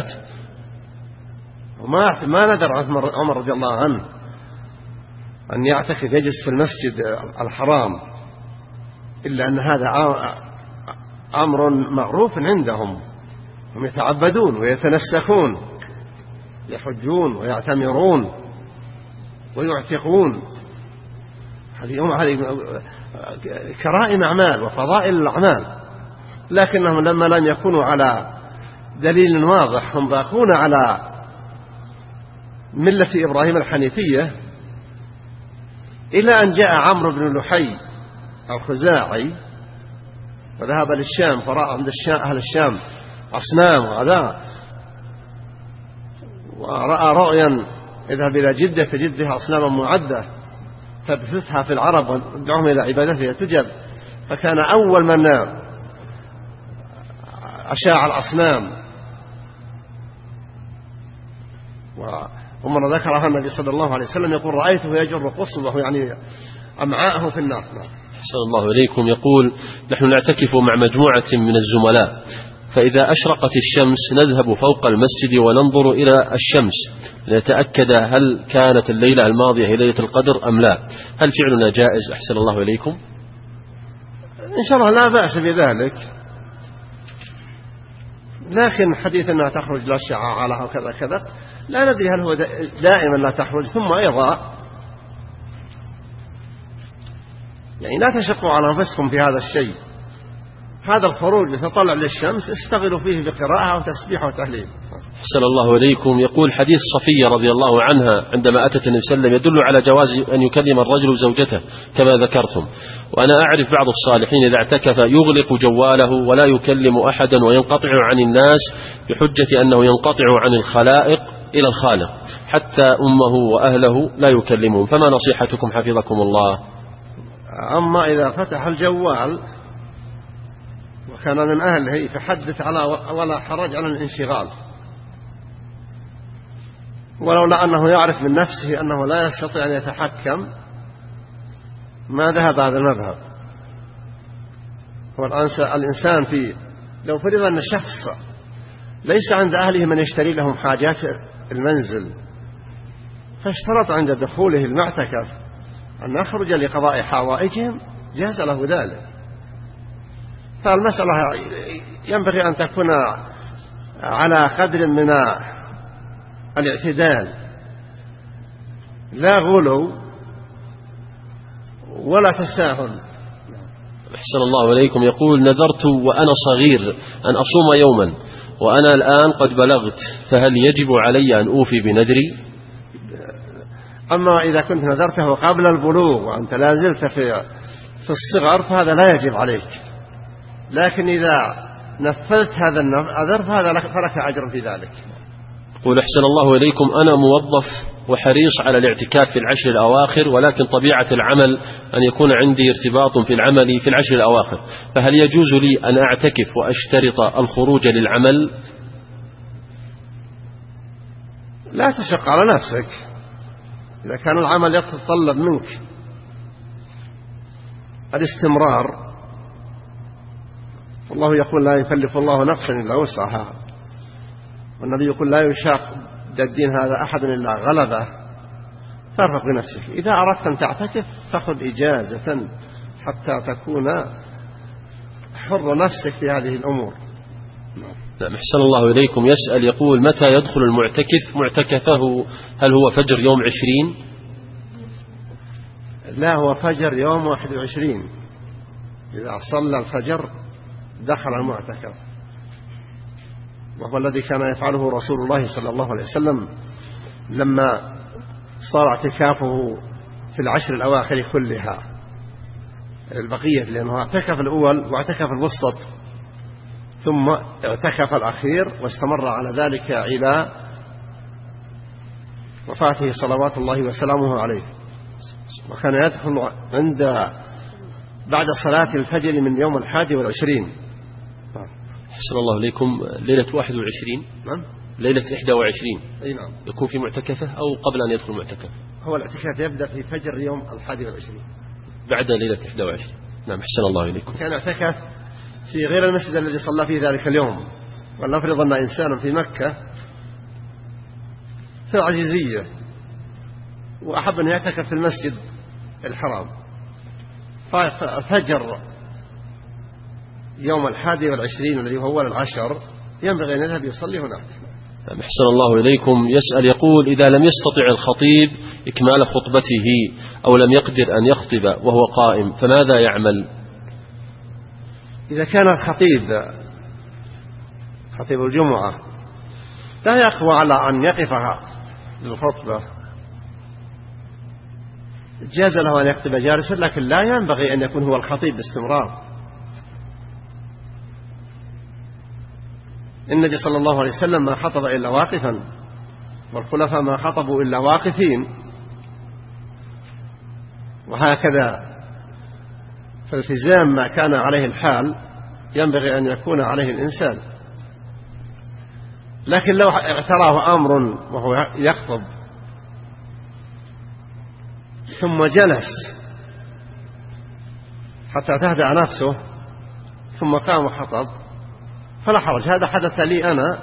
ما ندر عمر رضي الله عنه أن يعتكف يجلس في المسجد الحرام، إلا أن هذا أمر معروف عندهم، هم يتعبدون ويتنسكون، يحجون ويعتمرون ويعتقون، هذه كرائم أعمال وفضائل الأعمال، لكنهم لما لم يكونوا على دليل واضح، هم باقون على ملة إبراهيم الحنيفية، إلى أن جاء عمرو بن لحي الخزاعي وذهب للشام، فرأى عند أهل الشام أصنام وغذاء، ورأى رؤيا اذهب إلى جدة تجد فيها أصناما معدة فابثثها في العرب وادعوهم إلى عبادتها تجب، فكان أول من أشاع الأصنام. ومن ذكرها النبي صلى الله عليه وسلم يقول: رأيته يجر قصبه، يعني أمعاءه في النار. أحسن الله إليكم يقول: نحن نعتكف مع مجموعة من الزملاء، فإذا أشرقت الشمس نذهب فوق المسجد وننظر إلى الشمس لنتأكد هل كانت الليلة الماضية هي ليلة القدر أم لا، هل فعلنا جائز؟ أحسن الله إليكم. إن شاء الله لا بأس بذلك، لكن حديث أنها تخرج لا شعاع لها وكذا كذا لا ندري هل هو دائما لا تخرج. ثم أيضا يعني لا تشقوا على أنفسكم في هذا الشيء، هذا الخروج لتطلع للشمس استغلوا فيه بقراءة وتسبيح وتهليل. أحسن الله إليكم يقول: حديث صفية رضي الله عنها عندما أتت النبي صلى الله عليه وسلم يدل على جواز أن يكلم الرجل زوجته كما ذكرتم، وأنا أعرف بعض الصالحين إذا اعتكف يغلق جواله ولا يكلم أحدا وينقطع عن الناس بحجة أنه ينقطع عن الخلائق إلى الخالق، حتى أمه وأهله لا يكلمهم، فما نصيحتكم حفظكم الله؟ أما إذا فتح الجوال وكان من أهله فحدث على ولا حرج على الانشغال، ولولا أنه يعرف من نفسه أنه لا يستطيع أن يتحكم ما ذهب هذا المذهب. الإنسان لو فرض أن الشخص ليس عند أهله من يشتري لهم حاجات المنزل، فاشترط عند دخوله المعتكف أن يخرج لقضاء حوائجهم، جاز له ذلك. فالمسألة ينبغي أن تكون على قدر من الاعتدال، لا غلو ولا تساهل. أحسن الله إليكم. يقول: نذرت وأنا صغير أن أصوم يوما، وأنا الآن قد بلغت، فهل يجب علي أن أوفي بنذري؟ أما إذا كنت نذرته قبل البلوغ وأنت لا زلت في الصغر فهذا لا يجب عليك، لكن إذا نفذت هذا النذر فلك أجر في ذلك. يقول: أحسن الله إليكم، أنا موظف وحريص على الاعتكاف في العشر الأواخر، ولكن طبيعة العمل أن يكون عندي ارتباط في العمل في العشر الأواخر، فهل يجوز لي أن أعتكف وأشترط الخروج للعمل؟ لا تشق على نفسك. إذا كان العمل يتطلب منك الاستمرار، الله يقول: لا يكلف الله نفسا إلا وسعها، والنبي يقول: لا يشاق الدين هذا أحد إلا غلبه، فارفق بنفسك. إذا أردت أن تعتكف فخذ إجازة حتى تكون حر نفسك في هذه الأمور. نعم. أحسن الله إليكم. يسأل يقول: متى يدخل المعتكف معتكفه؟ هل هو فجر يوم 20؟ لا، هو فجر يوم 21. إذا صلى الفجر دخل المعتكف، وهو الذي كان يفعله رسول الله صلى الله عليه وسلم لما صار اعتكافه في العشر الأواخر كلها البقية، لأنه اعتكف الأول واعتكف الوسط ثم اعتكف الأخير، واستمر على ذلك إلى وفاته صلوات الله وسلامه عليه. وكان يدخل بعد صلاة الفجر من يوم 21. أحسن الله إليكم. ليلة 21. نعم. ليلة 21. أي نعم. يكون في معتكفه أو قبل أن يدخل معتكف؟ هو الاعتكاف يبدأ في فجر يوم 21 بعد ليلة 21. نعم. أحسن الله إليكم. كان اعتكف في غير المسجد الذي صلى فيه ذلك اليوم. ولنفرض أن إنسانا في مكة في العزيزية وأحب أن يعتكف في المسجد الحرام، ففجر يوم 21 الذي هو أول العشر ينبغي أن يذهب يصلي هناك. أحسن الله إليكم. يسأل يقول: إذا لم يستطع الخطيب إكمال خطبته أو لم يقدر أن يخطب وهو قائم فماذا يعمل؟ إذا كان الخطيب خطيب الجمعة لا يقوى على أن يقفها للخطبة جاز له أن يخطب جالسا، لكن لا ينبغي أن يكون هو الخطيب باستمرار. النبي صلى الله عليه وسلم ما خطب إلا واقفا، والخلفاء ما خطبوا إلا واقفين، وهكذا فالتزام ما كان عليه الحال ينبغي أن يكون عليه الإنسان. لكن لو اعتراه أمر وهو يخطب ثم جلس حتى تهدأ نفسه ثم قام وخطب فلا حرج. هذا حدث لي أنا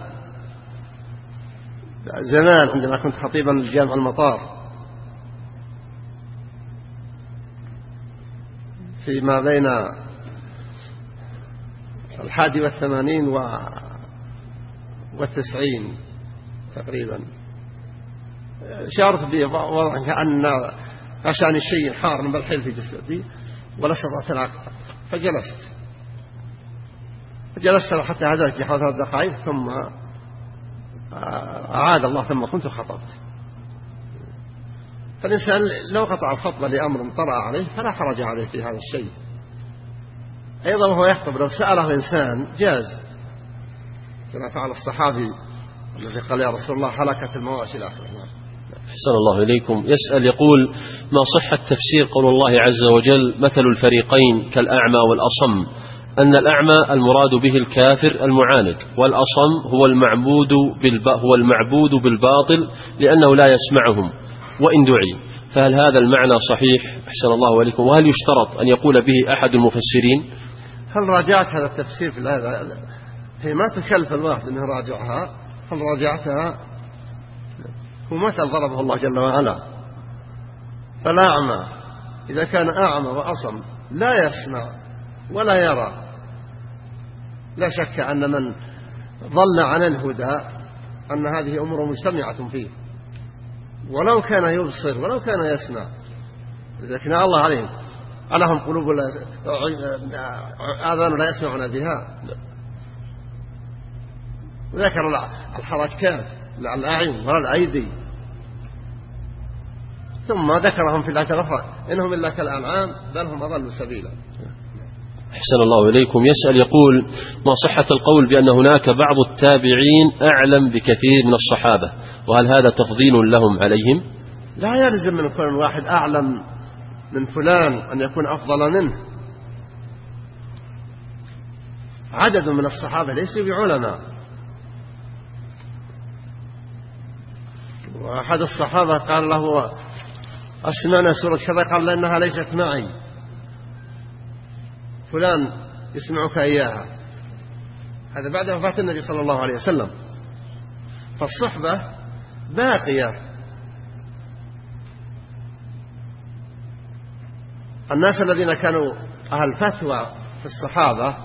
زمان عندما كنت خطيبا لجامع المطار فيما بين 81 و90 تقريبا. شعرت بوضع كأن عشان الشيء حار بالحيل في جسدي ولا استطعت أن أقف، فجلست حتى هدأت حوالي 3 دقائق ثم أعاد الله ثم كنت خطبت. فالإنسان لو قطع الخطبة لأمر طرأ عليه فلا حرج عليه في هذا الشيء. أيضا وهو يخطب لو سأله إنسان جاز، كما فعل الصحابي الذي قال: يا رسول الله هلكت المواشي الآخرة. أحسن الله إليكم. يسأل يقول: ما صحة تفسير قول الله عز وجل: مثل الفريقين كالأعمى والأصم، أن الأعمى المراد به الكافر المعاند، والأصم هو المعبود بالباطل لأنه لا يسمعهم وإن دعي، فهل هذا المعنى صحيح؟ أحسن الله إليكم. وهل يشترط أن يقول به أحد المفسرين؟ هل راجعت هذا التفسير في هذا؟ هي ما تكلف الواحد أنه راجعها. هل راجعتها؟ هو مثل ضربه الله جل وعلا. فالأعمى إذا كان أعمى وأصم لا يسمع ولا يرى، لا شك أن من ضل عن الهدى أن هذه أمور مجتمعة فيه، ولو كان يبصر ولو كان يسمع، إذا كان الله عليه ألهم قلوب آذان لا يسمعون بها؟ ذكر الحركات الأعين والأيدي، ثم ذكرهم في الآية الأخرى إنهم إلا كالأنعام بل هم أضل سبيلا. أحسن الله إليكم. يسأل يقول: ما صحة القول بأن هناك بعض التابعين أعلم بكثير من الصحابة، وهل هذا تفضيل لهم عليهم؟ لا يلزم من كل واحد أعلم من فلان أن يكون أفضل منه. عدد من الصحابة ليسوا بعلماء، وأحد الصحابة قال له: أسمعنا سورة كذا، قال: لأنها ليست معي، فلان يسمعك إياها. هذا بعد وفاة النبي صلى الله عليه وسلم. فالصحبة باقية. الناس الذين كانوا أهل فتوى في الصحابة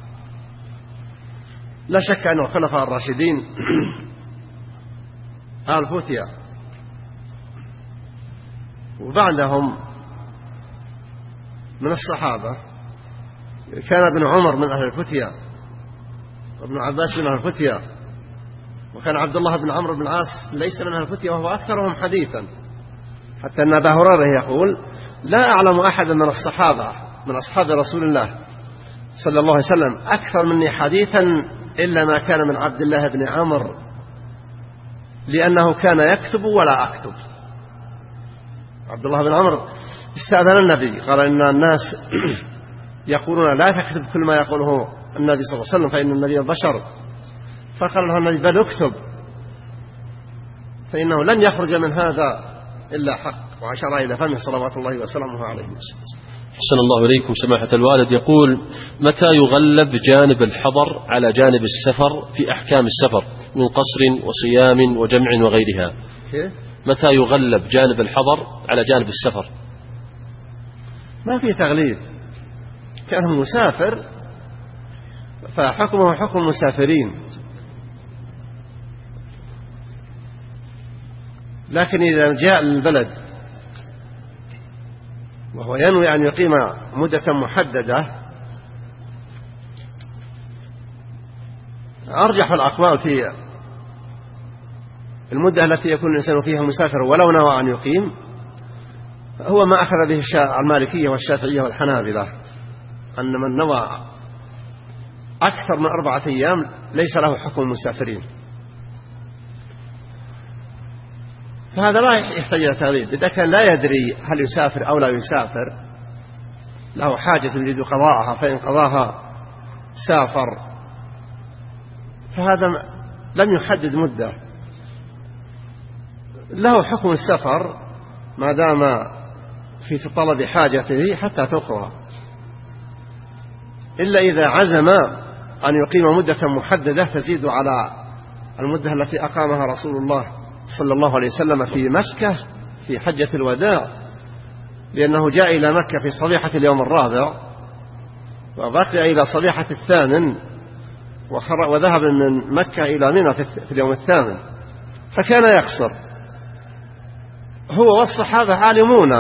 لا شك أنه الخلفاء الراشدين أهل فتيا، وبعدهم من الصحابة كان ابن عمر من أهل الفتيا، وابن عباس من أهل الفتيا، وكان عبد الله بن عمرو بن العاص ليس من أهل الفتيا وهو أكثرهم حديثا، حتى أن أبا هريرة يقول: لا أعلم أحدا من الصحابة من أصحاب رسول الله صلى الله عليه وسلم أكثر مني حديثا إلا ما كان من عبد الله بن عمرو، لأنه كان يكتب ولا أكتب. عبد الله بن عمرو استأذن النبي، قال: إن الناس يقولون لا تكتب كل ما يقوله النبي صلى الله عليه وسلم فإن النبي بشر. فقال له النبي: بل اكتب، فإنه لن يخرج من هذا إلا حق، وأشار إلى فمه صلوات الله وسلامه عليه. أحسن الله إليكم. سماحة الوالد يقول: متى يغلب جانب الحضر على جانب السفر في أحكام السفر من قصر وصيام وجمع وغيرها؟ متى يغلب جانب الحضر على جانب السفر؟ ما في تغليب، كان مسافر فحكمه حكم المسافرين، لكن إذا جاء البلد وهو ينوي أن يقيم مدة محددة، أرجح الأقوال في المدة التي يكون الإنسان فيها مسافر ولو نوى أن يقيم هو ما أخذ به المالكية والشافعية والحنابلة، أن من نوى أكثر من 4 أيام ليس له حكم المسافرين. فهذا لا يحتاج إلى تغليب. إذا كان لا يدري هل يسافر أو لا يسافر، له حاجة يريد قضاءها، فإن قضاها سافر، فهذا لم يحدد مدة، له حكم السفر ما دام في طلب حاجته حتى تقضى، إلا إذا عزم أن يقيم مدة محددة تزيد على المدة التي أقامها رسول الله صلى الله عليه وسلم في مكة في حجة الوداع، لأنه جاء إلى مكة في صبيحة اليوم الرابع وبقي إلى صبيحة الثامن، وذهب من مكة إلى منى في اليوم الثامن، فكان يقصر. هو والصحابة عالمون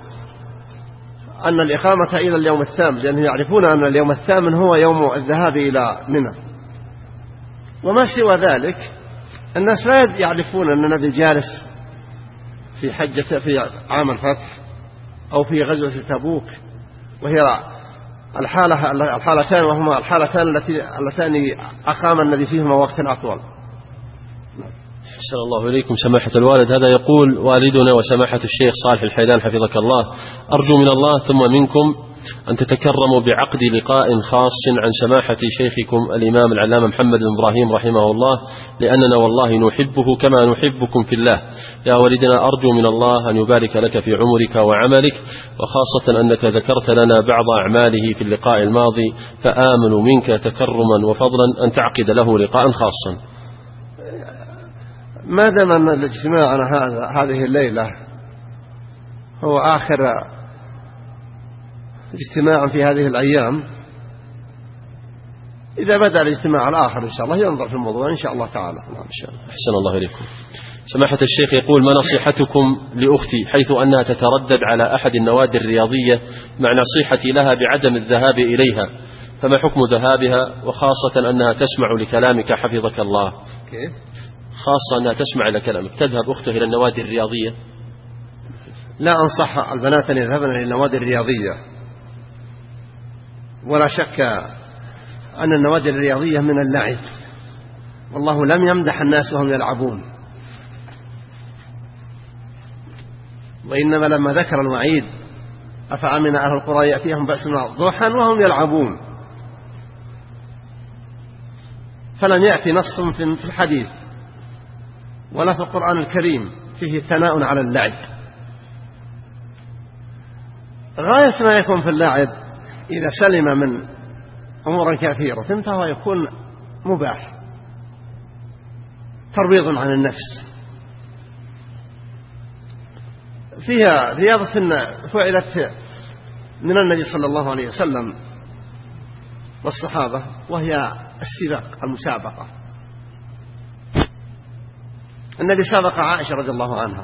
أن الإقامة إلى اليوم الثامن، لأنهم يعرفون أن اليوم الثامن هو يوم الذهاب إلى منى، وما سوى ذلك الناس لا يعرفون أن النبي جالس في حجة في عام الفتح أو في غزوة تبوك، وهي الحالتان، وهما الحالتان اللتان أقام النبي فيهما وقت أطول. أحسن الله إليكم. سماحة الوالد هذا يقول: والدنا وسماحة الشيخ صالح الحيدان حفظك الله، أرجو من الله ثم منكم أن تتكرموا بعقد لقاء خاص عن سماحة شيخكم الإمام العلامة محمد بن إبراهيم رحمه الله، لأننا والله نحبه كما نحبكم في الله. يا والدنا أرجو من الله أن يبارك لك في عمرك وعملك، وخاصة أنك ذكرت لنا بعض أعماله في اللقاء الماضي، فآمل منك تكرما وفضلا أن تعقد له لقاء خاصا. ما دام أن الاجتماع هذه الليلة هو آخر اجتماع في هذه الأيام، إذا بدأ الاجتماع الآخر إن شاء الله ينظر في الموضوع إن شاء الله تعالى. نعم إن شاء الله. أحسن الله إليكم. سماحة الشيخ يقول: ما نصيحتكم لأختي حيث أنها تتردد على أحد النوادي الرياضية مع نصيحتي لها بعدم الذهاب إليها، فما حكم ذهابها، وخاصة أنها تسمع لكلامك حفظك الله؟ كيف؟ خاصة أنها تسمع لكلامك، تذهب أخته إلى النوادي الرياضية؟ لا أنصح البنات أن يذهبن إلى النوادي الرياضية، ولا شك أن النوادي الرياضية من اللعب، والله لم يمدح الناس وهم يلعبون، وإنما لما ذكر الوعيد: أفأمن أهل القرى يأتيهم بأسنا ضحى وهم يلعبون، فلم يأتي نص في الحديث ولا في القرآن الكريم فيه ثناء على اللعب. غاية ما يكون في اللعب إذا سلم من أمور كثيرة فهو يكون مباح، ترويض عن النفس. فيها رياضة فعلت من النبي صلى الله عليه وسلم والصحابة، وهي السباق، المسابقة. النبي سبق عائشة رضي الله عنها،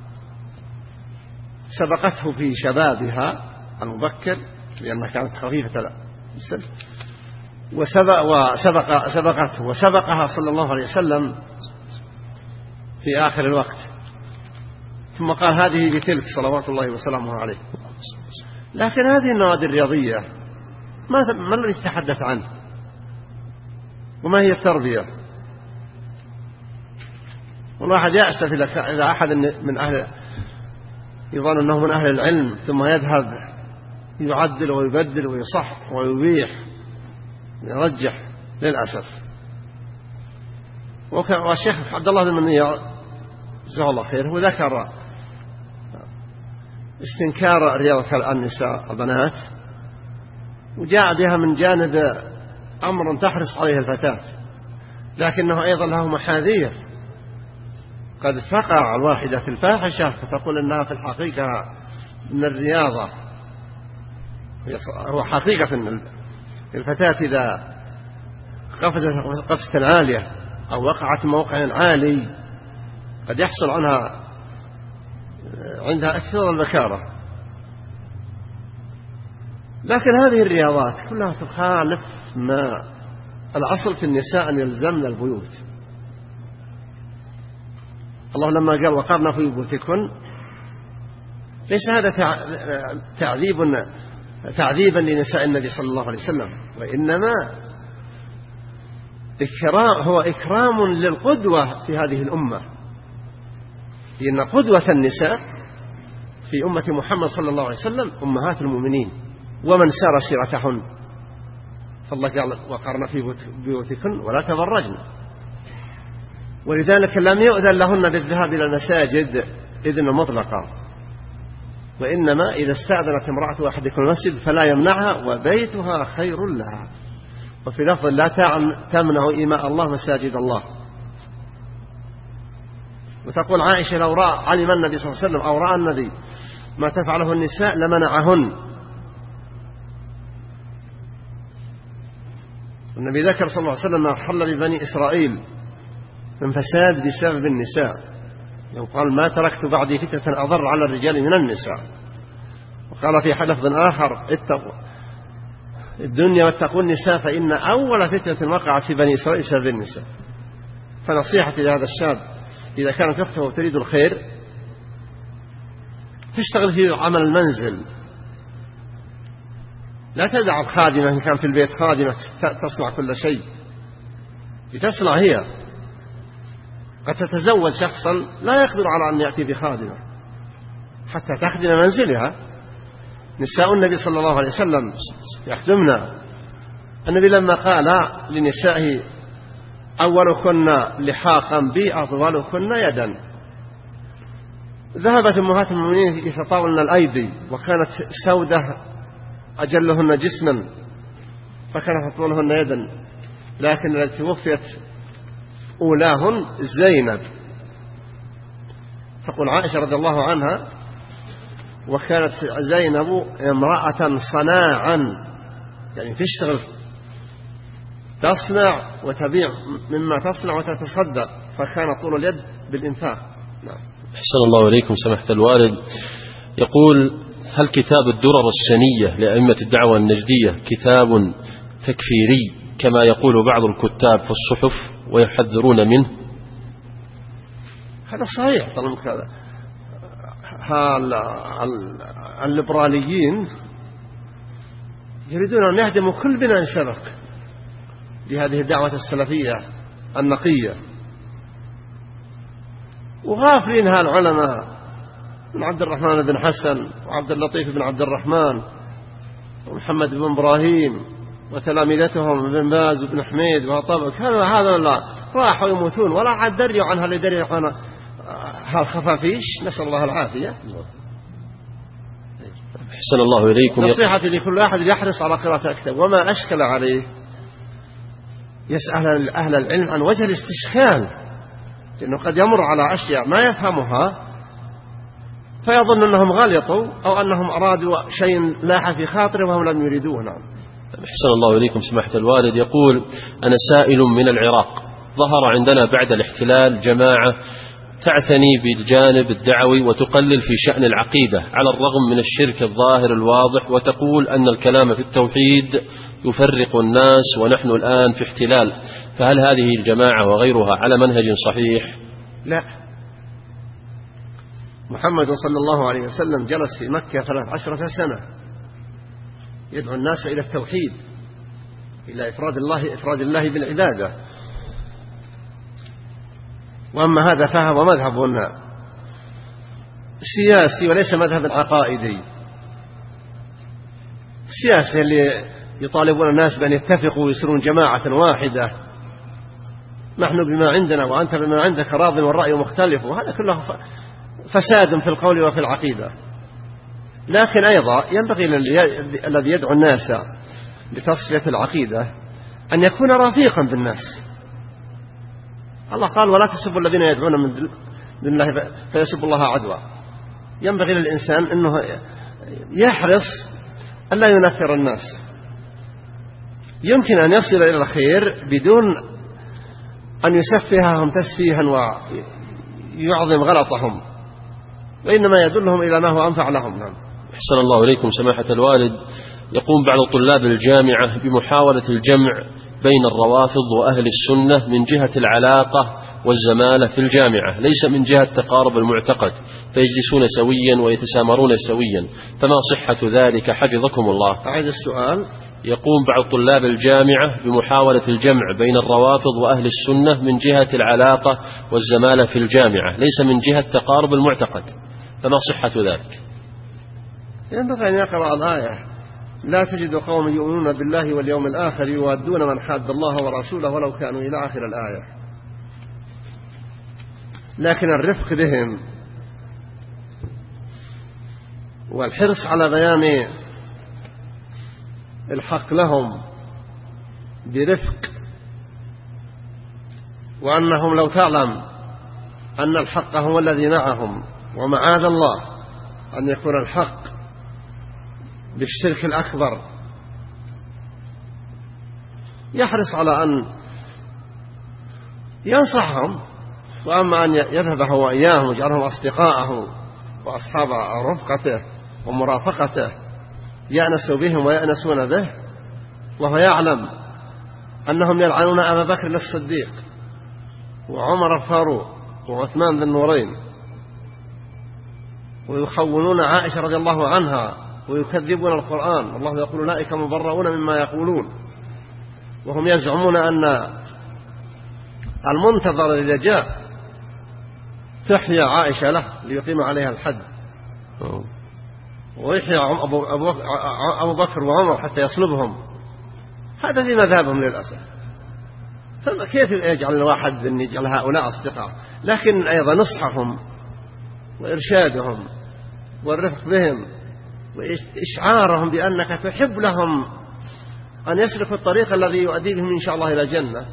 سبقته في شبابها المبكر لأنها كانت خفيفة السن، سبقته وسبقها صلى الله عليه وسلم في آخر الوقت، ثم قال: هذه بتلك صلوات الله وسلامه عليه. لكن هذه النوادي الرياضية ما الذي تتحدث عنه؟ وما هي التربية؟ والواحد يأسف إذا أحد من أهل يظن أنه من أهل العلم ثم يذهب يعدل ويبدل ويصح ويبيح ويرجح، للأسف. والشيخ عبد الله بن منير جزاه الله خير هو ذكر استنكار رياضة النساء البنات، وجاء بها من جانب أمر تحرص عليه الفتاة، لكنه أيضا له محاذير. قد تقع الواحدة في الفاحشة فتقول أنها في الحقيقة من الرياضة. هو حقيقة أن الفتاة إذا قفزت قفزة عالية أو وقعت موقع عالي قد يحصل عندها أكثر البكارة. لكن هذه الرياضات كلها تخالف ما الأصل في النساء أن يلزمن البيوت. الله لما قال: وقرن في بيوتكن، ليس هذا تعذيبا لنساء النبي صلى الله عليه وسلم، وإنما هو إكرام للقدوة في هذه الأمة، لأن قدوة النساء في أمة محمد صلى الله عليه وسلم أمهات المؤمنين ومن سار سيرتهن. فالله قال: وقرن في بيوتكن ولا تبرجن. ولذلك لم يؤذن لهن بالذهاب إلى المساجد إذن مطلقا، وإنما إذا استأذنت امرأة أحدكم المسجد فلا يمنعها وبيتها خير لها. وفي لفظ: لا تمنع إماء الله مساجد الله. وتقول عائشة: لو علم النبي صلى الله عليه وسلم أو رأى النبي ما تفعله النساء لمنعهن. النبي ذكر صلى الله عليه وسلم ما حل ببني إسرائيل من فساد بسبب النساء، قال: ما تركت بعدي فتنة أضر على الرجال من النساء. وقال في لفظ آخر: اتقوا الدنيا واتقوا النساء فإن أول فتنة وقعت في بني إسرائيل بسبب النساء. فنصيحتي لهذا الشاب إذا كانت أخته تريد الخير تشتغل في عمل المنزل، لا تدع الخادمة إن كان في البيت خادمة تصنع كل شيء، لتصنع هي. قد تتزوج شخصا لا يقدر على أن يأتي بخادمة حتى تخدم منزلها. نساء النبي صلى الله عليه وسلم يخدمنا. النبي لما قال لنسائه: أولكن لحاقا بي أطولكن يدا، ذهبت أمهات المؤمنين يتطاولن الأيدي، وكانت سودة أجلهن جسما فكانت أطولهن يدا، لكن التي توفيت أولاهن زينب. تقول عائشة رضي الله عنها: وكانت زينب امرأة صناعا، يعني تشتغل تصنع وتبيع مما تصنع وتتصدق، فكان طول اليد بالإنفاق. نعم. أحسن الله إليكم سماحة الوالد. يقول: هل كتاب الدرر السنية لأئمة الدعوة النجدية كتاب تكفيري كما يقول بعض الكتاب في الصحف ويحذرون منه؟ هذا صحيح. طالما كذا الليبراليين يريدون أن يهدموا كل بناء سبق لهذه الدعوة السلفية النقية، وغافلين هالعلماء من عبد الرحمن بن حسن وعبد اللطيف بن عبد الرحمن ومحمد بن إبراهيم وتلامذتهم ابن باز وابن حميد وطبق، هذا لا راحوا يموتون ولا عاد دريوا عنها اللي دريوا عنها هالخفافيش، نسأل الله العافية. أحسن الله إليكم. نصيحتي لكل أحد يحرص على قراءة الكتاب، وما أشكل عليه يسأل أهل العلم عن وجه الاستشكال، لأنه قد يمر على أشياء ما يفهمها فيظن أنهم غلطوا أو أنهم أرادوا شيء لاح في خاطره وهم لم يريدوه. نعم. أحسن الله إليكم سماحة الوالد. يقول: أنا سائل من العراق، ظهر عندنا بعد الاحتلال جماعة تعتني بالجانب الدعوي وتقلل في شأن العقيدة على الرغم من الشرك الظاهر الواضح، وتقول أن الكلام في التوحيد يفرق الناس ونحن الآن في احتلال، فهل هذه الجماعة وغيرها على منهج صحيح؟ لا. محمد صلى الله عليه وسلم جلس في مكة 13 سنة يدعو الناس إلى التوحيد، إلى إفراد الله بالعبادة. وأما هذا فهو مذهب سياسي وليس مذهب عقائدي. السياسة اللي يطالبون الناس بأن يتفقوا ويصيرون جماعة واحدة، نحن بما عندنا وأنت بما عندك راض والرأي مختلف، وهذا كله فساد في القول وفي العقيدة. لكن أيضا ينبغي الذي يدعو الناس لتصفية العقيدة أن يكون رفيقا بالناس. الله قال: ولا تسبوا الذين يدعون من دون الله فيسبوا الله عدوا. ينبغي للإنسان أنه يحرص ألا ينفر الناس. يمكن أن يصل إلى الخير بدون أن يسفههم تسفيها ويعظم غلطهم، وإنما يدلهم إلى ما هو أنفع لهم. نعم. أحسن الله إليكم سماحة الوالد. يقوم بعض طلاب الجامعة بمحاولة الجمع بين الروافض وأهل السنة من جهة العلاقة والزمالة في الجامعة، ليس من جهة تقارب المعتقد، فيجلسون سويا ويتسامرون سويا، فما صحة ذلك حفظكم الله؟ أعيد السؤال. يقوم بعض طلاب الجامعة بمحاولة الجمع بين الروافض وأهل السنة من جهة العلاقة والزمالة في الجامعة، ليس من جهة تقارب المعتقد، فما صحة ذلك؟ ينبغي أن يقرأ الآية: لا تجد قوم يؤمنون بالله واليوم الآخر يوادون من حاد الله ورسوله ولو كانوا إلى آخر الآية. لكن الرفق بهم والحرص على بيان الحق لهم برفق، وأنهم لو تعلم أن الحق هو الذي معهم، ومعاذ الله أن يكون الحق بالشرك الأكبر، يحرص على أن ينصحهم. وأما أن يذهب هو إياهم ويجعلهم أصدقاءه وأصحاب رفقته ومرافقته يأنس بهم ويأنسون به، وهو يعلم أنهم يلعنون أبا بكر الصديق وعمر الفاروق وعثمان ذي النورين، ويخونون عائشة رضي الله عنها ويكذبون القرآن. الله يقول: أولئك مبرؤون مما يقولون، وهم يزعمون أن المنتظر إذا جاء تحيى عائشة له ليقيم عليها الحد، ويحيى أبو بكر وعمر حتى يصلبهم. هذا في مذهبهم للأسف. كيف يجعل الواحد أن يجعل هؤلاء أصدقاء؟ لكن أيضا نصحهم وإرشادهم والرفق بهم وإشعارهم بأنك تحب لهم أن يسلكوا الطريق الذي يؤدي بهم إن شاء الله إلى الجنة.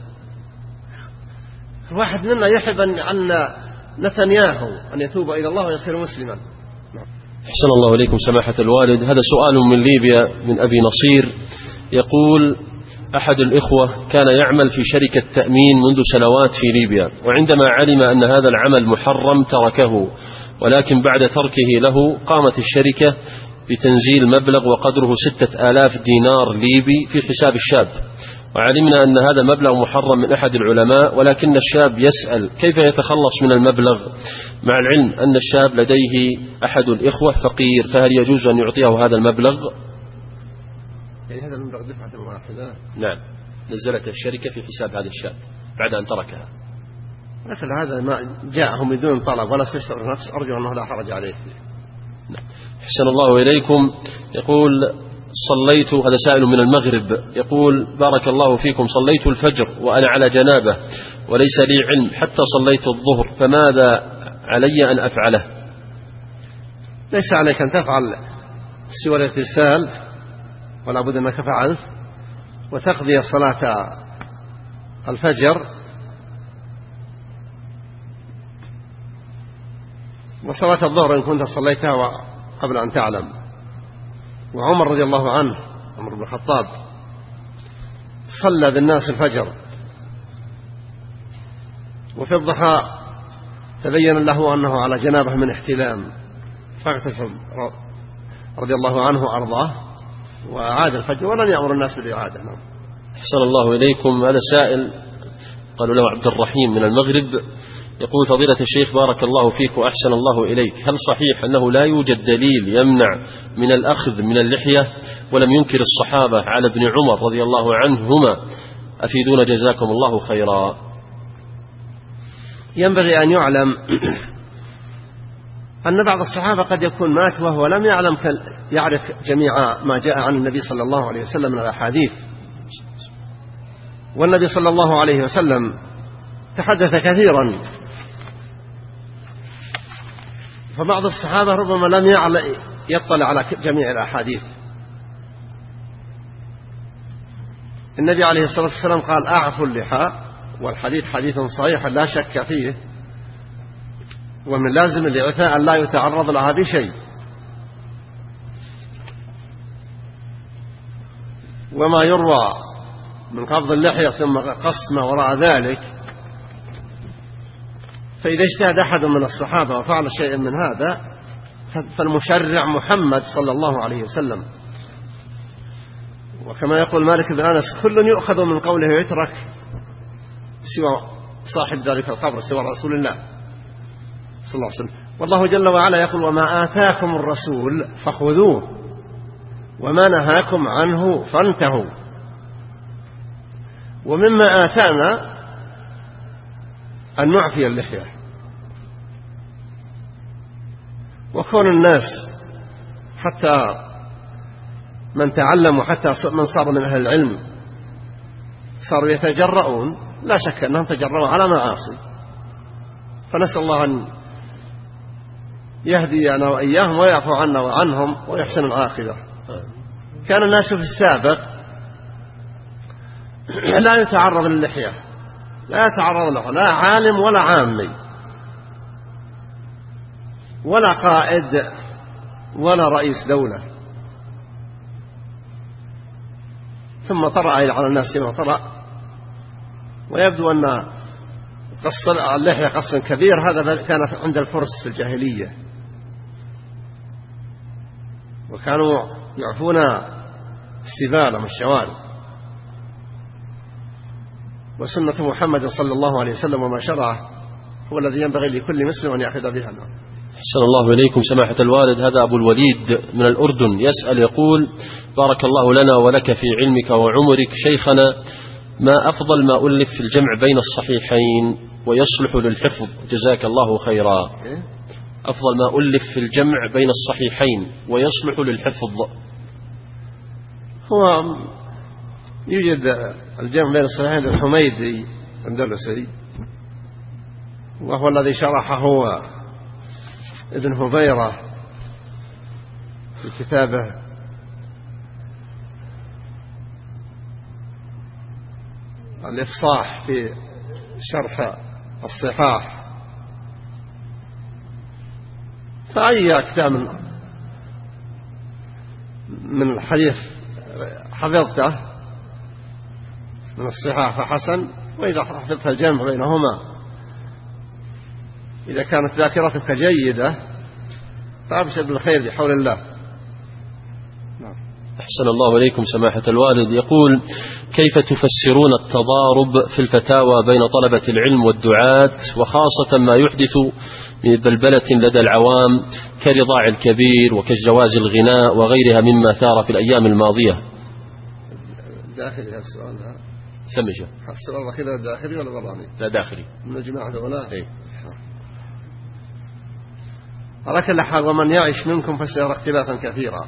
واحد منا يحب أن نتنياهو أن يتوب إلى الله ويصير مسلما. أحسن الله إليكم سماحة الوالد. هذا سؤال من ليبيا من أبي نصير، يقول: أحد الإخوة كان يعمل في شركة تأمين منذ سنوات في ليبيا، وعندما علم أن هذا العمل محرم تركه، ولكن بعد تركه له قامت الشركة بتنزيل مبلغ وقدره 6000 دينار ليبي في حساب الشاب، وعلمنا أن هذا مبلغ محرم من أحد العلماء، ولكن الشاب يسأل كيف يتخلص من المبلغ مع العلم أن الشاب لديه أحد الإخوة فقير، فهل يجوز أن يعطيه هذا المبلغ؟ يعني هذا المبلغ دفعة واحدة؟ نعم، نزلت الشركة في حساب هذا الشاب بعد أن تركها. مثل هذا ما جاءهم بدون طلب ولا استشعر نفس، أرجو أنه لا حرج عليه. نعم. أحسن الله إليكم. يقول صليت، هذا سائل من المغرب، يقول بارك الله فيكم، صليت الفجر وأنا على جنابة وليس لي علم حتى صليت الظهر، فماذا علي أن أفعله؟ ليس عليك أن تفعل سوى الاغتسال، ولا بد أنك فعلت، وتقضي صلاة الفجر وصلاة الظهر إن كنت صليتها قبل أن تعلم. وعمر رضي الله عنه، عمر بن الخطاب، صلى بالناس الفجر، وفي الضحى تبين له أنه على جنابه من احتلام، فاغتسل رضي الله عنه وأرضاه وعاد الفجر ولن يأمر الناس بالإعادة. أحسن الله إليكم. هذا سائل قالوا له عبد الرحيم من المغرب، يقول فضيلة الشيخ بارك الله فيك وأحسن الله إليك، هل صحيح أنه لا يوجد دليل يمنع من الأخذ من اللحية، ولم ينكر الصحابة على ابن عمر رضي الله عنهما؟ أفيدون جزاكم الله خيرا. ينبغي أن يعلم أن بعض الصحابة قد يكون مات وهو لم يعرف جميع ما جاء عن النبي صلى الله عليه وسلم من الأحاديث، والنبي صلى الله عليه وسلم تحدث كثيرا، فبعض الصحابة ربما لم يطلع على جميع الأحاديث. النبي عليه الصلاة والسلام قال أعفوا اللحى، والحديث حديث صحيح لا شك فيه، ومن لازم الإعفاء أن لا يتعرض لها بشيء. وما يروى من قبض اللحية ثم قص ما وراء ذلك، فإذا اجتهد أحد من الصحابة وفعل شيئا من هذا فالمشرع محمد صلى الله عليه وسلم. وكما يقول مالك بن أنس كل يؤخذ من قوله ويترك سوى صاحب ذلك القبر، سوى رسول الله صلى الله عليه وسلم. والله جل وعلا يقول وما آتاكم الرسول فخذوه وما نهاكم عنه فانتهوا. ومما آتانا أن نعفي اللحية، وكون الناس حتى من تعلم وحتى من صار من أهل العلم صاروا يتجرؤون، لا شك أنهم تجرؤوا على معاصي، فنسأل الله أن يهدينا وإياهم ويعفو عنا وعنهم ويحسن العاقبة. كان الناس في السابق لا يتعرض للحية، لا يتعرض له لا عالم ولا عامي ولا قائد ولا رئيس دولة، ثم طرأ على الناس ما طرأ. ويبدو أن قص اللحية قص كبير هذا كان عند الفرس في الجاهلية، وكانوا يعفون السبال والشوارب. وسنة محمد صلى الله عليه وسلم وما شرعه هو الذي ينبغي لكل مسلم أن يأخذ بها. أحسن الله إليكم سماحة الوالد. هذا أبو الوليد من الأردن يسأل يقول بارك الله لنا ولك في علمك وعمرك شيخنا، ما أفضل ما ألف في الجمع بين الصحيحين ويصلح للحفظ جزاك الله خيرا؟ أفضل ما ألف في الجمع بين الصحيحين ويصلح للحفظ. هو يوجد الجمع بين الصحيحين الحميدي الأندلسي، وهو الذي شرحه ابن هبيرة في كتابه الإفصاح في شرح الصحاح. فأي كتاب من الحديث حفظته من الصحة فحسن، وإذا حفظت الجمع بينهما إذا كانت ذاكرتك جيدة فأبشر بالخير بحول الله. أحسن الله إليكم سماحة الوالد. يقول: كيف تفسرون التضارب في الفتاوى بين طلبة العلم والدعاة، وخاصة ما يحدث من بلبلة لدى العوام كرضاع الكبير وكجواز الغناء وغيرها مما ثار في الأيام الماضية؟ داخلي السؤال هذا. سمجه السؤال كذا داخلي ولا براني؟ لا داخلي. من الجماعة ولا؟ إيه. على كل حال: ومن يعش منكم فسيرى اختلافا كثيرا.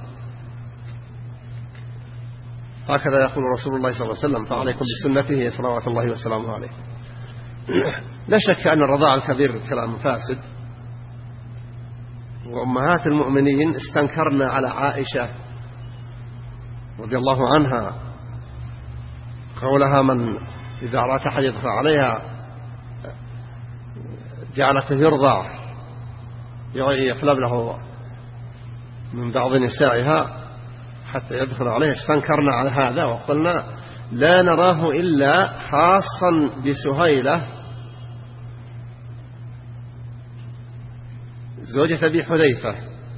هكذا يقول رسول الله صلى الله عليه وسلم، فعليكم بسنته صلوات الله وسلامه عليه. لا شك أن الرضاع الكبير كلام فاسد، وأمهات المؤمنين استنكرنا على عائشة رضي الله عنها قولها: من إذا أراد أحد يدخل عليها جعلته يرضع يخلب له من بعض نسائها حتى يدخل عليه. استنكرنا على هذا وقلنا: لا نراه إلا خاصا بسهيلة زوجة أبي حذيفة،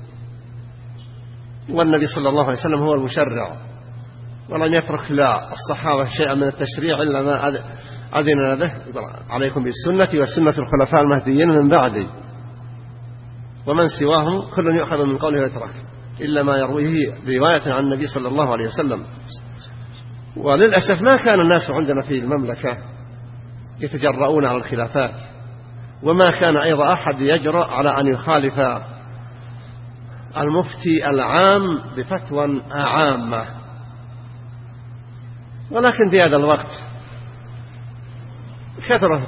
والنبي صلى الله عليه وسلم هو المشرع، ولم يترك لا الصحابة شيئا من التشريع إلا ما أذن به: عليكم بالسنة وسنة الخلفاء المهديين من بعدي، ومن سواهم كل يؤخذ من قوله ويترك إلا ما يرويه رواية عن النبي صلى الله عليه وسلم. وللأسف ما كان الناس عندنا في المملكة يتجرؤون على الخلافات، وما كان أيضا أحد يجرؤ على أن يخالف المفتي العام بفتوى عامة. ولكن في هذا الوقت كثرت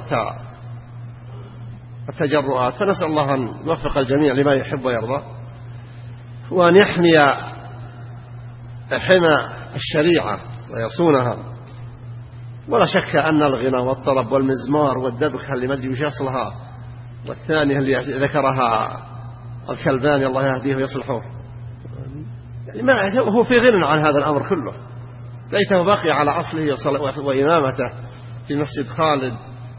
التجرؤات، فنسأل الله أن يوفق الجميع لما يحب ويرضى، وأن يحمي حمى الشريعة ويصونها. ولا شك أن الغنى والطرب والمزمار والدبكة اللي ما أدري وش أصلها، والثانية اللي ذكرها الكلباني الله يهديه ويصلحه، يعني ما هو في غنى عن هذا الأمر كله. ليته بقي على أصله وإمامته في مسجد خالد،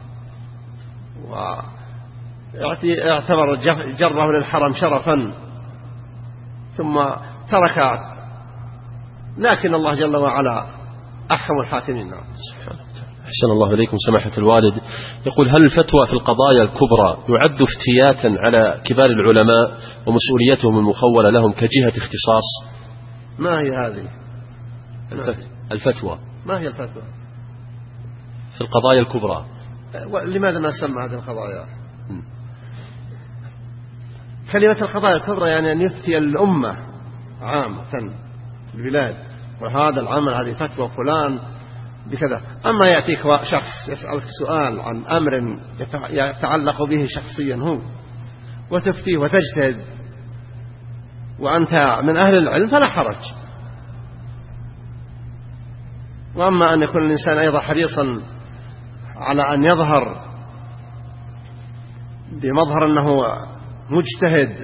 واعتبر جره للحرم شرفا، ثم ترك. لكن الله جل وعلا أحكم الحاكمين. أحسن الله إليكم سماحة الوالد. يقول: هل الفتوى في القضايا الكبرى يعد افتياتا على كبار العلماء ومسؤوليتهم المخولة لهم كجهة اختصاص؟ ما هي هذه الفتوى؟ ما هي الفتوى في القضايا الكبرى؟ لماذا ما سمى هذه القضايا؟ كلمة القضايا الكبرى يعني أن يفتي الأمة عامة البلاد، وهذا العمل هذه فتوى فلان بكذا. أما يأتيك شخص يسألك سؤال عن أمر يتعلق به شخصيا هو، وتفتيه وتجتهد وأنت من أهل العلم فلا حرج. وأما أن يكون الإنسان أيضا حريصا على أن يظهر بمظهر أنه مجتهد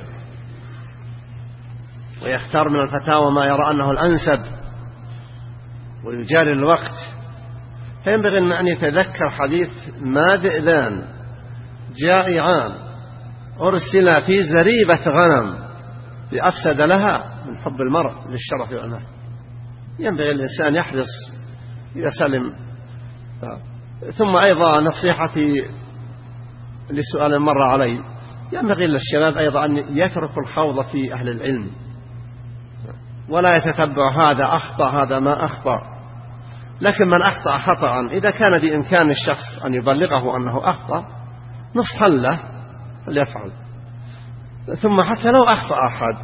ويختار من الفتاوى ما يرى أنه الأنسب ويجاري الوقت، فينبغي أن يتذكر حديث: ما ذئبان جائعان أرسل في زريبة غنم بأفسد لها من حب المرء للشرف والمال. ينبغي الإنسان يحرص إذا سلم. ثم أيضا نصيحتي لسؤال مر علي: ينبغي للشباب أيضا أن يتركوا الخوض في أهل العلم، ولا يتتبع هذا أخطأ هذا ما أخطأ. لكن من أخطأ خطأ إذا كان بإمكان الشخص أن يبلغه أنه أخطأ نصحا له فليفعل. ثم حتى لو أخطأ أحد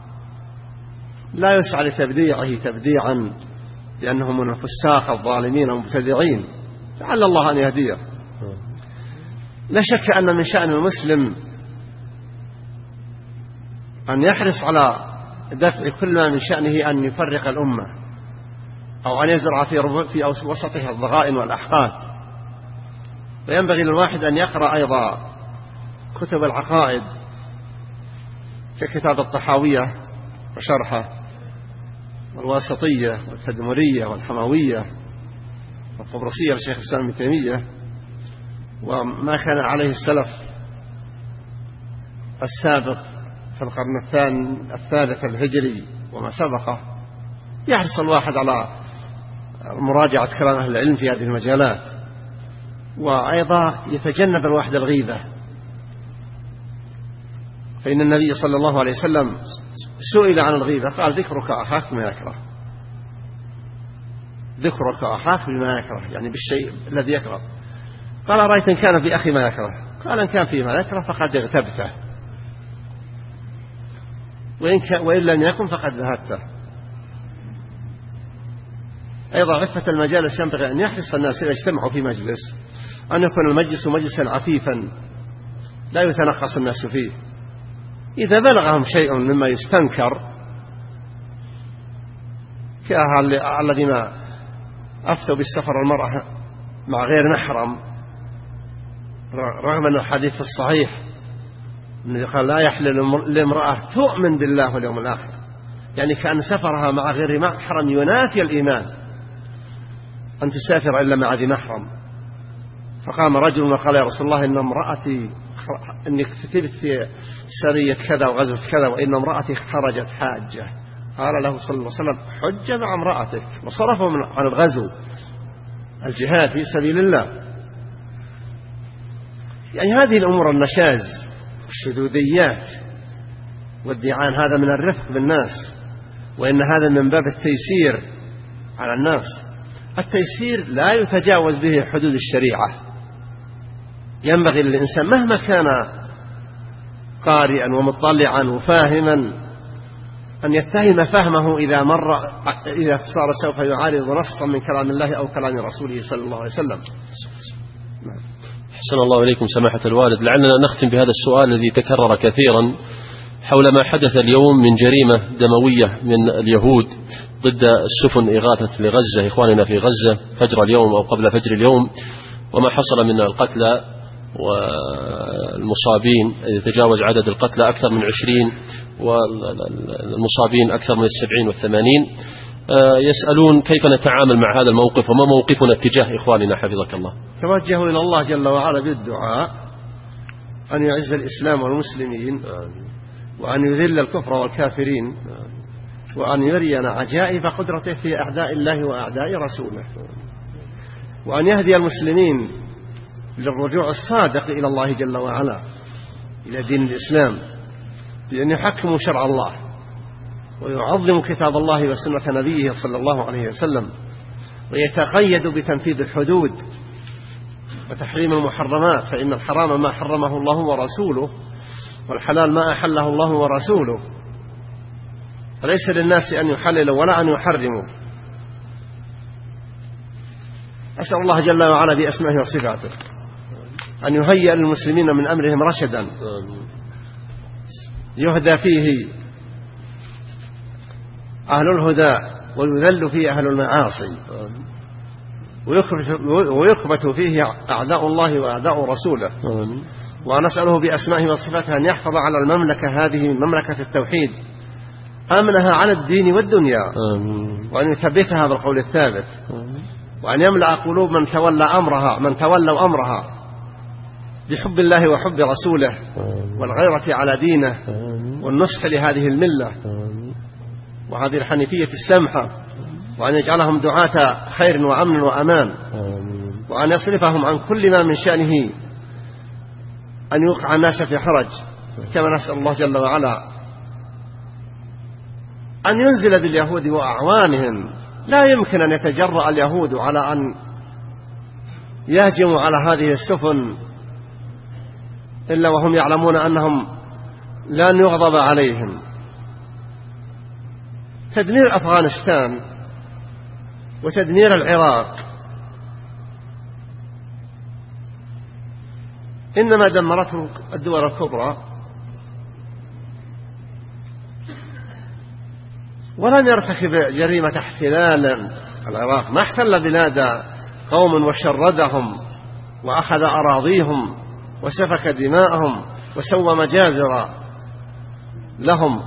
لا يسعى لتبديعه تبديعا لأنه من الفساق الظالمين المبتدعين، لعل الله أن يهديه. لا شك أن من شأن المسلم أن يحرص على دفع كل ما من شأنه أن يفرق الأمة، أو أن يزرع في وسطها الضغائن والأحقاد. وينبغي للواحد أن يقرأ أيضا كتب العقائد ككتاب الطحاوية وشرحه، والواسطية والتدمرية والحموية، الطبرسية لشيخ الإسلام ابن تيمية، وما كان عليه السلف السابق في القرن الثالث الهجري وما سبقه، يحرص الواحد على مراجعة كلام أهل العلم في هذه المجالات، وأيضا يتجنب الواحد الغيبة، فإن النبي صلى الله عليه وسلم سئل عن الغيبة قال: ذكرك أخاك بما يكره. ذكرك أخاك بما يكره يعني بالشيء الذي يكره. قال: رأيت إن كان في أخي ما يكره؟ قال: إن كان فيه ما يكره فقد اغتبته، وإن لم يكن فقد ذهبته. أيضا عفة المجالس ينبغي أن يحرص الناس إذا اجتمعوا في مجلس أن يكون المجلس مجلسا عفيفا لا يتنقص الناس فيه. إذا بلغهم شيء مما يستنكر كالذين أفتوا بالسفر المرأة مع غير محرم، رغم أن الحديث في الصحيح قال: لا يحلل لامرأة تؤمن بالله واليوم الآخر، يعني كأن سفرها مع غير محرم ينافي الإيمان، أن تسافر إلا مع ذي محرم. فقام رجل وقال: يا رسول الله، إن امرأتي إني كتبت في سرية كذا وغزوة كذا، وإن امرأتي خرجت حاجة. قال له صلى الله عليه وسلم: حج مع امرأتك، وصرفوا عن الغزو الجهاد في سبيل الله. يعني هذه الأمور النشاز والشذوذيات والدعان هذا من الرفق بالناس، وإن هذا من باب التيسير على الناس. التيسير لا يتجاوز به حدود الشريعة. ينبغي للإنسان مهما كان قارئا ومطلعا وفاهما أن يتهم فهمه إذا صار سوف يعارض نصا من كلام الله أو كلام رسوله صلى الله عليه وسلم. أحسن الله إليكم سماحة الوالد. لعلنا نختم بهذا السؤال الذي تكرر كثيرا حول ما حدث اليوم من جريمة دموية من اليهود ضد السفن إغاثة لغزة، إخواننا في غزة، فجر اليوم أو قبل فجر اليوم، وما حصل من القتلى والمصابين، يتجاوز عدد القتلى أكثر من 20 والمصابين أكثر من 70 و80. يسألون كيف نتعامل مع هذا الموقف وما موقفنا اتجاه إخواننا حفظك الله. توجهوا إلى الله جل وعلا بالدعاء أن يعز الإسلام والمسلمين، وأن يذل الكفر والكافرين، وأن يرينا عجائب قدرته في أعداء الله وأعداء رسوله، وأن يهدي المسلمين للرجوع الصادق إلى الله جل وعلا، إلى دين الإسلام، بأن يحكموا شرع الله ويعظموا كتاب الله وسنة نبيه صلى الله عليه وسلم، ويتقيدوا بتنفيذ الحدود وتحريم المحرمات، فإن الحرام ما حرمه الله ورسوله، والحلال ما أحله الله ورسوله، فليس للناس أن يحللوا ولا أن يحرموا. أسأل الله جل وعلا بأسمائه وصفاته أن يهيئ للمسلمين من أمرهم رشدا يهدى فيه أهل الهدى ويذل فيه أهل المعاصي، ويكبت فيه أعداء الله وأعداء رسوله. ونسأله بأسمائه وصفاته أن يحفظ على المملكة هذه مملكة التوحيد أمنها على الدين والدنيا، وأن يثبتها بالقول الثابت، وأن يملأ قلوب من تولوا أمرها بحب الله وحب رسوله والغيرة على دينه والنصح لهذه الملة وهذه الحنيفية السمحة، وأن يجعلهم دعاة خير وأمن وأمان، وأن يصرفهم عن كل ما من شأنه أن يوقع الناس في حرج، كما نسأل الله جل وعلا أن ينزل باليهود وأعوانهم. لا يمكن أن يتجرأ اليهود على أن يهجموا على هذه السفن إلا وهم يعلمون أنهم لن يغضب عليهم. تدمير أفغانستان وتدمير العراق إنما دمرته الدول الكبرى، ولم يرتكب جريمة احتلال العراق، ما احتل بلاد قوم وشردهم وأخذ أراضيهم وسفك دماءهم وسوى مجازر لهم.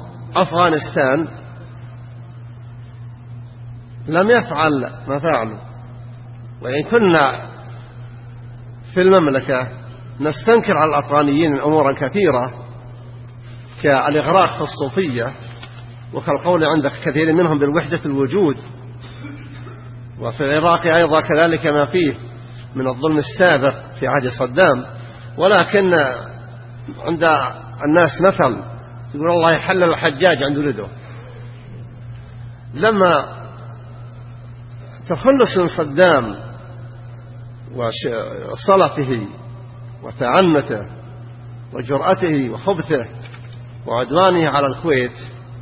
أفغانستان لم يفعل ما فعلوا، وإن كنا في المملكة نستنكر على الأفغانيين أمورا كثيرة كالإغراق في الصوفية، وكالقول عند كثير منهم بالوحدة الوجود، وفي العراق أيضا كذلك ما فيه من الظلم السابق في عهد صدام. ولكن عند الناس مثل يقول الله يحلل الحجاج عند ولده. لما تخلص من صدام وصلته وتعنته وجرأته وخبثه وعدوانه على الكويت،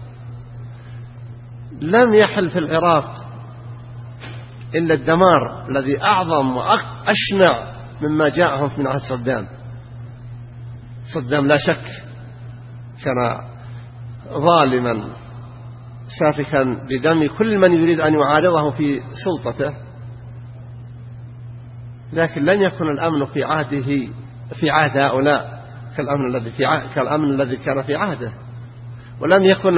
لم يحل في العراق إلا الدمار الذي أعظم وأشنع مما جاءهم من عهد صدام. صدام لا شك كان ظالما سافكا بدم كل من يريد أن يعارضه في سلطته، لكن لن يكن الأمن في عهده في عهد هؤلاء كالأمن الذي كان في عهده. ولم يكن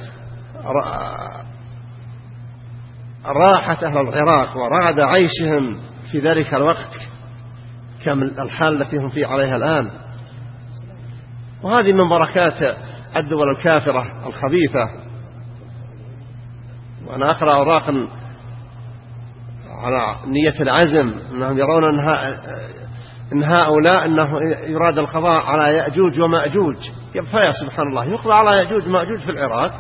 راحة أهل العراق ورغد عيشهم في ذلك الوقت كالحال التي هم فيه عليها الآن. وهذه من بركات الدول الكافرة الخبيثة. وأنا أقرأ أوراقا على نية العزم أنهم يرون أن هؤلاء أنه يراد القضاء على يأجوج ومأجوج. فيا سبحان الله، يقضى على يأجوج ومأجوج في العراق،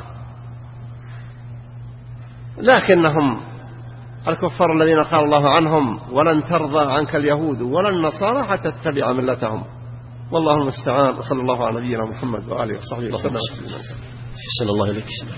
لكنهم الكفار الذين قال الله عنهم ولن ترضى عنك اليهود ولا النصارى حتى تتبع ملتهم. والله المستعان. وصلى الله على نبينا محمد وآله وصحبه وسلم. صلى الله عليه وسلم.